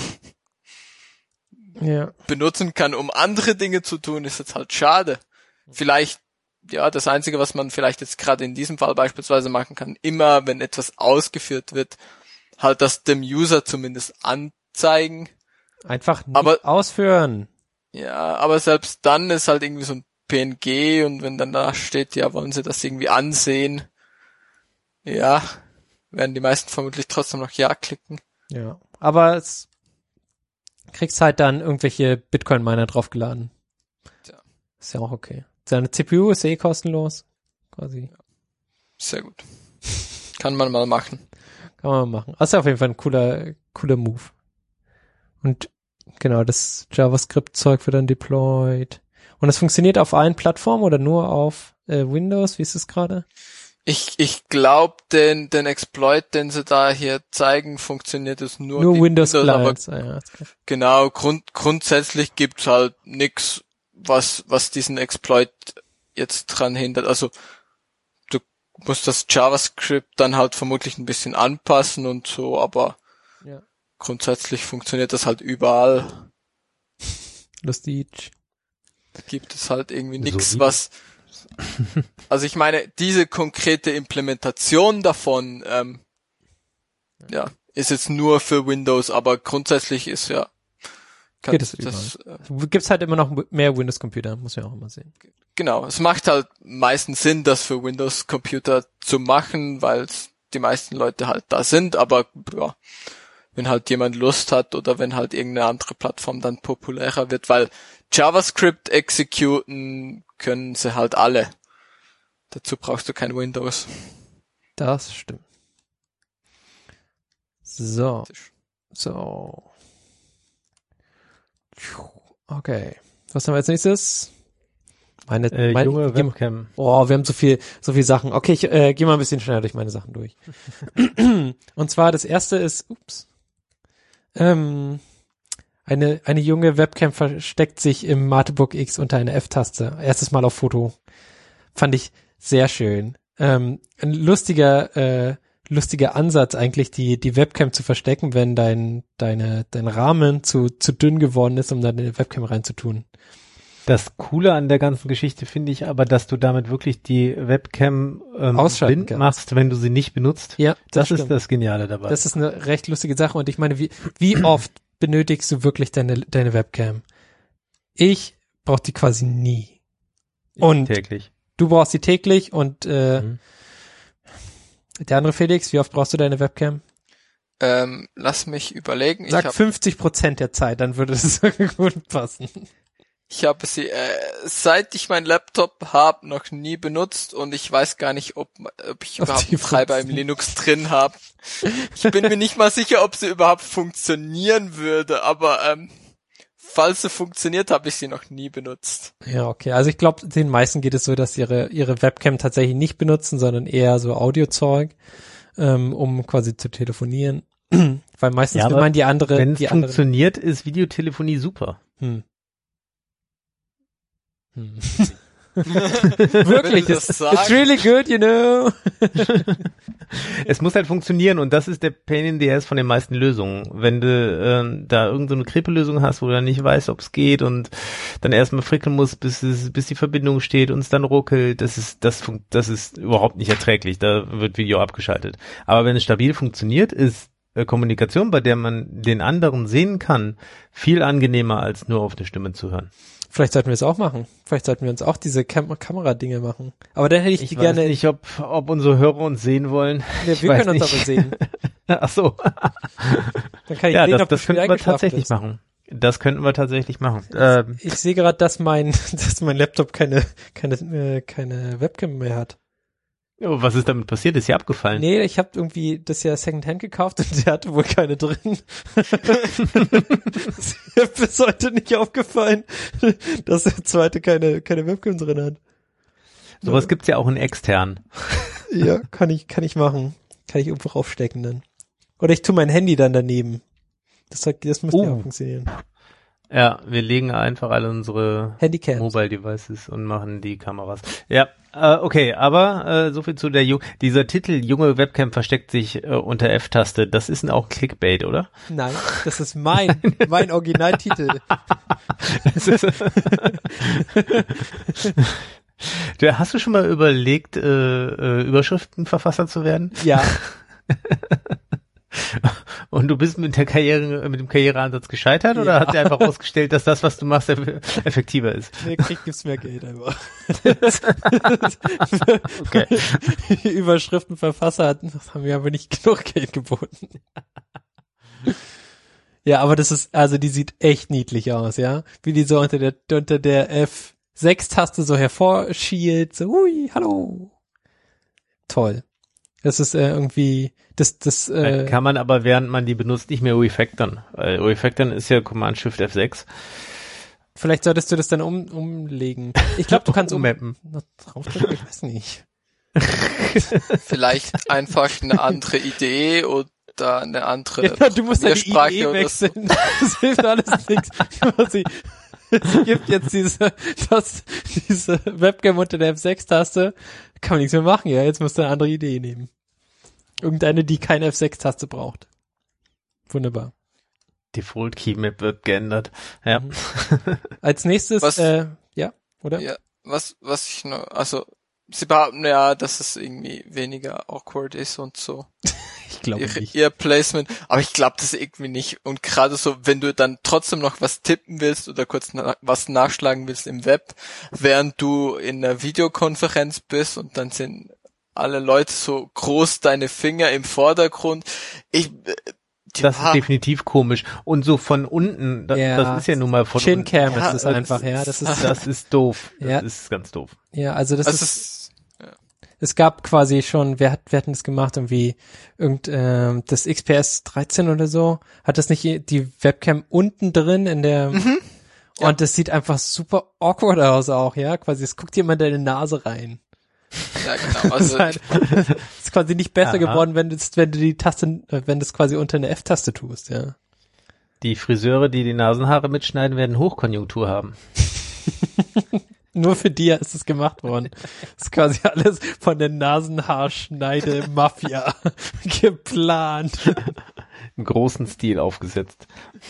benutzen kann, um andere Dinge zu tun, ist jetzt halt schade. Vielleicht, ja, das Einzige, was man vielleicht jetzt gerade in diesem Fall beispielsweise machen kann, immer wenn etwas ausgeführt wird, halt das dem User zumindest anzeigen. Einfach nicht ausführen. Ja, aber selbst dann ist halt irgendwie so ein PNG und wenn dann da steht, ja, wollen sie das irgendwie ansehen, ja, werden die meisten vermutlich trotzdem noch Ja klicken. Ja, aber es kriegst halt dann irgendwelche Bitcoin-Miner draufgeladen. Ja. Ist ja auch okay. Seine CPU ist kostenlos, quasi. Ja. Sehr gut. Kann man mal machen. Kann man mal machen. Also auf jeden Fall ein cooler Move. Und genau, das JavaScript-Zeug wird dann deployed. Und das funktioniert auf allen Plattformen oder nur auf Windows? Wie ist es gerade? Ich glaube, den Exploit, den sie da hier zeigen, funktioniert es nur Windows Clients. Genau, grundsätzlich gibt's halt nix, was diesen Exploit jetzt dran hindert. Also du musst das JavaScript dann halt vermutlich ein bisschen anpassen und so, aber grundsätzlich funktioniert das halt überall. Lustig. Gibt es halt irgendwie nix, was... Also ich meine, diese konkrete Implementation davon, ist jetzt nur für Windows, aber grundsätzlich ist geht es überall. Gibt's halt immer noch mehr Windows-Computer, muss man auch immer sehen. Genau, es macht halt meistens Sinn, das für Windows-Computer zu machen, weil die meisten Leute halt da sind, aber ja, wenn halt jemand Lust hat oder wenn halt irgendeine andere Plattform dann populärer wird, weil JavaScript executen können sie halt alle. Dazu brauchst du kein Windows. Das stimmt. So. Okay. Was haben wir als nächstes? Meine junge Webcam. Oh, wir haben so viel Sachen. Okay, ich gehe mal ein bisschen schneller durch meine Sachen durch. Und zwar das erste ist, eine junge Webcam versteckt sich im Matebook X unter einer F-Taste. Erstes Mal auf Foto. Fand ich sehr schön. Ein lustiger Ansatz eigentlich, die Webcam zu verstecken, wenn dein Rahmen zu dünn geworden ist, um da eine Webcam reinzutun. Das Coole an der ganzen Geschichte finde ich aber, dass du damit wirklich die Webcam blind machst, wenn du sie nicht benutzt. Ja, das ist das Geniale dabei. Das ist eine recht lustige Sache und ich meine, wie oft benötigst du wirklich deine Webcam? Ich brauche die quasi nie. Und täglich. Du brauchst die täglich und der andere Felix, wie oft brauchst du deine Webcam? Lass mich überlegen. Sag 50% der Zeit, dann würde es gut passen. Ich habe sie, seit ich meinen Laptop habe, noch nie benutzt und ich weiß gar nicht, ob ich überhaupt einen Treiber im Linux drin habe. Ich bin mir nicht mal sicher, ob sie überhaupt funktionieren würde, aber falls sie funktioniert, habe ich sie noch nie benutzt. Ja, okay. Also ich glaube, den meisten geht es so, dass ihre Webcam tatsächlich nicht benutzen, sondern eher so Audiozeug, um quasi zu telefonieren. Weil meistens will man die andere... Wenn es funktioniert, ist Videotelefonie super. Wirklich, it's really good, you know. Es muss halt funktionieren und das ist der Pain in the Ass von den meisten Lösungen. Wenn du da irgendeine Krippe-Lösung hast, wo du dann nicht weißt, ob es geht und dann erstmal frickeln musst, bis die Verbindung steht und es dann ruckelt, das ist überhaupt nicht erträglich. Da wird Video abgeschaltet. Aber wenn es stabil funktioniert, ist Kommunikation, bei der man den anderen sehen kann, viel angenehmer als nur auf eine Stimme zu hören. Vielleicht sollten wir es auch machen. Vielleicht sollten wir uns auch diese Kameradinge machen. Aber dann hätte ich die gerne. Ich weiß nicht, ob unsere Hörer uns sehen wollen. Ja, wir können uns aber sehen. Ach so. Dann kann ich sehen, ob das könnten wir tatsächlich machen. Das könnten wir tatsächlich machen. Ich sehe gerade, dass mein Laptop keine Webcam mehr hat. Oh, was ist damit passiert? Ist ja abgefallen? Nee, ich habe irgendwie das ja Secondhand gekauft und der hatte wohl keine drin. Ist mir bis heute nicht aufgefallen, dass der zweite keine Webcam drin hat. Sowas gibt's ja auch in extern. Ja, kann ich machen. Kann ich irgendwo raufstecken dann. Oder ich tue mein Handy dann daneben. Das müsste ja auch funktionieren. Ja, wir legen einfach alle unsere Handycams. Mobile Devices und machen die Kameras. Ja, okay, aber so viel zu dieser Titel, junge Webcam versteckt sich unter F-Taste, das ist auch Clickbait, oder? Nein, das ist mein Originaltitel. Hast du schon mal überlegt, Überschriftenverfasser zu werden? Ja. Und du bist mit dem Karriereansatz gescheitert oder hat dir einfach ausgestellt, dass das, was du machst, effektiver ist? Nee, gibt's mehr Geld einfach. Okay. Überschriftenverfasser haben wir aber nicht genug Geld geboten. Ja, aber die sieht echt niedlich aus, ja? Wie die so unter der F6-Taste so hervorschielt, so, hui, hallo. Toll. Das ist irgendwie, kann man aber, während man die benutzt, nicht mehr refactoren. Refactoren ist ja Command-Shift F6. Vielleicht solltest du das dann umlegen. Ich glaube, du kannst ummappen. Draufdrücken, ich weiß nicht. Vielleicht einfach eine andere Idee oder eine andere ja, du musst ja die Idee wechseln. So. Das hilft alles nichts. Es gibt jetzt diese Webcam unter der F6-Taste. Kann man nichts mehr machen, ja. Jetzt musst du eine andere Idee nehmen. Irgendeine, die keine F6-Taste braucht. Wunderbar. Default Keymap wird geändert. Ja. Mhm. Als nächstes, ja, oder? Ja, was ich noch, also, sie behaupten ja, dass es irgendwie weniger awkward ist und so. Ich glaube nicht. Ihr Placement, aber ich glaube das irgendwie nicht. Und gerade so, wenn du dann trotzdem noch was tippen willst oder kurz was nachschlagen willst im Web, während du in einer Videokonferenz bist und dann sind alle Leute so groß, deine Finger im Vordergrund. Das ist definitiv komisch. Und so von unten, das ist ja nun mal von unten. Chincam ist es einfach, ja. Das ist doof. Das ist ganz doof. Ja, also es gab quasi schon, wer hat das gemacht? Irgendwie das XPS 13 oder so, hat das nicht die Webcam unten drin in der und das sieht einfach super awkward aus auch, ja, quasi es guckt jemand in deine Nase rein. Ja, genau. Also ist quasi nicht besser geworden, wenn du die Taste, wenn du es quasi unter eine F-Taste tust, ja. Die Friseure, die die Nasenhaare mitschneiden, werden Hochkonjunktur haben. Nur für die ist es gemacht worden. Das ist quasi alles von der Nasenhaarschneide-Mafia geplant. Im großen Stil aufgesetzt.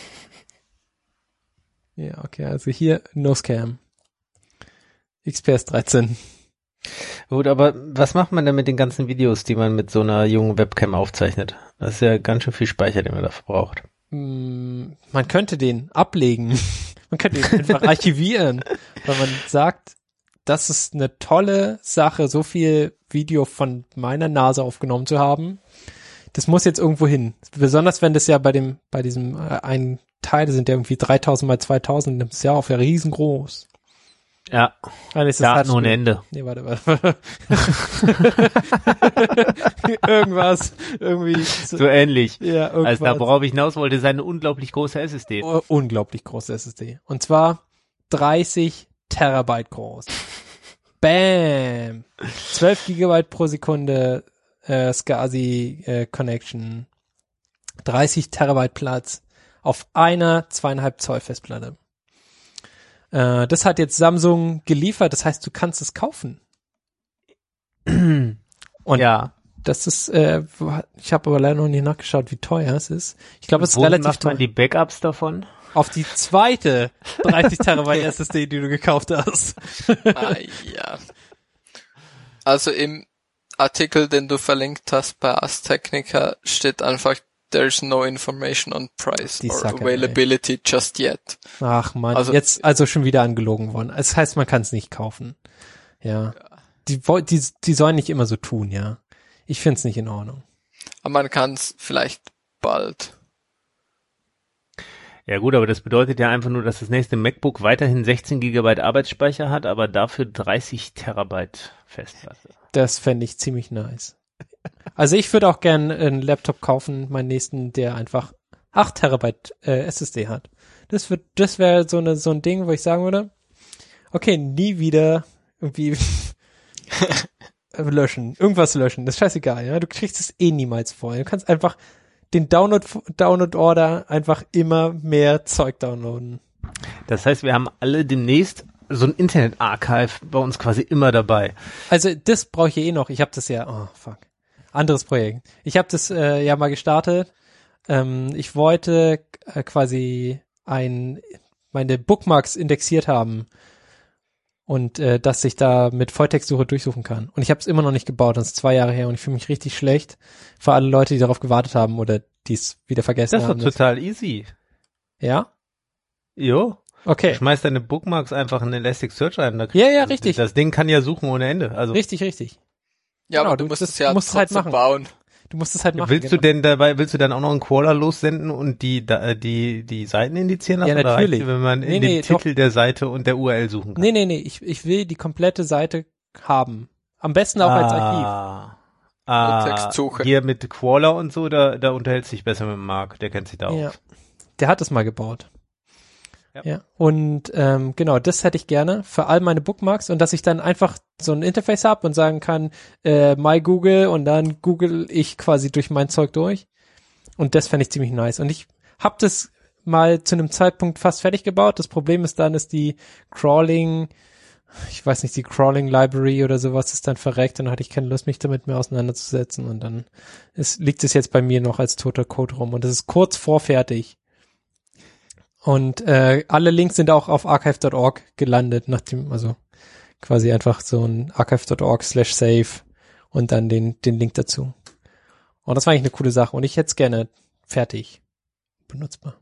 Ja, okay, also hier No-Scam. XPS 13. Gut, aber was macht man denn mit den ganzen Videos, die man mit so einer jungen Webcam aufzeichnet? Das ist ja ganz schön viel Speicher, den man dafür braucht. Man könnte den ablegen. Man könnte ihn einfach archivieren, weil man sagt, das ist eine tolle Sache, so viel Video von meiner Nase aufgenommen zu haben. Das muss jetzt irgendwo hin. Besonders wenn das ja bei diesem einen Teil, das sind ja irgendwie 3000 mal 2000, das ist ja auch ja riesengroß. Ja, Daten ohne Ende. Nee, warte. Irgendwie. So ähnlich. Ja, irgendwas. Also da, worauf ich hinaus wollte, ist eine unglaublich große SSD. Unglaublich große SSD. Und zwar 30 Terabyte groß. Bam! 12 Gigabyte pro Sekunde SCSI Connection. 30 Terabyte Platz auf einer 2,5 Zoll Festplatte. Das hat jetzt Samsung geliefert, das heißt, du kannst es kaufen. Und ja. Das ist, ich habe aber leider noch nicht nachgeschaut, wie teuer es ist. Ich glaube, es ist relativ macht man teuer. Die Backups davon? Auf die zweite 30 Terabyte SSD, die du gekauft hast. Ja. Also im Artikel, den du verlinkt hast bei Ars Technica, steht einfach, there's no information on price Die or Sucker, availability just yet. Ach man, Also- jetzt also schon wieder angelogen worden. Das heißt, man kann es nicht kaufen. Ja. Die sollen nicht immer so tun, ja. Ich find's nicht in Ordnung. Aber man kann es vielleicht bald. Ja gut, aber das bedeutet ja einfach nur, dass das nächste MacBook weiterhin 16 GB Arbeitsspeicher hat, aber dafür 30 Terabyte Festplatte. Das fände ich ziemlich nice. Also ich würde auch gern einen Laptop kaufen, meinen nächsten, der einfach 8 Terabyte SSD hat. Das wäre so ein Ding, wo ich sagen würde, okay, nie wieder irgendwie irgendwas löschen, das ist scheißegal, ja, du kriegst es eh niemals voll. Du kannst einfach den Download-Order einfach immer mehr Zeug downloaden. Das heißt, wir haben alle demnächst so ein Internet-Archive bei uns quasi immer dabei. Also das brauche ich eh noch. Ich habe das anderes Projekt. Ich habe das ja mal gestartet. Ich wollte quasi meine Bookmarks indexiert haben und dass ich da mit Volltextsuche durchsuchen kann. Und ich habe es immer noch nicht gebaut. Das ist 2 Jahre her und ich fühle mich richtig schlecht für alle Leute, die darauf gewartet haben oder die es wieder vergessen Das ist haben. doch total easy. Ja? Jo. Okay. Schmeiß deine Bookmarks einfach in Elasticsearch ein. Ja, richtig. Das Ding kann ja suchen ohne Ende. Also Richtig. Ja, Genau, aber du musst es ja musst es halt trotzdem machen. bauen. Du musst es halt machen. willst du dann auch noch einen Crawler lossenden und die Seiten indizieren lassen? Ja, oder natürlich. reicht dir, wenn man in den Titel der Seite und der URL suchen kann? Nee. Ich will die komplette Seite haben. Am besten auch als Archiv. Textsuche. Hier mit Crawler und so, da unterhält sich besser mit Marc, der kennt sich da Ja. aus. Der hat es mal gebaut. Ja. Ja. Und genau, das hätte ich gerne für all meine Bookmarks und dass ich dann einfach so ein Interface habe und sagen kann, my Google und dann google ich quasi durch mein Zeug durch. Und das fände ich ziemlich nice. Und ich habe das mal zu einem Zeitpunkt fast fertig gebaut. Das Problem ist dann, ist die Crawling Library oder sowas ist dann verreckt und dann hatte ich keine Lust, mich damit mehr auseinanderzusetzen und dann liegt es jetzt bei mir noch als toter Code rum und das ist kurz vor fertig. Und alle Links sind auch auf archive.org gelandet, also quasi einfach so ein archive.org/save und dann den Link dazu. Und das war eigentlich eine coole Sache und ich hätte es gerne fertig benutzbar.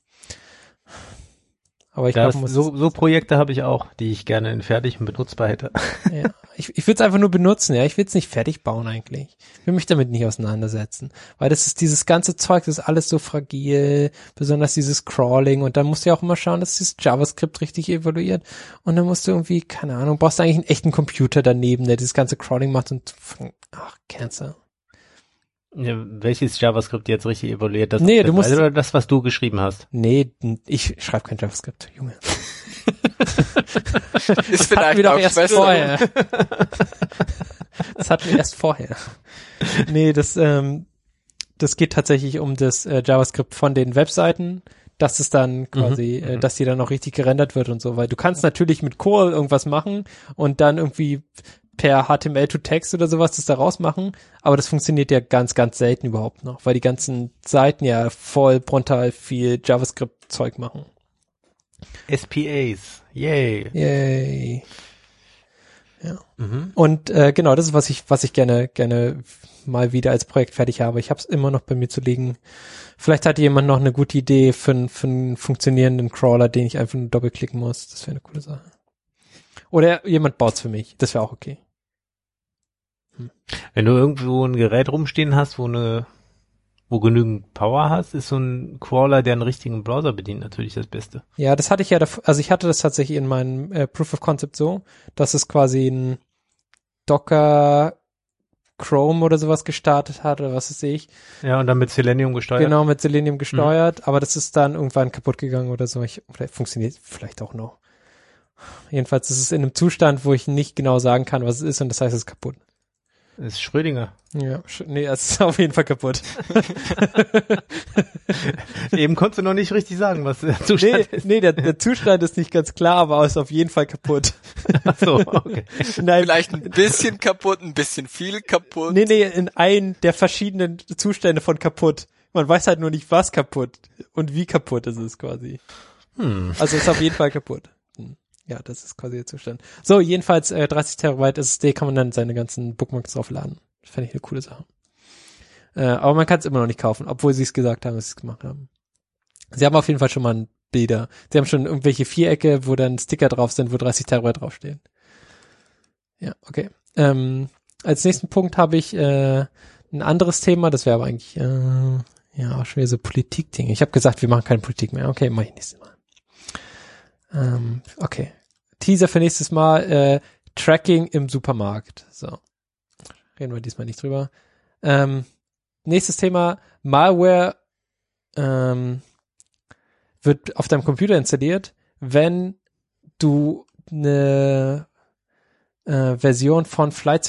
Aber ich glaube, so Projekte habe ich auch, die ich gerne in fertig und benutzbar hätte. Ja, ich will es einfach nur benutzen, ja. Ich will es nicht fertig bauen eigentlich. Ich will mich damit nicht auseinandersetzen. Weil das ist dieses ganze Zeug, das ist alles so fragil, besonders dieses Crawling und dann musst du ja auch immer schauen, dass dieses JavaScript richtig evaluiert und dann musst du irgendwie, keine Ahnung, brauchst du eigentlich einen echten Computer daneben, der dieses ganze Crawling macht und Cancer. Ja, welches JavaScript jetzt richtig evaluiert? Das Nee, du musst oder das, was du geschrieben hast? Nee, ich schreibe kein JavaScript, Junge. Ist Das hatten wir vielleicht doch auch erst besser. vorher. Das hatten wir erst vorher. Nee, das geht tatsächlich um das JavaScript von den Webseiten, dass es dann quasi, dass die dann auch richtig gerendert wird und so, weil du kannst natürlich mit Curl irgendwas machen und dann irgendwie per HTML to Text oder sowas das da rausmachen, aber das funktioniert ja ganz, ganz selten überhaupt noch, weil die ganzen Seiten ja voll brutal viel JavaScript-Zeug machen. SPAs. Yay. Ja. Und genau, das ist, was ich gerne mal wieder als Projekt fertig habe. Ich habe es immer noch bei mir zu liegen. Vielleicht hat jemand noch eine gute Idee für einen funktionierenden Crawler, den ich einfach nur doppelklicken muss. Das wäre eine coole Sache. Oder jemand baut's für mich. Das wäre auch okay. Wenn du irgendwo ein Gerät rumstehen hast, wo genügend Power hast, ist so ein Crawler, der einen richtigen Browser bedient, natürlich das Beste. Ja, das hatte ich ja, also ich hatte das tatsächlich in meinem Proof of Concept so, dass es quasi ein Docker Chrome oder sowas gestartet hat oder was weiß ich. Ja, und dann mit Selenium gesteuert. Genau, mit Selenium gesteuert, aber das ist dann irgendwann kaputt gegangen oder so. Vielleicht funktioniert vielleicht auch noch. Jedenfalls ist es in einem Zustand, wo ich nicht genau sagen kann, was es ist und das heißt, es ist kaputt. Das ist Schrödinger. Ja, nee, es ist auf jeden Fall kaputt. Eben konntest du noch nicht richtig sagen, was der Zustand ist. Nee, der Zustand ist nicht ganz klar, aber ist auf jeden Fall kaputt. Ach so, okay. Nein, Vielleicht ein bisschen kaputt, ein bisschen viel kaputt. Nee, in einen der verschiedenen Zustände von kaputt. Man weiß halt nur nicht, was kaputt und wie kaputt ist es quasi. Also ist auf jeden Fall kaputt. Ja, das ist quasi der Zustand. So, jedenfalls 30 Terabyte SSD kann man dann seine ganzen Bookmarks draufladen. Das fände ich eine coole Sache. Aber man kann es immer noch nicht kaufen, obwohl sie es gesagt haben, dass sie es gemacht haben. Sie haben auf jeden Fall schon mal Bilder. Sie haben schon irgendwelche Vierecke, wo dann Sticker drauf sind, wo 30 Terabyte draufstehen. Ja, okay. Als nächsten Punkt habe ich ein anderes Thema, das wäre aber eigentlich auch schon wieder so Politik-Dinge. Ich habe gesagt, wir machen keine Politik mehr. Okay, mach ich nächstes Mal. Okay. Teaser für nächstes Mal, Tracking im Supermarkt. So. Reden wir diesmal nicht drüber. Nächstes Thema, Malware wird auf deinem Computer installiert, wenn du eine Version von Flight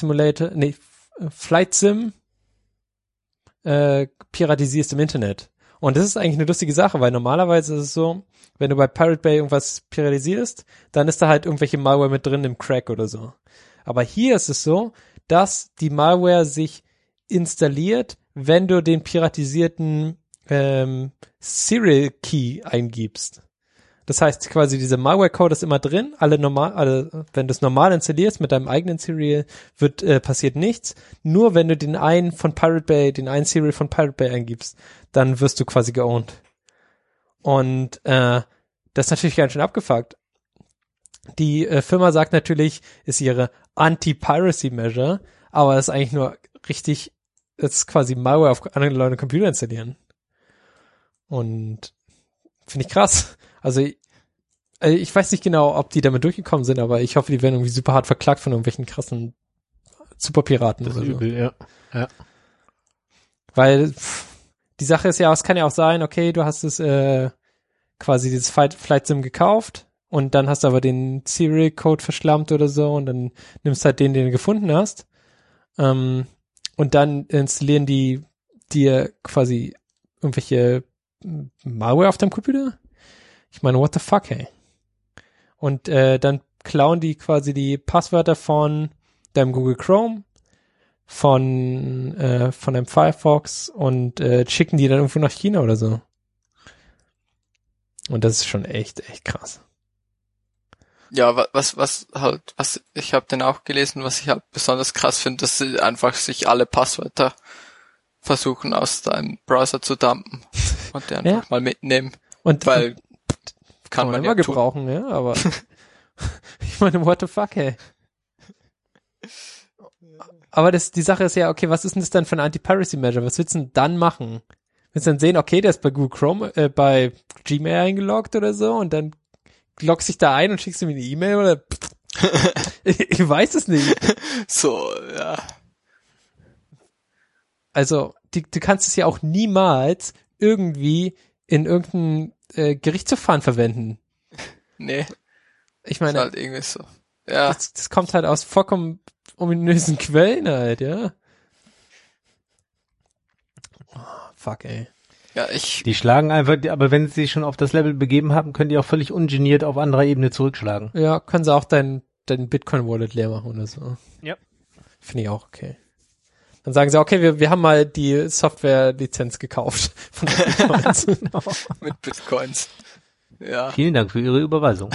Sim piratisierst im Internet. Und das ist eigentlich eine lustige Sache, weil normalerweise ist es so, wenn du bei Pirate Bay irgendwas piratisierst, dann ist da halt irgendwelche Malware mit drin im Crack oder so. Aber hier ist es so, dass die Malware sich installiert, wenn du den piratisierten Serial Key eingibst. Das heißt quasi, dieser Malware-Code ist immer drin, wenn du es normal installierst mit deinem eigenen Serial, passiert nichts. Nur wenn du den einen Serial von Pirate Bay eingibst, dann wirst du quasi geowned. Und das ist natürlich ganz schön abgefuckt. Die Firma sagt natürlich, ist ihre Anti-Piracy-Measure, aber das ist eigentlich nur das ist quasi Malware auf anderen Leuten Computer installieren. Und finde ich krass. Also ich weiß nicht genau, ob die damit durchgekommen sind, aber ich hoffe, die werden irgendwie super hart verklagt von irgendwelchen krassen Superpiraten. Das ist oder so. übel, ja. Weil die Sache ist ja, es kann ja auch sein, okay, du hast es quasi dieses Flight Sim gekauft und dann hast du aber den Serial Code verschlammt oder so und dann nimmst halt den du gefunden hast. Und dann installieren die dir quasi irgendwelche Malware auf deinem Computer? Ich meine, what the fuck, hey? Und dann klauen die quasi die Passwörter von deinem Google Chrome, von deinem Firefox und schicken die dann irgendwo nach China oder so. Und das ist schon echt krass. Ja, was ich habe den auch gelesen, was ich halt besonders krass finde, dass sie einfach sich alle Passwörter versuchen aus deinem Browser zu dumpen und die einfach mal mitnehmen. Und weil kann man immer ja gebrauchen, ja, aber ich meine, what the fuck, hey. Aber die Sache ist ja, okay, was ist denn das dann für ein Anti-Piracy-Measure? Was willst du denn dann machen? Willst du dann sehen, okay, der ist bei Google Chrome, bei Gmail eingeloggt oder so und dann loggst dich da ein und schickst ihm eine E-Mail oder ich weiß es nicht. So, ja. Also, du kannst es ja auch niemals irgendwie in irgendein Gerichtsverfahren verwenden. Nee. Ich meine, ist halt irgendwie so. Ja. Das kommt halt aus vollkommen ominösen Quellen halt, ja. Oh, fuck, ey. Ja, Die schlagen einfach, aber wenn sie sich schon auf das Level begeben haben, können die auch völlig ungeniert auf anderer Ebene zurückschlagen. Ja, können sie auch dein Bitcoin-Wallet leer machen oder so. Ja. Finde ich auch okay. Dann sagen sie, okay, wir haben mal die Software-Lizenz gekauft von den Bitcoins. Mit Bitcoins. Ja. Vielen Dank für Ihre Überweisung.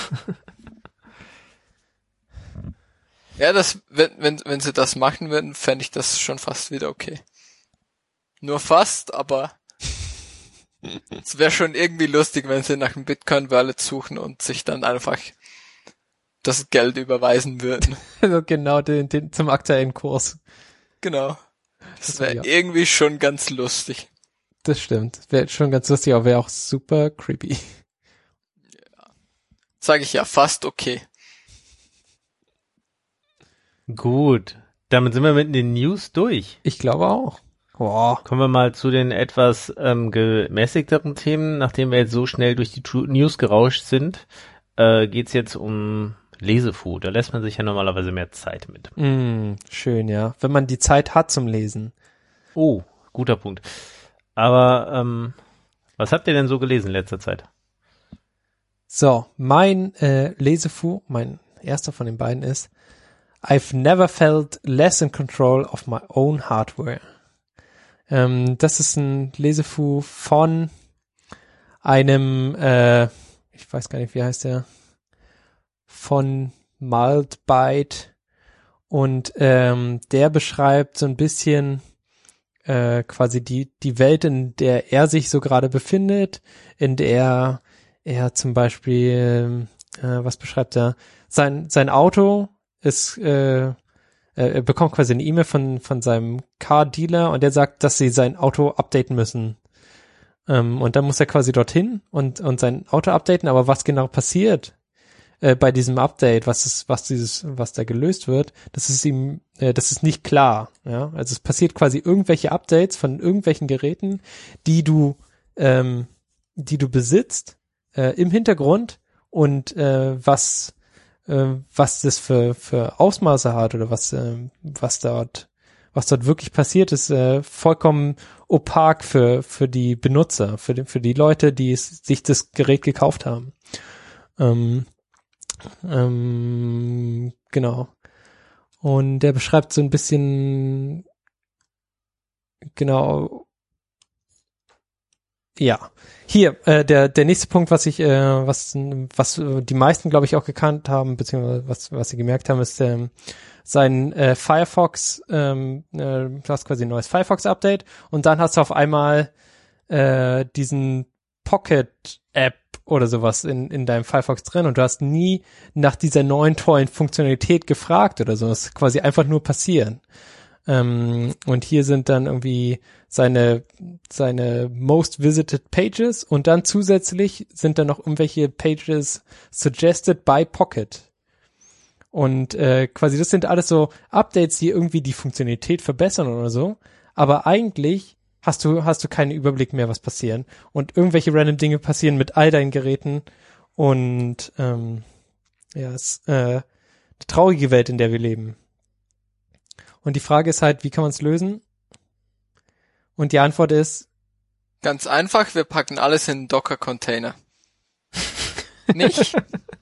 Ja, wenn sie das machen würden, fände ich das schon fast wieder okay. Nur fast, aber es wäre schon irgendwie lustig, wenn sie nach einem Bitcoin-Wallet suchen und sich dann einfach das Geld überweisen würden. Also genau, den zum aktuellen Kurs. Genau. Das wäre irgendwie schon ganz lustig. Das stimmt. Wäre schon ganz lustig, aber wäre auch super creepy. Ja. Sage ich ja, fast okay. Gut. Damit sind wir mit den News durch. Ich glaube auch. Boah. Kommen wir mal zu den etwas gemäßigteren Themen. Nachdem wir jetzt so schnell durch die News gerauscht sind, geht's jetzt um Lesefood. Da lässt man sich ja normalerweise mehr Zeit mit. Schön, ja. Wenn man die Zeit hat zum Lesen. Oh, guter Punkt. Aber was habt ihr denn so gelesen in letzter Zeit? So, mein Lesefu, mein erster von den beiden ist I've never felt less in control of my own hardware. Das ist ein Lesefu von einem, ich weiß gar nicht, wie heißt der, von Mildbyte und der beschreibt so ein bisschen quasi die Welt, in der er sich so gerade befindet, in der er zum Beispiel, was beschreibt er? Sein Auto ist, er bekommt quasi eine E-Mail von seinem Car-Dealer und der sagt, dass sie sein Auto updaten müssen. Und dann muss er quasi dorthin und sein Auto updaten, aber was genau passiert bei diesem Update, was da gelöst wird, das ist nicht klar, ja. Also es passiert quasi irgendwelche Updates von irgendwelchen Geräten, die du besitzt, im Hintergrund und was das für Ausmaße hat oder was dort wirklich passiert ist, vollkommen opak für die Benutzer, für die Leute, die sich das Gerät gekauft haben. Genau. Und der beschreibt so ein bisschen, genau, ja. Hier, der nächste Punkt, was die meisten, glaube ich, auch gekannt haben, beziehungsweise was sie gemerkt haben, ist sein Firefox, du hast quasi ein neues Firefox-Update und dann hast du auf einmal diesen Pocket-App oder sowas in deinem Firefox drin und du hast nie nach dieser neuen tollen Funktionalität gefragt oder so. Das ist quasi einfach nur passieren. Und hier sind dann irgendwie seine most visited Pages und dann zusätzlich sind dann noch irgendwelche Pages suggested by Pocket. Und quasi das sind alles so Updates, die irgendwie die Funktionalität verbessern oder so. Aber eigentlich hast du keinen Überblick mehr, was passieren. Und irgendwelche random Dinge passieren mit all deinen Geräten. Und es ist eine traurige Welt, in der wir leben. Und die Frage ist halt, wie kann man es lösen? Und die Antwort ist ganz einfach, wir packen alles in einen Docker-Container. Nicht?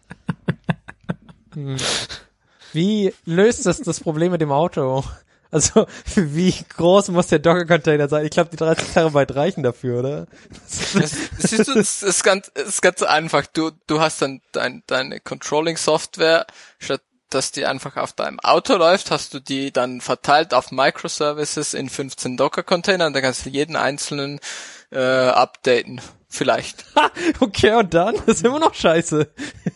Wie löst das Problem mit dem Auto? Also, wie groß muss der Docker-Container sein? Ich glaube, die 30 Terabyte reichen dafür, oder? Siehst du, das ist ganz einfach. Du hast dann deine Controlling-Software, statt dass die einfach auf deinem Auto läuft, hast du die dann verteilt auf Microservices in 15 Docker-Containern, da kannst du jeden einzelnen updaten, vielleicht. Okay, und dann? Das ist immer noch scheiße.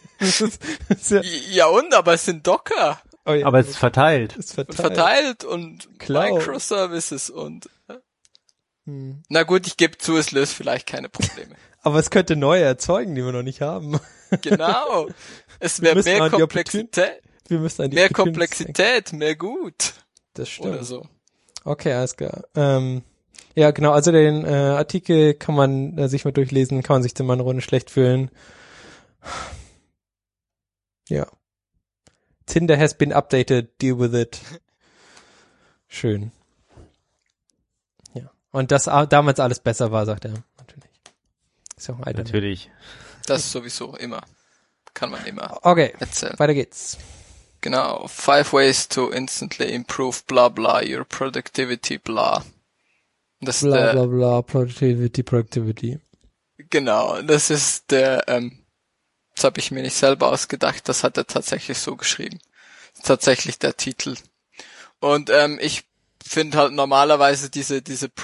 Ja und, aber es sind Docker. Oh ja, aber es ist verteilt. Verteilt und Cloud. Microservices und Na gut, ich gebe zu, es löst vielleicht keine Probleme. Aber es könnte neue erzeugen, die wir noch nicht haben. Genau. Es wäre mehr Komplexität. Wir müssen mehr Komplexität, mehr gut. Das stimmt. Oder so. Okay, alles klar. Ja, genau, also den Artikel kann man sich mal durchlesen, kann man sich dann mal eine Runde schlecht fühlen. Ja. Tinder has been updated, deal with it. Schön. Ja. Und dass damals alles besser war, sagt er. Natürlich. Ist ja auch ein Alter. Natürlich. Das sowieso immer. Kann man immer erzählen. Weiter geht's. Genau. 5 ways to instantly improve blah blah your productivity blah. Das blah blah blah, productivity. Genau. Das ist das habe ich mir nicht selber ausgedacht, das hat er tatsächlich so geschrieben. Das ist tatsächlich der Titel. Und ich finde halt normalerweise diese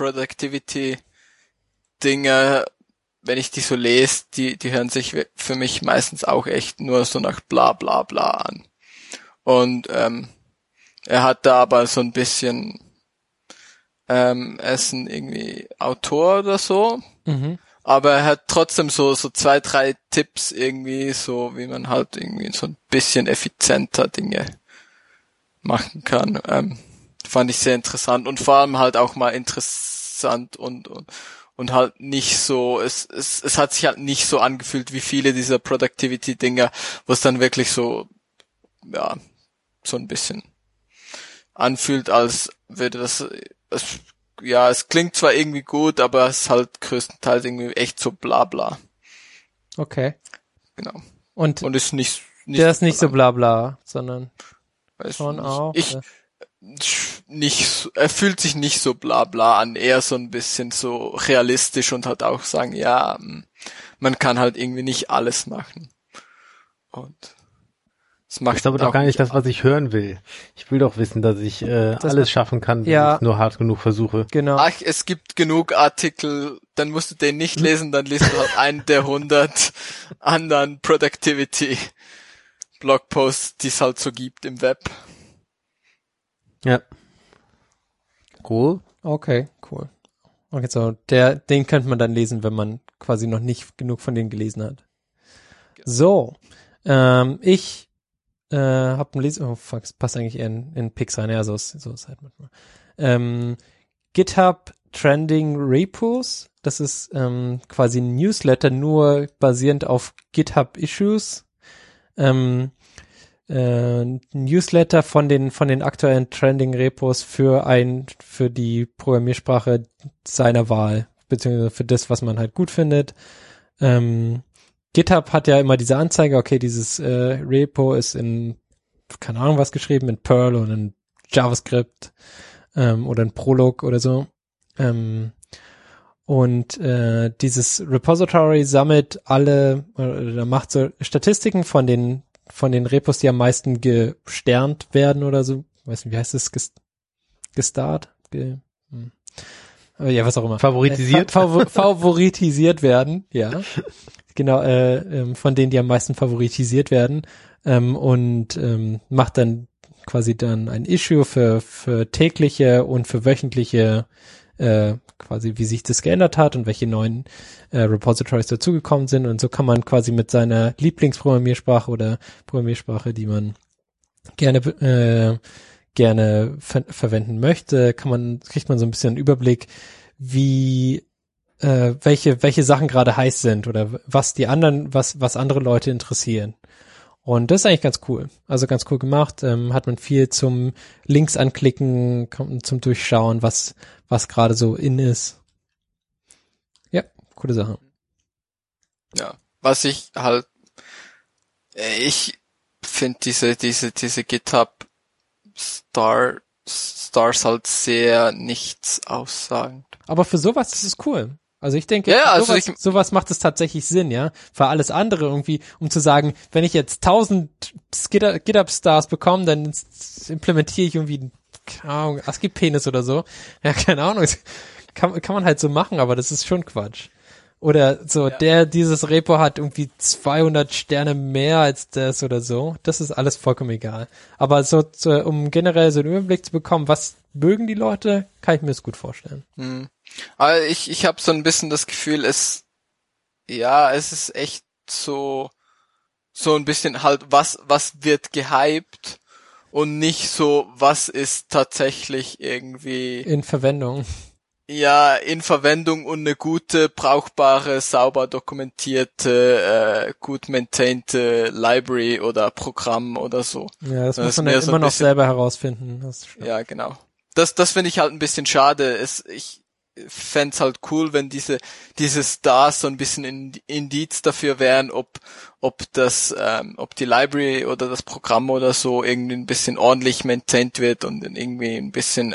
Productivity-Dinge, wenn ich die so lese, die hören sich für mich meistens auch echt nur so nach bla bla bla an. Und er hat da aber so ein bisschen, er ist ein irgendwie Autor oder so, aber er hat trotzdem so 2, 3 Tipps irgendwie, so wie man halt irgendwie so ein bisschen effizienter Dinge machen kann. Fand ich sehr interessant und vor allem halt auch mal interessant und halt nicht so, es hat sich halt nicht so angefühlt wie viele dieser Productivity-Dinger, wo es dann wirklich so, ja, so ein bisschen anfühlt, als würde es klingt zwar irgendwie gut, aber es ist halt größtenteils irgendwie echt so bla bla. Okay. Genau. Und ist nicht der ist nicht so bla bla, sondern schon auch. Er fühlt sich nicht so bla bla an, eher so ein bisschen so realistisch und halt auch sagen, ja, man kann halt irgendwie nicht alles machen. Und macht Das ist aber doch auch gar nicht das, was ich hören will. Ich will doch wissen, dass ich alles schaffen kann, wenn ich es nur hart genug versuche. Genau. Ach, es gibt genug Artikel, dann musst du den nicht lesen, dann liest du halt einen der 100 anderen Productivity-Blogposts, die es halt so gibt im Web. Ja. Cool. Okay, cool. Okay, so, den könnte man dann lesen, wenn man quasi noch nicht genug von denen gelesen hat. So, ich habe ein oh fuck, das passt eigentlich eher in Pix rein, ja, so ist halt manchmal. GitHub Trending Repos, das ist quasi ein Newsletter, nur basierend auf GitHub Issues. Newsletter von den aktuellen Trending Repos für die Programmiersprache seiner Wahl, beziehungsweise für das, was man halt gut findet. GitHub hat ja immer diese Anzeige, okay, dieses Repo ist in, keine Ahnung was geschrieben, in Perl und in JavaScript oder in Prolog oder so. Und dieses Repository sammelt oder macht so Statistiken von den Repos, die am meisten gesternt werden oder so. Weiß nicht, wie heißt das? Gestarrt? Ja, was auch immer. Favoritisiert? Favoritisiert werden, ja. Genau, von denen, die am meisten favoritisiert werden. Und macht dann quasi dann ein Issue für tägliche und für wöchentliche quasi, wie sich das geändert hat und welche neuen Repositories dazugekommen sind. Und so kann man quasi mit seiner Lieblingsprogrammiersprache oder Programmiersprache, die man gerne verwenden möchte, kriegt man so ein bisschen einen Überblick, wie welche Sachen gerade heiß sind oder was andere Leute interessieren. Und das ist eigentlich ganz cool. Also ganz cool gemacht. Hat man viel zum Links anklicken, zum Durchschauen, was gerade so in ist. Ja, coole Sache. Ja, was ich halt, ich finde diese GitHub Stars halt sehr nichts aussagend. Aber für sowas ist es cool. Also ich denke, ja, also sowas macht es tatsächlich Sinn, ja. Für alles andere irgendwie, um zu sagen, wenn ich jetzt 1000 GitHub-Stars bekomme, dann implementiere ich irgendwie, keine Ahnung, ASCII-Penis oder so. Ja, keine Ahnung. Kann man halt so machen, aber das ist schon Quatsch. Oder so, dieses Repo hat irgendwie 200 Sterne mehr als das oder so. Das ist alles vollkommen egal. Aber so, um generell so einen Überblick zu bekommen, was mögen die Leute, kann ich mir das gut vorstellen. Aber ich habe so ein bisschen das Gefühl, es ist echt so ein bisschen halt, was wird gehypt und nicht so, was ist tatsächlich irgendwie in Verwendung. Ja, in Verwendung und eine gute, brauchbare, sauber dokumentierte, gut maintainte Library oder Programm oder so. Ja, das muss man dann immer noch selber herausfinden. Ja, genau. Das finde ich halt ein bisschen schade. Ich fänd's halt cool, wenn diese Stars so ein bisschen Indiz dafür wären, ob die Library oder das Programm oder so irgendwie ein bisschen ordentlich maintained wird und irgendwie ein bisschen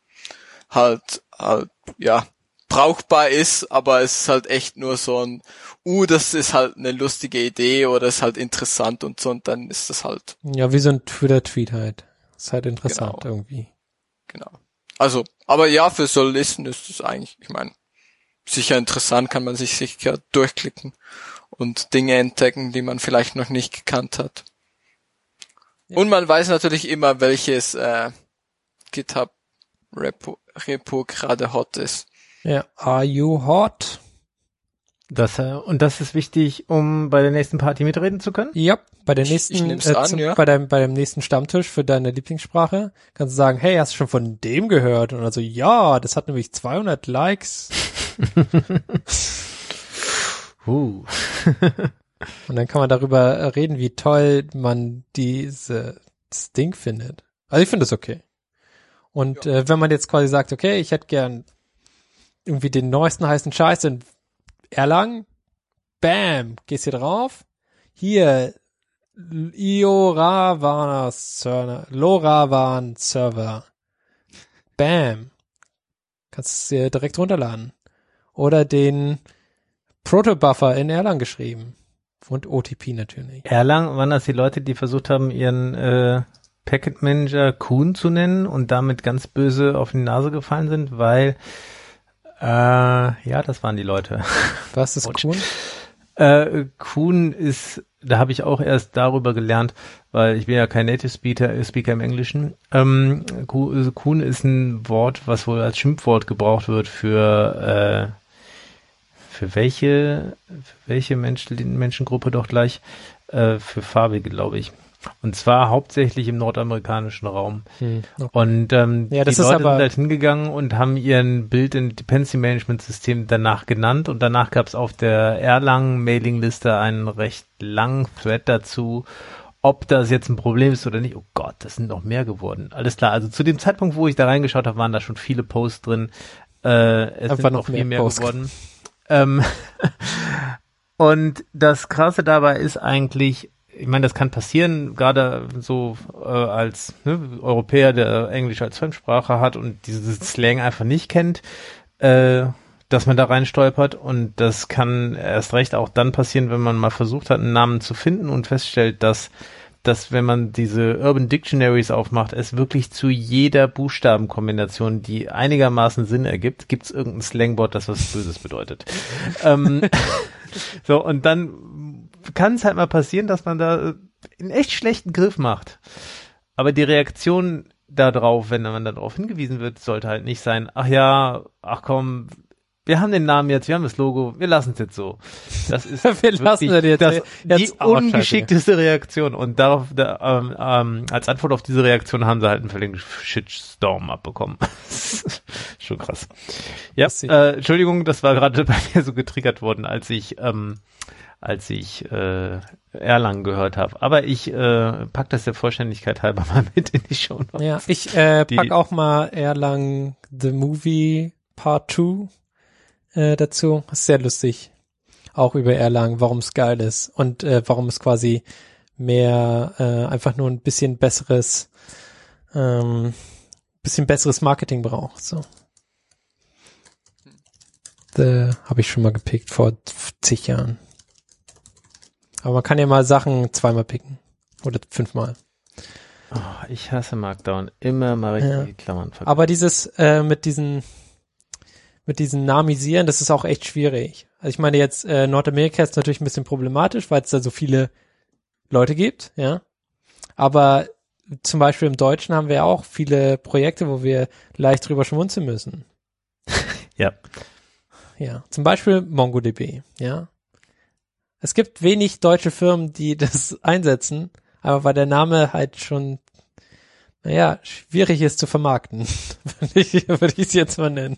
halt brauchbar ist, aber es ist halt echt nur so ein, das ist halt eine lustige Idee oder ist halt interessant und so, und dann ist das halt. Ja, wie so ein Twitter-Tweet halt. Ist halt interessant irgendwie. Genau. Also, aber ja, für Solisten ist es eigentlich, ich meine, sicher interessant, kann man sich sicher durchklicken und Dinge entdecken, die man vielleicht noch nicht gekannt hat. Ja. Und man weiß natürlich immer, welches GitHub Repo gerade hot ist. Ja, are you hot? Und das ist wichtig, um bei der nächsten Party mitreden zu können? Ja, bei der nächsten, bei dem nächsten Stammtisch für deine Lieblingssprache kannst du sagen, hey, hast du schon von dem gehört? Und also, ja, das hat nämlich 200 Likes. Und dann kann man darüber reden, wie toll man das Ding findet. Also ich finde es okay. Und wenn man jetzt quasi sagt, okay, ich hätte gern irgendwie den neuesten heißen Scheiß in Erlangen, bam, gehst hier drauf, hier LoRaWAN Server, bam, kannst es dir direkt runterladen. Oder den Protobuffer in Erlang geschrieben, Und OTP natürlich. Erlang, waren das die Leute, die versucht haben, ihren Packet Manager Kuhn zu nennen und damit ganz böse auf die Nase gefallen sind, weil ja, das waren die Leute. Was ist Kuhn? Kuhn ist, da habe ich auch erst darüber gelernt, weil ich bin ja kein Native Speaker im Englischen. Kuhn ist ein Wort, was wohl als Schimpfwort gebraucht wird für welche Menschengruppe doch gleich? Für Farbige, glaube ich. Und zwar hauptsächlich im nordamerikanischen Raum. Okay. Und Ja, die das Leute ist aber sind halt hingegangen und haben ihren Build- and Dependency Management System danach genannt. Und danach gab es auf der Erlang-Mailingliste einen recht langen Thread dazu, ob das jetzt ein Problem ist oder nicht. Oh Gott, das sind noch mehr geworden. Alles klar, also zu dem Zeitpunkt, wo ich da reingeschaut habe, waren da schon viele Posts drin. Es sind noch viel mehr geworden. Und das Krasse dabei ist eigentlich, ich meine, das kann passieren, gerade so als Europäer, der Englisch als Fremdsprache hat und dieses Slang einfach nicht kennt, dass man da rein stolpert, und das kann erst recht auch dann passieren, wenn man mal versucht hat, einen Namen zu finden und feststellt, dass wenn man diese Urban Dictionaries aufmacht, es wirklich zu jeder Buchstabenkombination, die einigermaßen Sinn ergibt, gibt es irgendein Slangwort, das was Böses bedeutet. So, und dann kann es halt mal passieren, dass man da einen echt schlechten Griff macht. Aber die Reaktion darauf, wenn man darauf hingewiesen wird, sollte halt nicht sein, ach komm, wir haben den Namen jetzt, wir haben das Logo, wir lassen es jetzt so. Das ist wir lassen die ungeschickteste Reaktion. Und darauf, als Antwort auf diese Reaktion haben sie halt einen völligen Shitstorm abbekommen. Schon krass. Ja, Entschuldigung, das war gerade bei mir so getriggert worden, als ich Erlang gehört habe. Aber ich pack das der Vollständigkeit halber mal mit in die Shownotes. Ja, ich pack auch mal Erlang The Movie Part 2 dazu. Das ist sehr lustig. Auch über Erlang, warum es geil ist und warum es quasi mehr einfach nur ein bisschen besseres Marketing braucht. So. Habe ich schon mal gepickt vor 10 Jahren. Aber man kann ja mal Sachen zweimal picken. Oder 5-mal. Oh, ich hasse Markdown. Immer mal richtig die Klammern vergessen. Aber dieses mit diesen Namisieren, das ist auch echt schwierig. Also ich meine jetzt, Nordamerika ist natürlich ein bisschen problematisch, weil es da so viele Leute gibt, ja. Aber zum Beispiel im Deutschen haben wir ja auch viele Projekte, wo wir leicht drüber schmunzeln müssen. Ja. Ja, zum Beispiel MongoDB, ja. Es gibt wenig deutsche Firmen, die das einsetzen, aber weil der Name halt schon, schwierig ist zu vermarkten, würde ich es jetzt mal nennen.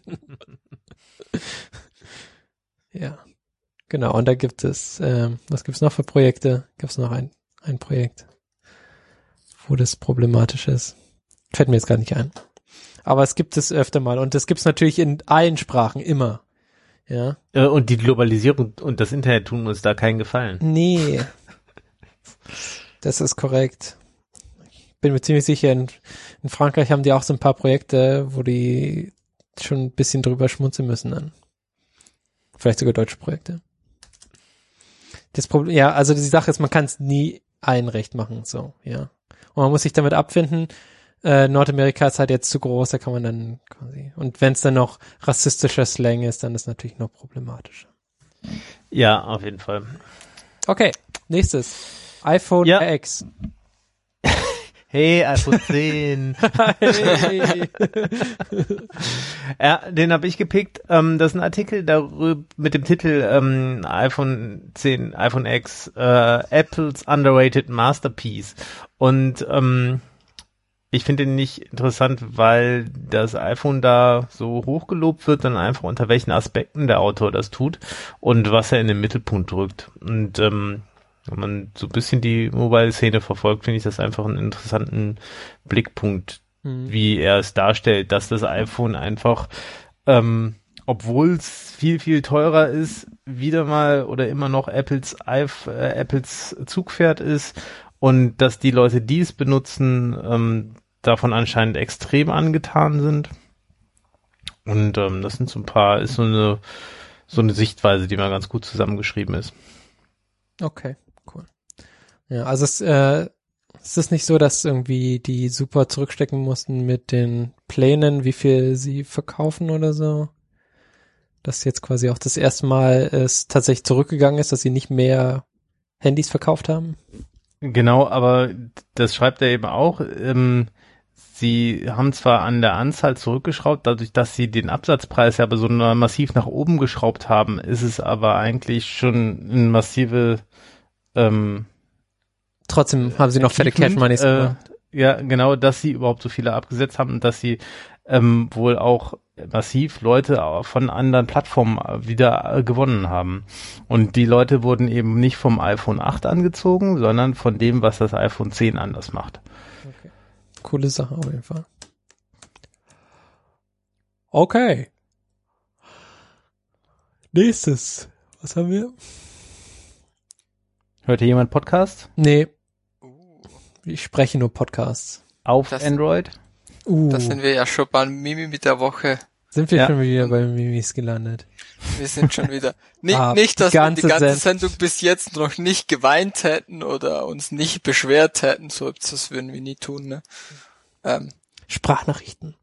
Ja, genau. Und da gibt es, was gibt es noch für Projekte? Gibt es noch ein Projekt, wo das problematisch ist? Fällt mir jetzt gar nicht ein. Aber es gibt es öfter mal, und das gibt es natürlich in allen Sprachen immer. Ja. Und die Globalisierung und das Internet tun uns da keinen Gefallen. Nee. Das ist korrekt. Ich bin mir ziemlich sicher, in Frankreich haben die auch so ein paar Projekte, wo die schon ein bisschen drüber schmunzeln müssen dann. Vielleicht sogar deutsche Projekte. Das Problem, ja, also die Sache ist, man kann es nie allen recht machen, so, ja. Und man muss sich damit abfinden, Nordamerika ist halt jetzt zu groß, da kann man dann quasi, und wenn es dann noch rassistischer Slang ist, dann ist es natürlich noch problematischer. Ja, auf jeden Fall. Okay, nächstes. iPhone X. Hey, iPhone 10. Hey. Ja, den habe ich gepickt. Das ist ein Artikel darüber mit dem Titel iPhone 10, iPhone X, Apple's Underrated Masterpiece. Und ich finde ihn nicht interessant, weil das iPhone da so hochgelobt wird, dann einfach unter welchen Aspekten der Autor das tut und was er in den Mittelpunkt drückt. Und wenn man so ein bisschen die Mobile-Szene verfolgt, finde ich das einfach einen interessanten Blickpunkt, wie er es darstellt, dass das iPhone einfach, obwohl es viel, viel teurer ist, wieder mal oder immer noch Apples Zugpferd ist und dass die Leute, die es benutzen, davon anscheinend extrem angetan sind. Und das sind so ein paar, ist so eine Sichtweise, die mal ganz gut zusammengeschrieben ist. Okay, cool. Ja, also es ist nicht so, dass irgendwie die super zurückstecken mussten mit den Plänen, wie viel sie verkaufen oder so. Dass jetzt quasi auch das erste Mal es tatsächlich zurückgegangen ist, dass sie nicht mehr Handys verkauft haben. Genau, aber das schreibt er eben auch. Sie haben zwar an der Anzahl zurückgeschraubt, dadurch, dass sie den Absatzpreis ja aber so massiv nach oben geschraubt haben, ist es aber eigentlich schon eine massive Trotzdem haben sie noch fette Cash Moneys gemacht. Ja, genau, dass sie überhaupt so viele abgesetzt haben und dass sie wohl auch massiv Leute von anderen Plattformen wieder gewonnen haben. Und die Leute wurden eben nicht vom iPhone 8 angezogen, sondern von dem, was das iPhone 10 anders macht. Okay. Coole Sache auf jeden Fall. Okay. Nächstes. Was haben wir? Hört hier jemand Podcast? Nee. Ich spreche nur Podcasts. Auf Android? Das sind wir ja schon beim Mimi mit der Woche. Sind wir schon wieder bei Mimis gelandet? Wir sind schon wieder. Nicht, dass wir die ganze Sendung bis jetzt noch nicht geweint hätten oder uns nicht beschwert hätten. So etwas würden wir nie tun, ne? Sprachnachrichten.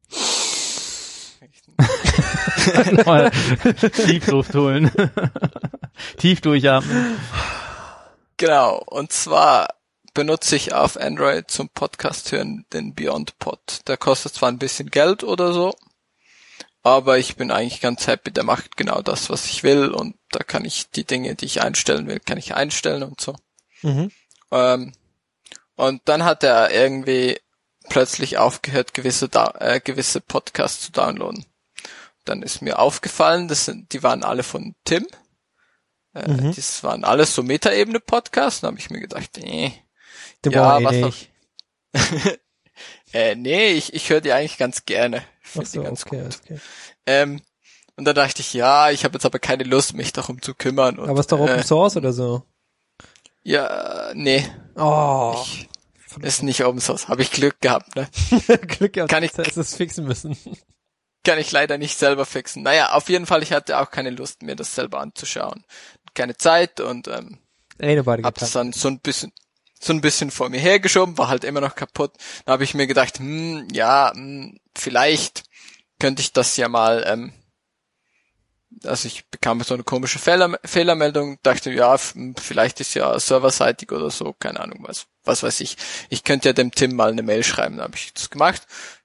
Mal tief Luft holen. Tief durchatmen. Genau. Und zwar benutze ich auf Android zum Podcast hören den BeyondPod. Der kostet zwar ein bisschen Geld oder so, aber ich bin eigentlich ganz happy. Der macht genau das, was ich will, und da kann ich die Dinge, die ich einstellen will, kann ich einstellen und so. Mhm. Und dann hat er irgendwie plötzlich aufgehört, gewisse Podcasts zu downloaden. Dann ist mir aufgefallen, die waren alle von Tim. Das waren alles so Metaebene-Podcasts. Dann habe ich mir gedacht, ich höre die eigentlich ganz gerne. Ich finde die ganz gut. Okay. Und dann dachte ich, ich habe jetzt aber keine Lust, mich darum zu kümmern. Und, aber ist doch Open Source oder so? Ja, nee. Oh. Ist nicht Open Source. Habe ich Glück gehabt, ne? Glück gehabt, dass wir es fixen müssen. Kann ich leider nicht selber fixen. Naja, auf jeden Fall, ich hatte auch keine Lust, mir das selber anzuschauen. Keine Zeit und hab das dann so ein bisschen vor mir hergeschoben, war halt immer noch kaputt. Dann habe ich mir gedacht, vielleicht könnte ich das ja mal, also ich bekam so eine komische Fehlermeldung, dachte, vielleicht ist ja serverseitig oder so, keine Ahnung, was weiß ich. Ich könnte ja dem Tim mal eine Mail schreiben, dann habe ich das gemacht.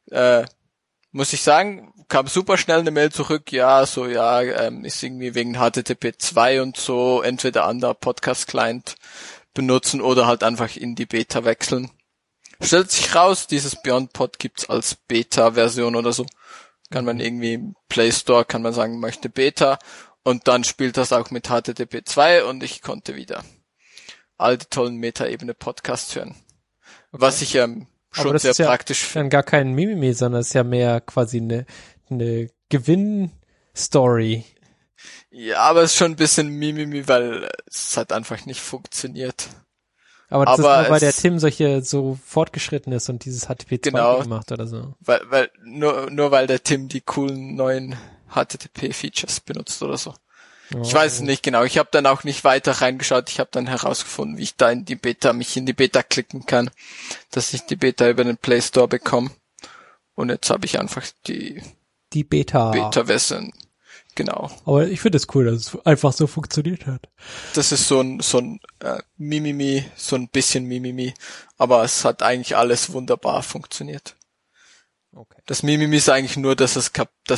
Muss ich sagen, kam super schnell eine Mail zurück, ist irgendwie wegen HTTP 2 und so, entweder anderer Podcast-Client benutzen oder halt einfach in die Beta wechseln. Stellt sich raus, dieses BeyondPod gibt's als Beta-Version oder so. Kann man irgendwie im Play Store, kann man sagen, möchte Beta, und dann spielt das auch mit HTTP 2 und ich konnte wieder all die tollen Meta-Ebene-Podcasts hören. Okay. Was ich schon sehr praktisch finde. Dann gar kein Mimimi, sondern es ist ja mehr quasi eine Gewinn-Story. Ja, aber es ist schon ein bisschen Mimimi, weil es hat einfach nicht funktioniert. Aber das ist nur, weil der Tim so fortgeschritten ist und dieses HTTP2 gemacht oder so. Nur weil der Tim die coolen neuen HTTP-Features benutzt oder so. Oh. Ich weiß es nicht genau. Ich habe dann auch nicht weiter reingeschaut. Ich habe dann herausgefunden, wie ich da mich in die Beta klicken kann, dass ich die Beta über den Play Store bekomme. Und jetzt habe ich einfach die Beta-Version. Genau. Aber ich finde es cool, dass es einfach so funktioniert hat. Das ist so ein Mimimi, so ein bisschen Mimimi, aber es hat eigentlich alles wunderbar funktioniert. Okay. Das Mimimi ist eigentlich nur, dass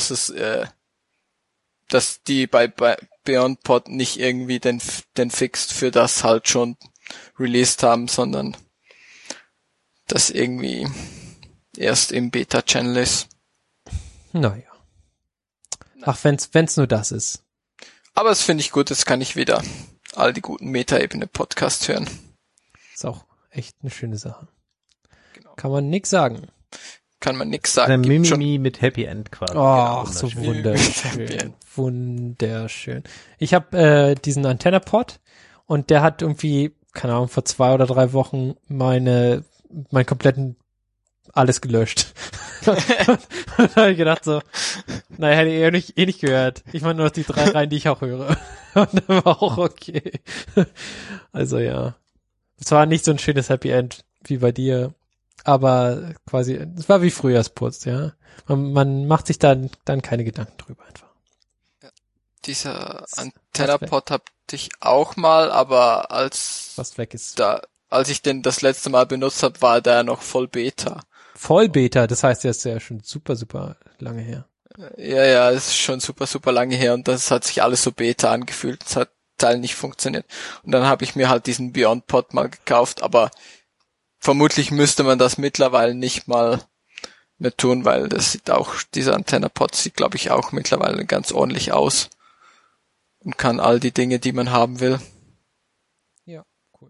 die bei BeyondPod nicht irgendwie den Fix für das halt schon released haben, sondern das irgendwie erst im Beta-Channel ist. Naja. Ach, wenn's nur das ist. Aber das finde ich gut, jetzt kann ich wieder all die guten Meta-Ebene-Podcasts hören. Ist auch echt eine schöne Sache. Genau. Kann man nix sagen. Ein Mimimi mit Happy End quasi. Oh, so wunderschön. Wunderschön. Ich habe diesen Antenna-Pod und der hat irgendwie, keine Ahnung, vor 2 oder 3 Wochen meinen kompletten alles gelöscht. Da habe ich gedacht so, Naja, hätte ich eh nicht gehört. Ich meine nur die 3 Reihen, die ich auch höre. Und dann war auch okay. Also ja. Es war nicht so ein schönes Happy End wie bei dir, aber quasi, es war wie Frühjahrsputz, ja. Man macht sich dann keine Gedanken drüber einfach. Dieser Antennapod hatte ich auch mal, aber was weg ist. als ich den das letzte Mal benutzt habe, war der noch voll Beta. Voll Beta, das heißt, der ist ja schon super, super lange her. Ja, es ist schon super, super lange her und das hat sich alles so Beta angefühlt. Das hat Teil nicht funktioniert. Und dann habe ich mir halt diesen BeyondPod mal gekauft, aber vermutlich müsste man das mittlerweile nicht mal mehr tun, weil das sieht auch, dieser Antennapod sieht, glaube ich, auch mittlerweile ganz ordentlich aus und kann all die Dinge, die man haben will. Ja, cool.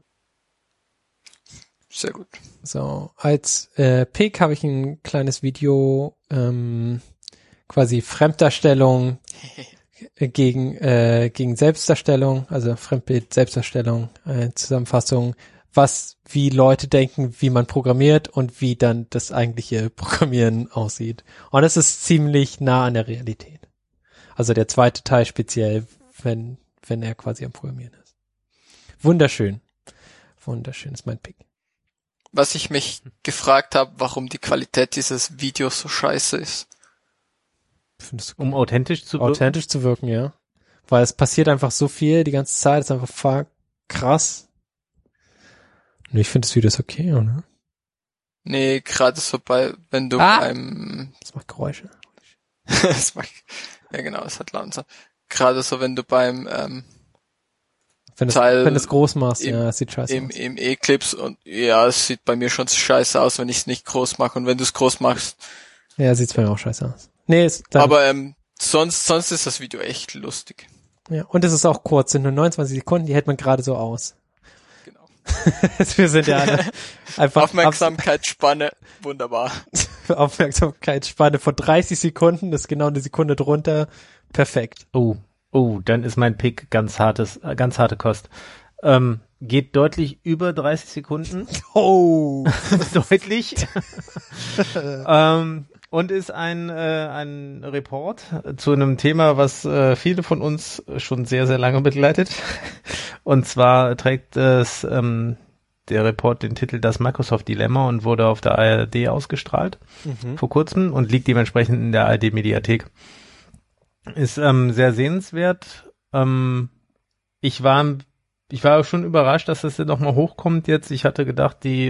Sehr gut. So, als Pick habe ich ein kleines Video, quasi Fremddarstellung gegen Selbstdarstellung, also Fremdbild, Selbstdarstellung, Zusammenfassung, wie Leute denken, wie man programmiert und wie dann das eigentliche Programmieren aussieht. Und es ist ziemlich nah an der Realität. Also der zweite Teil speziell, wenn er quasi am Programmieren ist. Wunderschön. Wunderschön ist mein Pick. Was ich mich gefragt habe, warum die Qualität dieses Videos so scheiße ist. Um authentisch zu wirken? Authentisch zu wirken, ja. Weil es passiert einfach so viel die ganze Zeit, ist einfach krass. Und ich finde das Video ist okay, oder? Nee, gerade so wenn du beim... Das macht Geräusche. Ja genau, es hat laut. Gerade so, wenn du beim wenn du es groß machst, ja, es sieht scheiße aus. Im E-Clips und ja, es sieht bei mir schon scheiße aus, wenn ich es nicht groß mache und wenn du es groß machst. Ja, sieht's bei mir auch scheiße aus. Nee, aber sonst ist das Video echt lustig. Ja, und es ist auch kurz, sind nur 29 Sekunden, die hält man gerade so aus. Genau. Wir sind ja alle einfach Aufmerksamkeitsspanne, wunderbar. Aufmerksamkeitsspanne von 30 Sekunden, das ist genau eine Sekunde drunter, perfekt. Oh, dann ist mein Pick ganz harte Kost. Geht deutlich über 30 Sekunden. Oh! Deutlich. Und ist ein Report zu einem Thema, was viele von uns schon sehr, sehr lange begleitet. Und zwar trägt es der Report den Titel Das Microsoft-Dilemma und wurde auf der ARD ausgestrahlt vor kurzem und liegt dementsprechend in der ARD-Mediathek. Ist sehr sehenswert. Ich war schon überrascht, dass das nochmal hochkommt jetzt. Ich hatte gedacht, die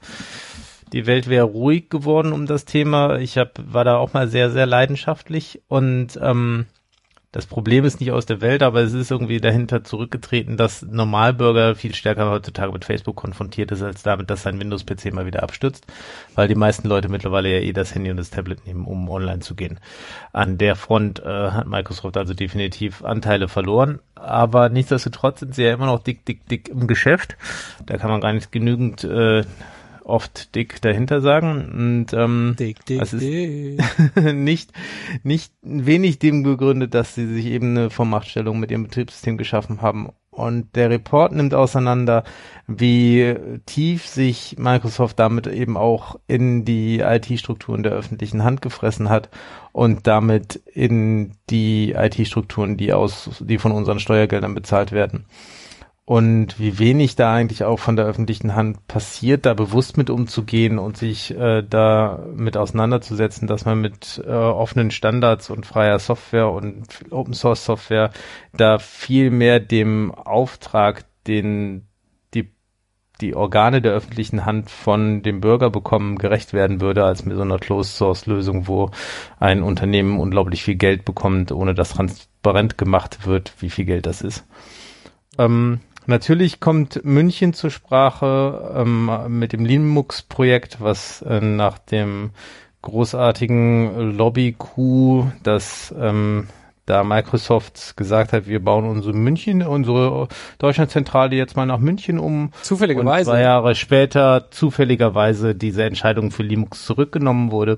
Welt wäre ruhig geworden um das Thema. War da auch mal sehr, sehr leidenschaftlich und das Problem ist nicht aus der Welt, aber es ist irgendwie dahinter zurückgetreten, dass Normalbürger viel stärker heutzutage mit Facebook konfrontiert ist, als damit, dass sein Windows-PC mal wieder abstürzt, weil die meisten Leute mittlerweile ja eh das Handy und das Tablet nehmen, um online zu gehen. An der Front hat Microsoft also definitiv Anteile verloren, aber nichtsdestotrotz sind sie ja immer noch dick im Geschäft. Da kann man gar nicht genügend oft dick dahinter sagen und es ist nicht wenig dem begründet, dass sie sich eben eine Vormachtstellung mit ihrem Betriebssystem geschaffen haben. Und der Report nimmt auseinander, wie tief sich Microsoft damit eben auch in die IT-Strukturen der öffentlichen Hand gefressen hat und damit in die IT-Strukturen, die von unseren Steuergeldern bezahlt werden. Und wie wenig da eigentlich auch von der öffentlichen Hand passiert, da bewusst mit umzugehen und sich da mit auseinanderzusetzen, dass man mit offenen Standards und freier Software und Open Source Software da viel mehr dem Auftrag, den die Organe der öffentlichen Hand von dem Bürger bekommen, gerecht werden würde, als mit so einer Closed Source Lösung, wo ein Unternehmen unglaublich viel Geld bekommt, ohne dass transparent gemacht wird, wie viel Geld das ist. Natürlich kommt München zur Sprache mit dem Linux-Projekt, was nach dem großartigen Lobby-Coup, das da Microsoft gesagt hat, wir bauen unsere Deutschlandzentrale jetzt mal nach München um. Zufälligerweise. Und 2 Jahre später zufälligerweise diese Entscheidung für Linux zurückgenommen wurde.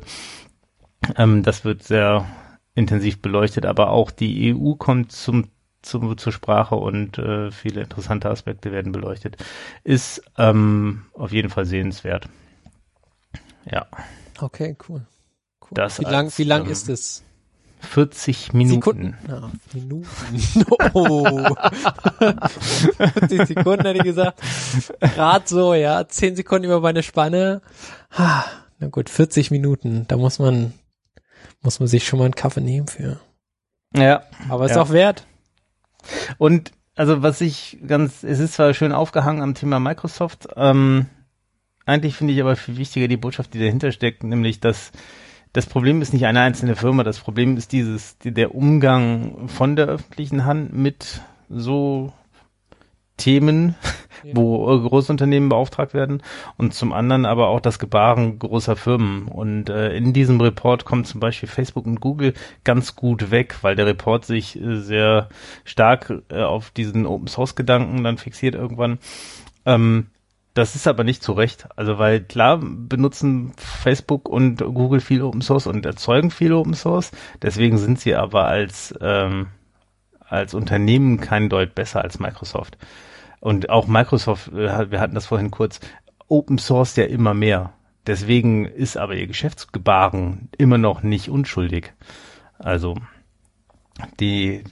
Das wird sehr intensiv beleuchtet, aber auch die EU kommt zur Sprache und viele interessante Aspekte werden beleuchtet. Ist auf jeden Fall sehenswert. Ja. Okay, cool. Das wie lang ist es? 40 Minuten. Sekunden. Ja, Minuten. Oh. 40 Sekunden hätte ich gesagt. Gerade so, ja. 10 Sekunden über meine Spanne. Na gut, 40 Minuten. Da muss man sich schon mal einen Kaffee nehmen für. Ja. Aber ist auch wert. Und also es ist zwar schön aufgehangen am Thema Microsoft, eigentlich finde ich aber viel wichtiger die Botschaft, die dahinter steckt, nämlich, dass das Problem ist nicht eine einzelne Firma, das Problem ist der Umgang von der öffentlichen Hand mit so Themen, wo Großunternehmen beauftragt werden und zum anderen aber auch das Gebaren großer Firmen. Und in diesem Report kommt zum Beispiel Facebook und Google ganz gut weg, weil der Report sich sehr stark auf diesen Open-Source-Gedanken dann fixiert irgendwann. Das ist aber nicht zu Recht. Also weil klar benutzen Facebook und Google viel Open Source und erzeugen viel Open Source. Deswegen sind sie aber als Unternehmen kein Deut besser als Microsoft. Und auch Microsoft, wir hatten das vorhin kurz, Open Source ja immer mehr. Deswegen ist aber ihr Geschäftsgebaren immer noch nicht unschuldig. Also diese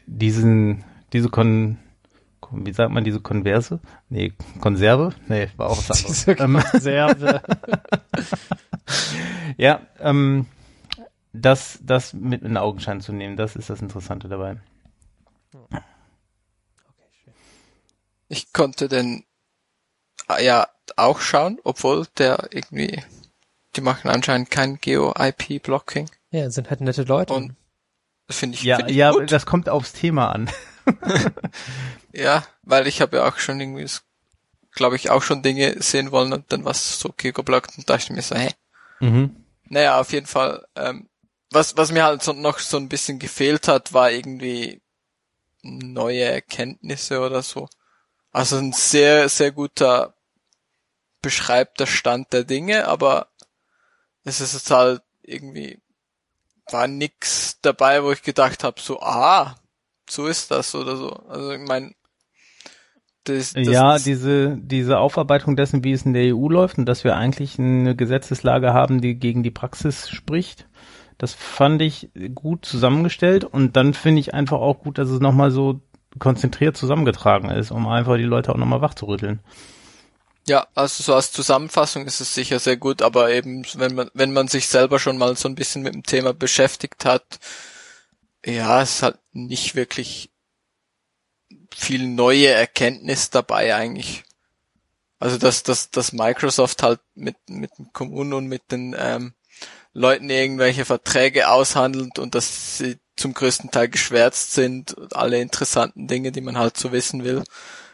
Konserve? Nee, Konserve? Nee, war auch was anderes. Diese Konserve. Ja, das mit in Augenschein zu nehmen, das ist das Interessante dabei. Ich konnte den auch schauen, obwohl die machen anscheinend kein Geo-IP-Blocking. Ja, sind halt nette Leute. Und das finde ich Ja, gut. das kommt aufs Thema an. Ja, weil ich habe ja auch schon irgendwie, glaube ich, auch schon Dinge sehen wollen und dann was so geblockt und dachte mir so, Naja, auf jeden Fall, was mir halt noch so ein bisschen gefehlt hat, war irgendwie neue Erkenntnisse oder so. Also ein sehr, sehr guter beschreibter Stand der Dinge, aber es ist jetzt halt irgendwie, war nix dabei, wo ich gedacht habe, so, so ist das oder so. Also ich meine, diese Aufarbeitung dessen, wie es in der EU läuft und dass wir eigentlich eine Gesetzeslage haben, die gegen die Praxis spricht, das fand ich gut zusammengestellt und dann finde ich einfach auch gut, dass es nochmal so konzentriert zusammengetragen ist, um einfach die Leute auch nochmal wachzurütteln. Ja, also so als Zusammenfassung ist es sicher sehr gut, aber eben, wenn man sich selber schon mal so ein bisschen mit dem Thema beschäftigt hat, ja, es ist halt nicht wirklich viel neue Erkenntnis dabei eigentlich. Also dass Microsoft halt mit den Kommunen und mit den Leuten irgendwelche Verträge aushandelt und dass sie zum größten Teil geschwärzt sind, alle interessanten Dinge, die man halt so wissen will.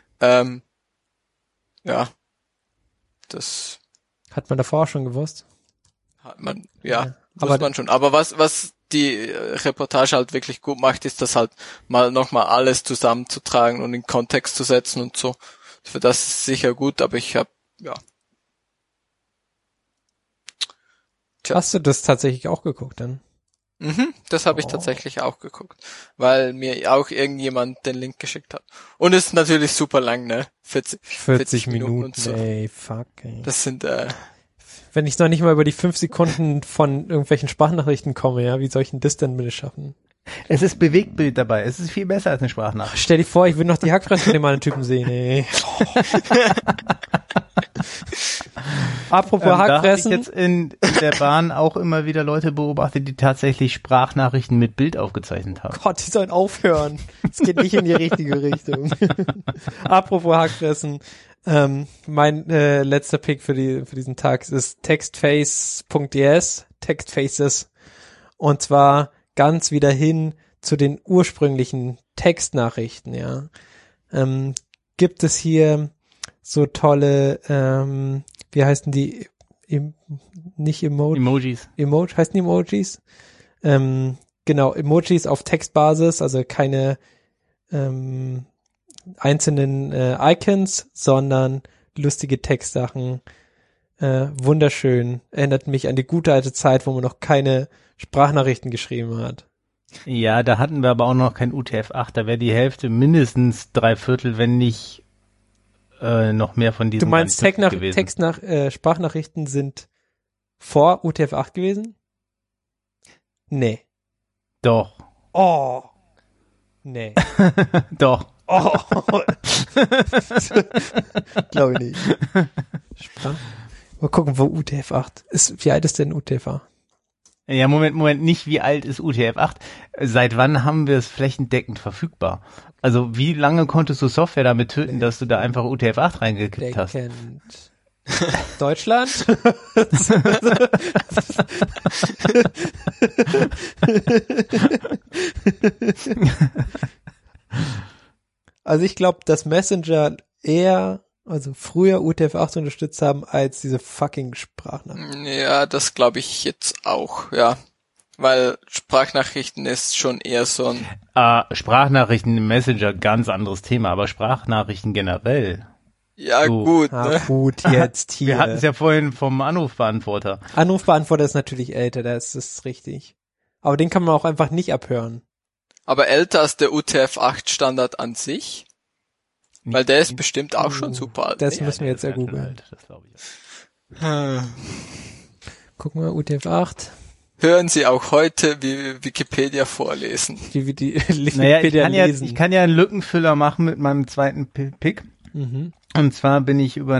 Ja, das hat man davor auch schon gewusst. Hat man, ja, muss man schon. Aber was die Reportage halt wirklich gut macht, ist das halt nochmal alles zusammenzutragen und in Kontext zu setzen und so. Für das ist sicher gut, aber ich habe, ja. Hast du das tatsächlich auch geguckt dann? Das habe ich tatsächlich auch geguckt, weil mir auch irgendjemand den Link geschickt hat. Und ist natürlich super lang, ne? 40 Minuten und so. Ey, fuck, ey. Das sind, wenn ich noch nicht mal über die 5 Sekunden von irgendwelchen Sprachnachrichten komme, ja, wie soll ich denn das denn bitte schaffen? Es ist Bewegtbild dabei. Es ist viel besser als eine Sprachnachricht. Stell dir vor, ich will noch die Hackfresse von dem anderen Typen sehen, ey. Apropos Hackfressen. Da habe ich jetzt in der Bahn auch immer wieder Leute beobachtet, die tatsächlich Sprachnachrichten mit Bild aufgezeichnet haben. Gott, die sollen aufhören. Es geht nicht in die richtige Richtung. Apropos Hackfressen. Mein letzter Pick für diesen Tag ist textface.es, Textfaces. Und zwar ganz wieder hin zu den ursprünglichen Textnachrichten, ja. Gibt es hier so tolle, wie heißen die, nicht Emojis. Heißen die Emojis? Genau, Emojis auf Textbasis, also keine einzelnen Icons, sondern lustige Textsachen. Wunderschön. Erinnert mich an die gute alte Zeit, wo man noch keine Sprachnachrichten geschrieben hat. Ja, da hatten wir aber auch noch kein UTF-8. Da wäre die Hälfte mindestens 3/4, wenn nicht noch mehr von diesen. Du meinst Sprachnachrichten sind vor UTF-8 gewesen? Nee. Doch. Oh. Nee. Doch. Oh. Glaube ich nicht. Mal gucken, wo UTF-8 ist. Wie alt ist denn UTF-8? Ja, Moment, nicht wie alt ist UTF-8? Seit wann haben wir es flächendeckend verfügbar? Also wie lange konntest du Software damit töten, dass du da einfach UTF-8 reingekippt hast? Kennt Deutschland? Also ich glaube, dass Messenger eher, also früher UTF-8 unterstützt haben, als diese fucking Sprachnachrichten. Ja, das glaube ich jetzt auch, ja. Weil Sprachnachrichten ist schon eher so ein... Sprachnachrichten im Messenger, ganz anderes Thema, aber Sprachnachrichten generell. Ja, So. gut, Ah, ne? gut, jetzt hier. Wir hatten es ja vorhin vom Anrufbeantworter. Anrufbeantworter ist natürlich älter, das ist richtig. Aber den kann man auch einfach nicht abhören. Aber älter als der UTF-8 Standard an sich? Weil der ist bestimmt auch schon super alt. Das ne? müssen wir jetzt der ist ganz schön ergoogeln. alt, das glaube ich auch. Gucken wir UTF-8, Hören Sie auch heute wie Wikipedia vorlesen. wie wir die Naja, Wikipedia lesen. ich kann ja einen Lückenfüller machen mit meinem zweiten Pick. Mhm. Und zwar bin ich über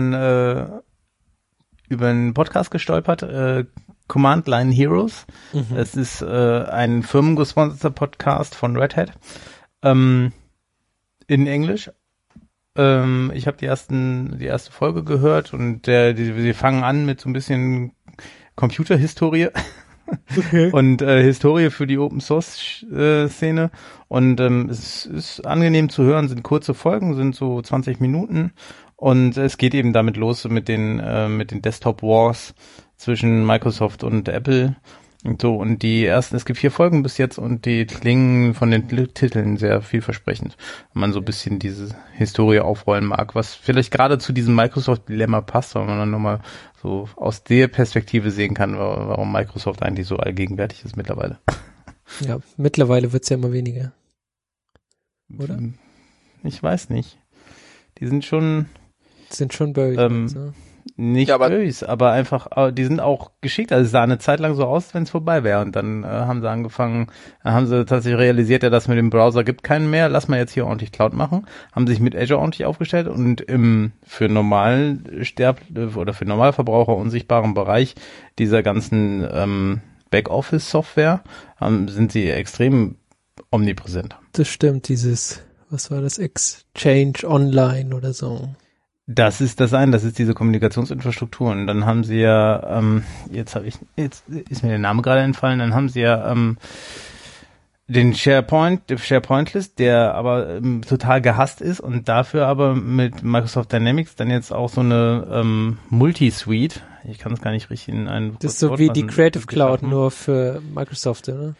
einen Podcast gestolpert, Command Line Heroes. Mhm. Es ist ein firmengesponserter Podcast von Red Hat in Englisch. Ich habe die erste Folge gehört und sie fangen an mit so ein bisschen Computerhistorie. Okay. Und Historie für die Open Source Szene und es ist angenehm zu hören, sind kurze Folgen, sind so 20 Minuten und es geht eben damit los mit den Desktop Wars zwischen Microsoft und Apple und so und es gibt 4 Folgen bis jetzt und die klingen von den Titeln sehr vielversprechend, wenn man so ein bisschen diese Historie aufrollen mag, was vielleicht gerade zu diesem Microsoft-Dilemma passt, weil man dann nochmal so aus der Perspektive sehen kann, warum Microsoft eigentlich so allgegenwärtig ist mittlerweile. Ja, mittlerweile wird's ja immer weniger. Oder? Ich weiß nicht. Die sind schon Sind schon buried. So. nicht Ja, aber- böse, aber einfach, die sind auch geschickt. Also es sah eine Zeit lang so aus, wenn es vorbei wäre. Und dann haben sie tatsächlich realisiert, ja, dass mit dem Browser gibt keinen mehr. Lass mal jetzt hier ordentlich Cloud machen. Haben sich mit Azure ordentlich aufgestellt und für für Normalverbraucher unsichtbaren Bereich dieser ganzen Backoffice-Software sind sie extrem omnipräsent. Das stimmt, was war das, Exchange Online oder so. Das ist diese Kommunikationsinfrastruktur. Und dann haben sie ja, jetzt ist mir der Name gerade entfallen, dann haben sie ja den SharePoint-List, der aber total gehasst ist und dafür aber mit Microsoft Dynamics dann jetzt auch so eine Multi-Suite, ich kann es gar nicht richtig in einen Das ist so wie die Creative Cloud, nur für Microsoft, oder?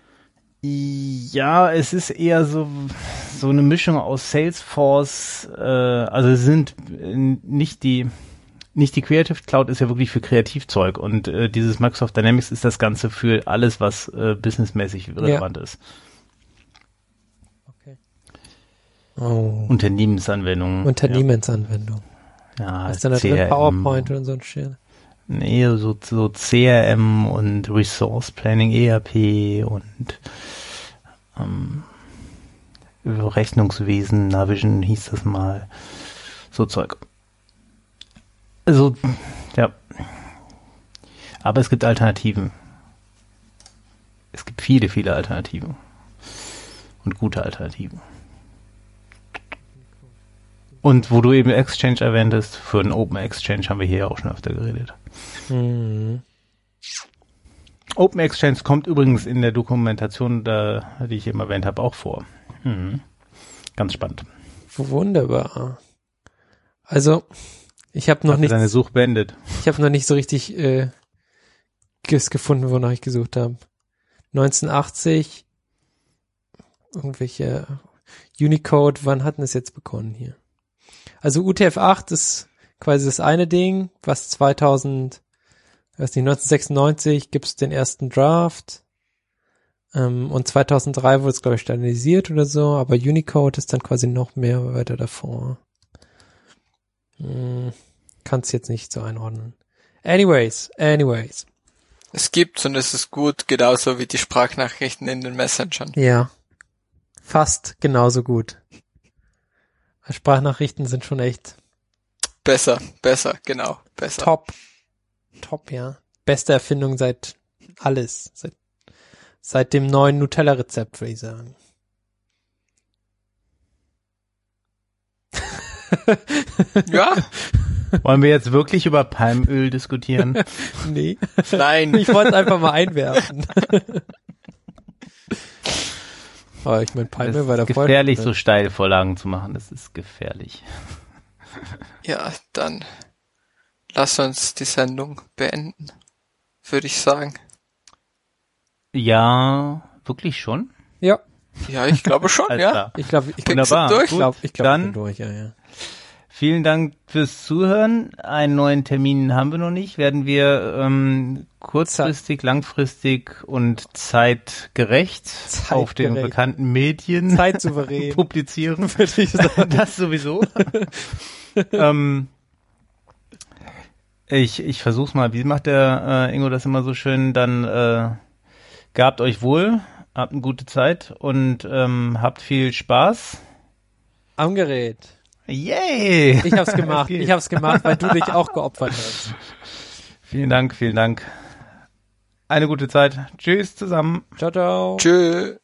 Ja, es ist eher so eine Mischung aus Salesforce, also es sind nicht die Creative Cloud ist ja wirklich für Kreativzeug und dieses Microsoft Dynamics ist das Ganze für alles, was businessmäßig relevant ist. Okay. Oh. Unternehmensanwendungen. Unternehmensanwendung. Ja, Was ist denn da drin? CRM. PowerPoint und so ein Shit. Nee, so CRM und Resource Planning, ERP und Rechnungswesen, Navision hieß das mal. So Zeug. Also, ja. Aber es gibt Alternativen. Es gibt viele, viele Alternativen. Und gute Alternativen. Und wo du eben Exchange erwähntest, für einen Open Exchange haben wir hier ja auch schon öfter geredet. Mhm. Open Exchange kommt übrigens in der Dokumentation, die ich eben erwähnt habe, auch vor. Ganz spannend. Wunderbar. Also, ich habe noch Hast du deine Suche beendet? Ich habe noch nicht so richtig gefunden, wonach ich gesucht habe. 1980 irgendwelche Unicode, wann hatten es jetzt begonnen hier? Also UTF-8 ist quasi das eine Ding, was 1996 gibt's den ersten Draft und 2003 wurde es, glaube ich, standardisiert oder so, aber Unicode ist dann quasi noch mehr weiter davor. Kann's jetzt nicht so einordnen. Anyways. es gibt und es ist gut, genauso wie die Sprachnachrichten in den Messengern. Ja. Fast genauso gut. Sprachnachrichten sind schon echt Besser, genau, besser. Top, ja. Beste Erfindung seit dem neuen Nutella-Rezept, würde ich sagen. Ja? Wollen wir jetzt wirklich über Palmöl diskutieren? Nee. Nein. Ich wollte es einfach mal einwerfen. Aber ich meine, Palmöl Es war ist der Voll. gefährlich, so Steilvorlagen zu machen. Das ist gefährlich. Ja, dann lass uns die Sendung beenden, würde ich sagen. Ja, wirklich schon? Ja, Ja, ich glaube schon, Alles ja. klar. ich glaube, Wunderbar. durch? ich glaube, Dann- ich bin durch, ja. Vielen Dank fürs Zuhören. Einen neuen Termin haben wir noch nicht. Werden wir kurzfristig, langfristig und zeitgerecht auf den Zeitgerecht. bekannten Medien Zeitsouverän. publizieren. Würde ich sagen. Das sowieso. Ich versuch's mal. Wie macht der Ingo das immer so schön? Dann gehabt euch wohl, habt eine gute Zeit und habt viel Spaß. Am Gerät. Yay! Ich hab's gemacht. Okay. Ich hab's gemacht, weil du dich auch geopfert hast. Vielen Dank, vielen Dank. Eine gute Zeit. Tschüss zusammen. Ciao, ciao. Tschö.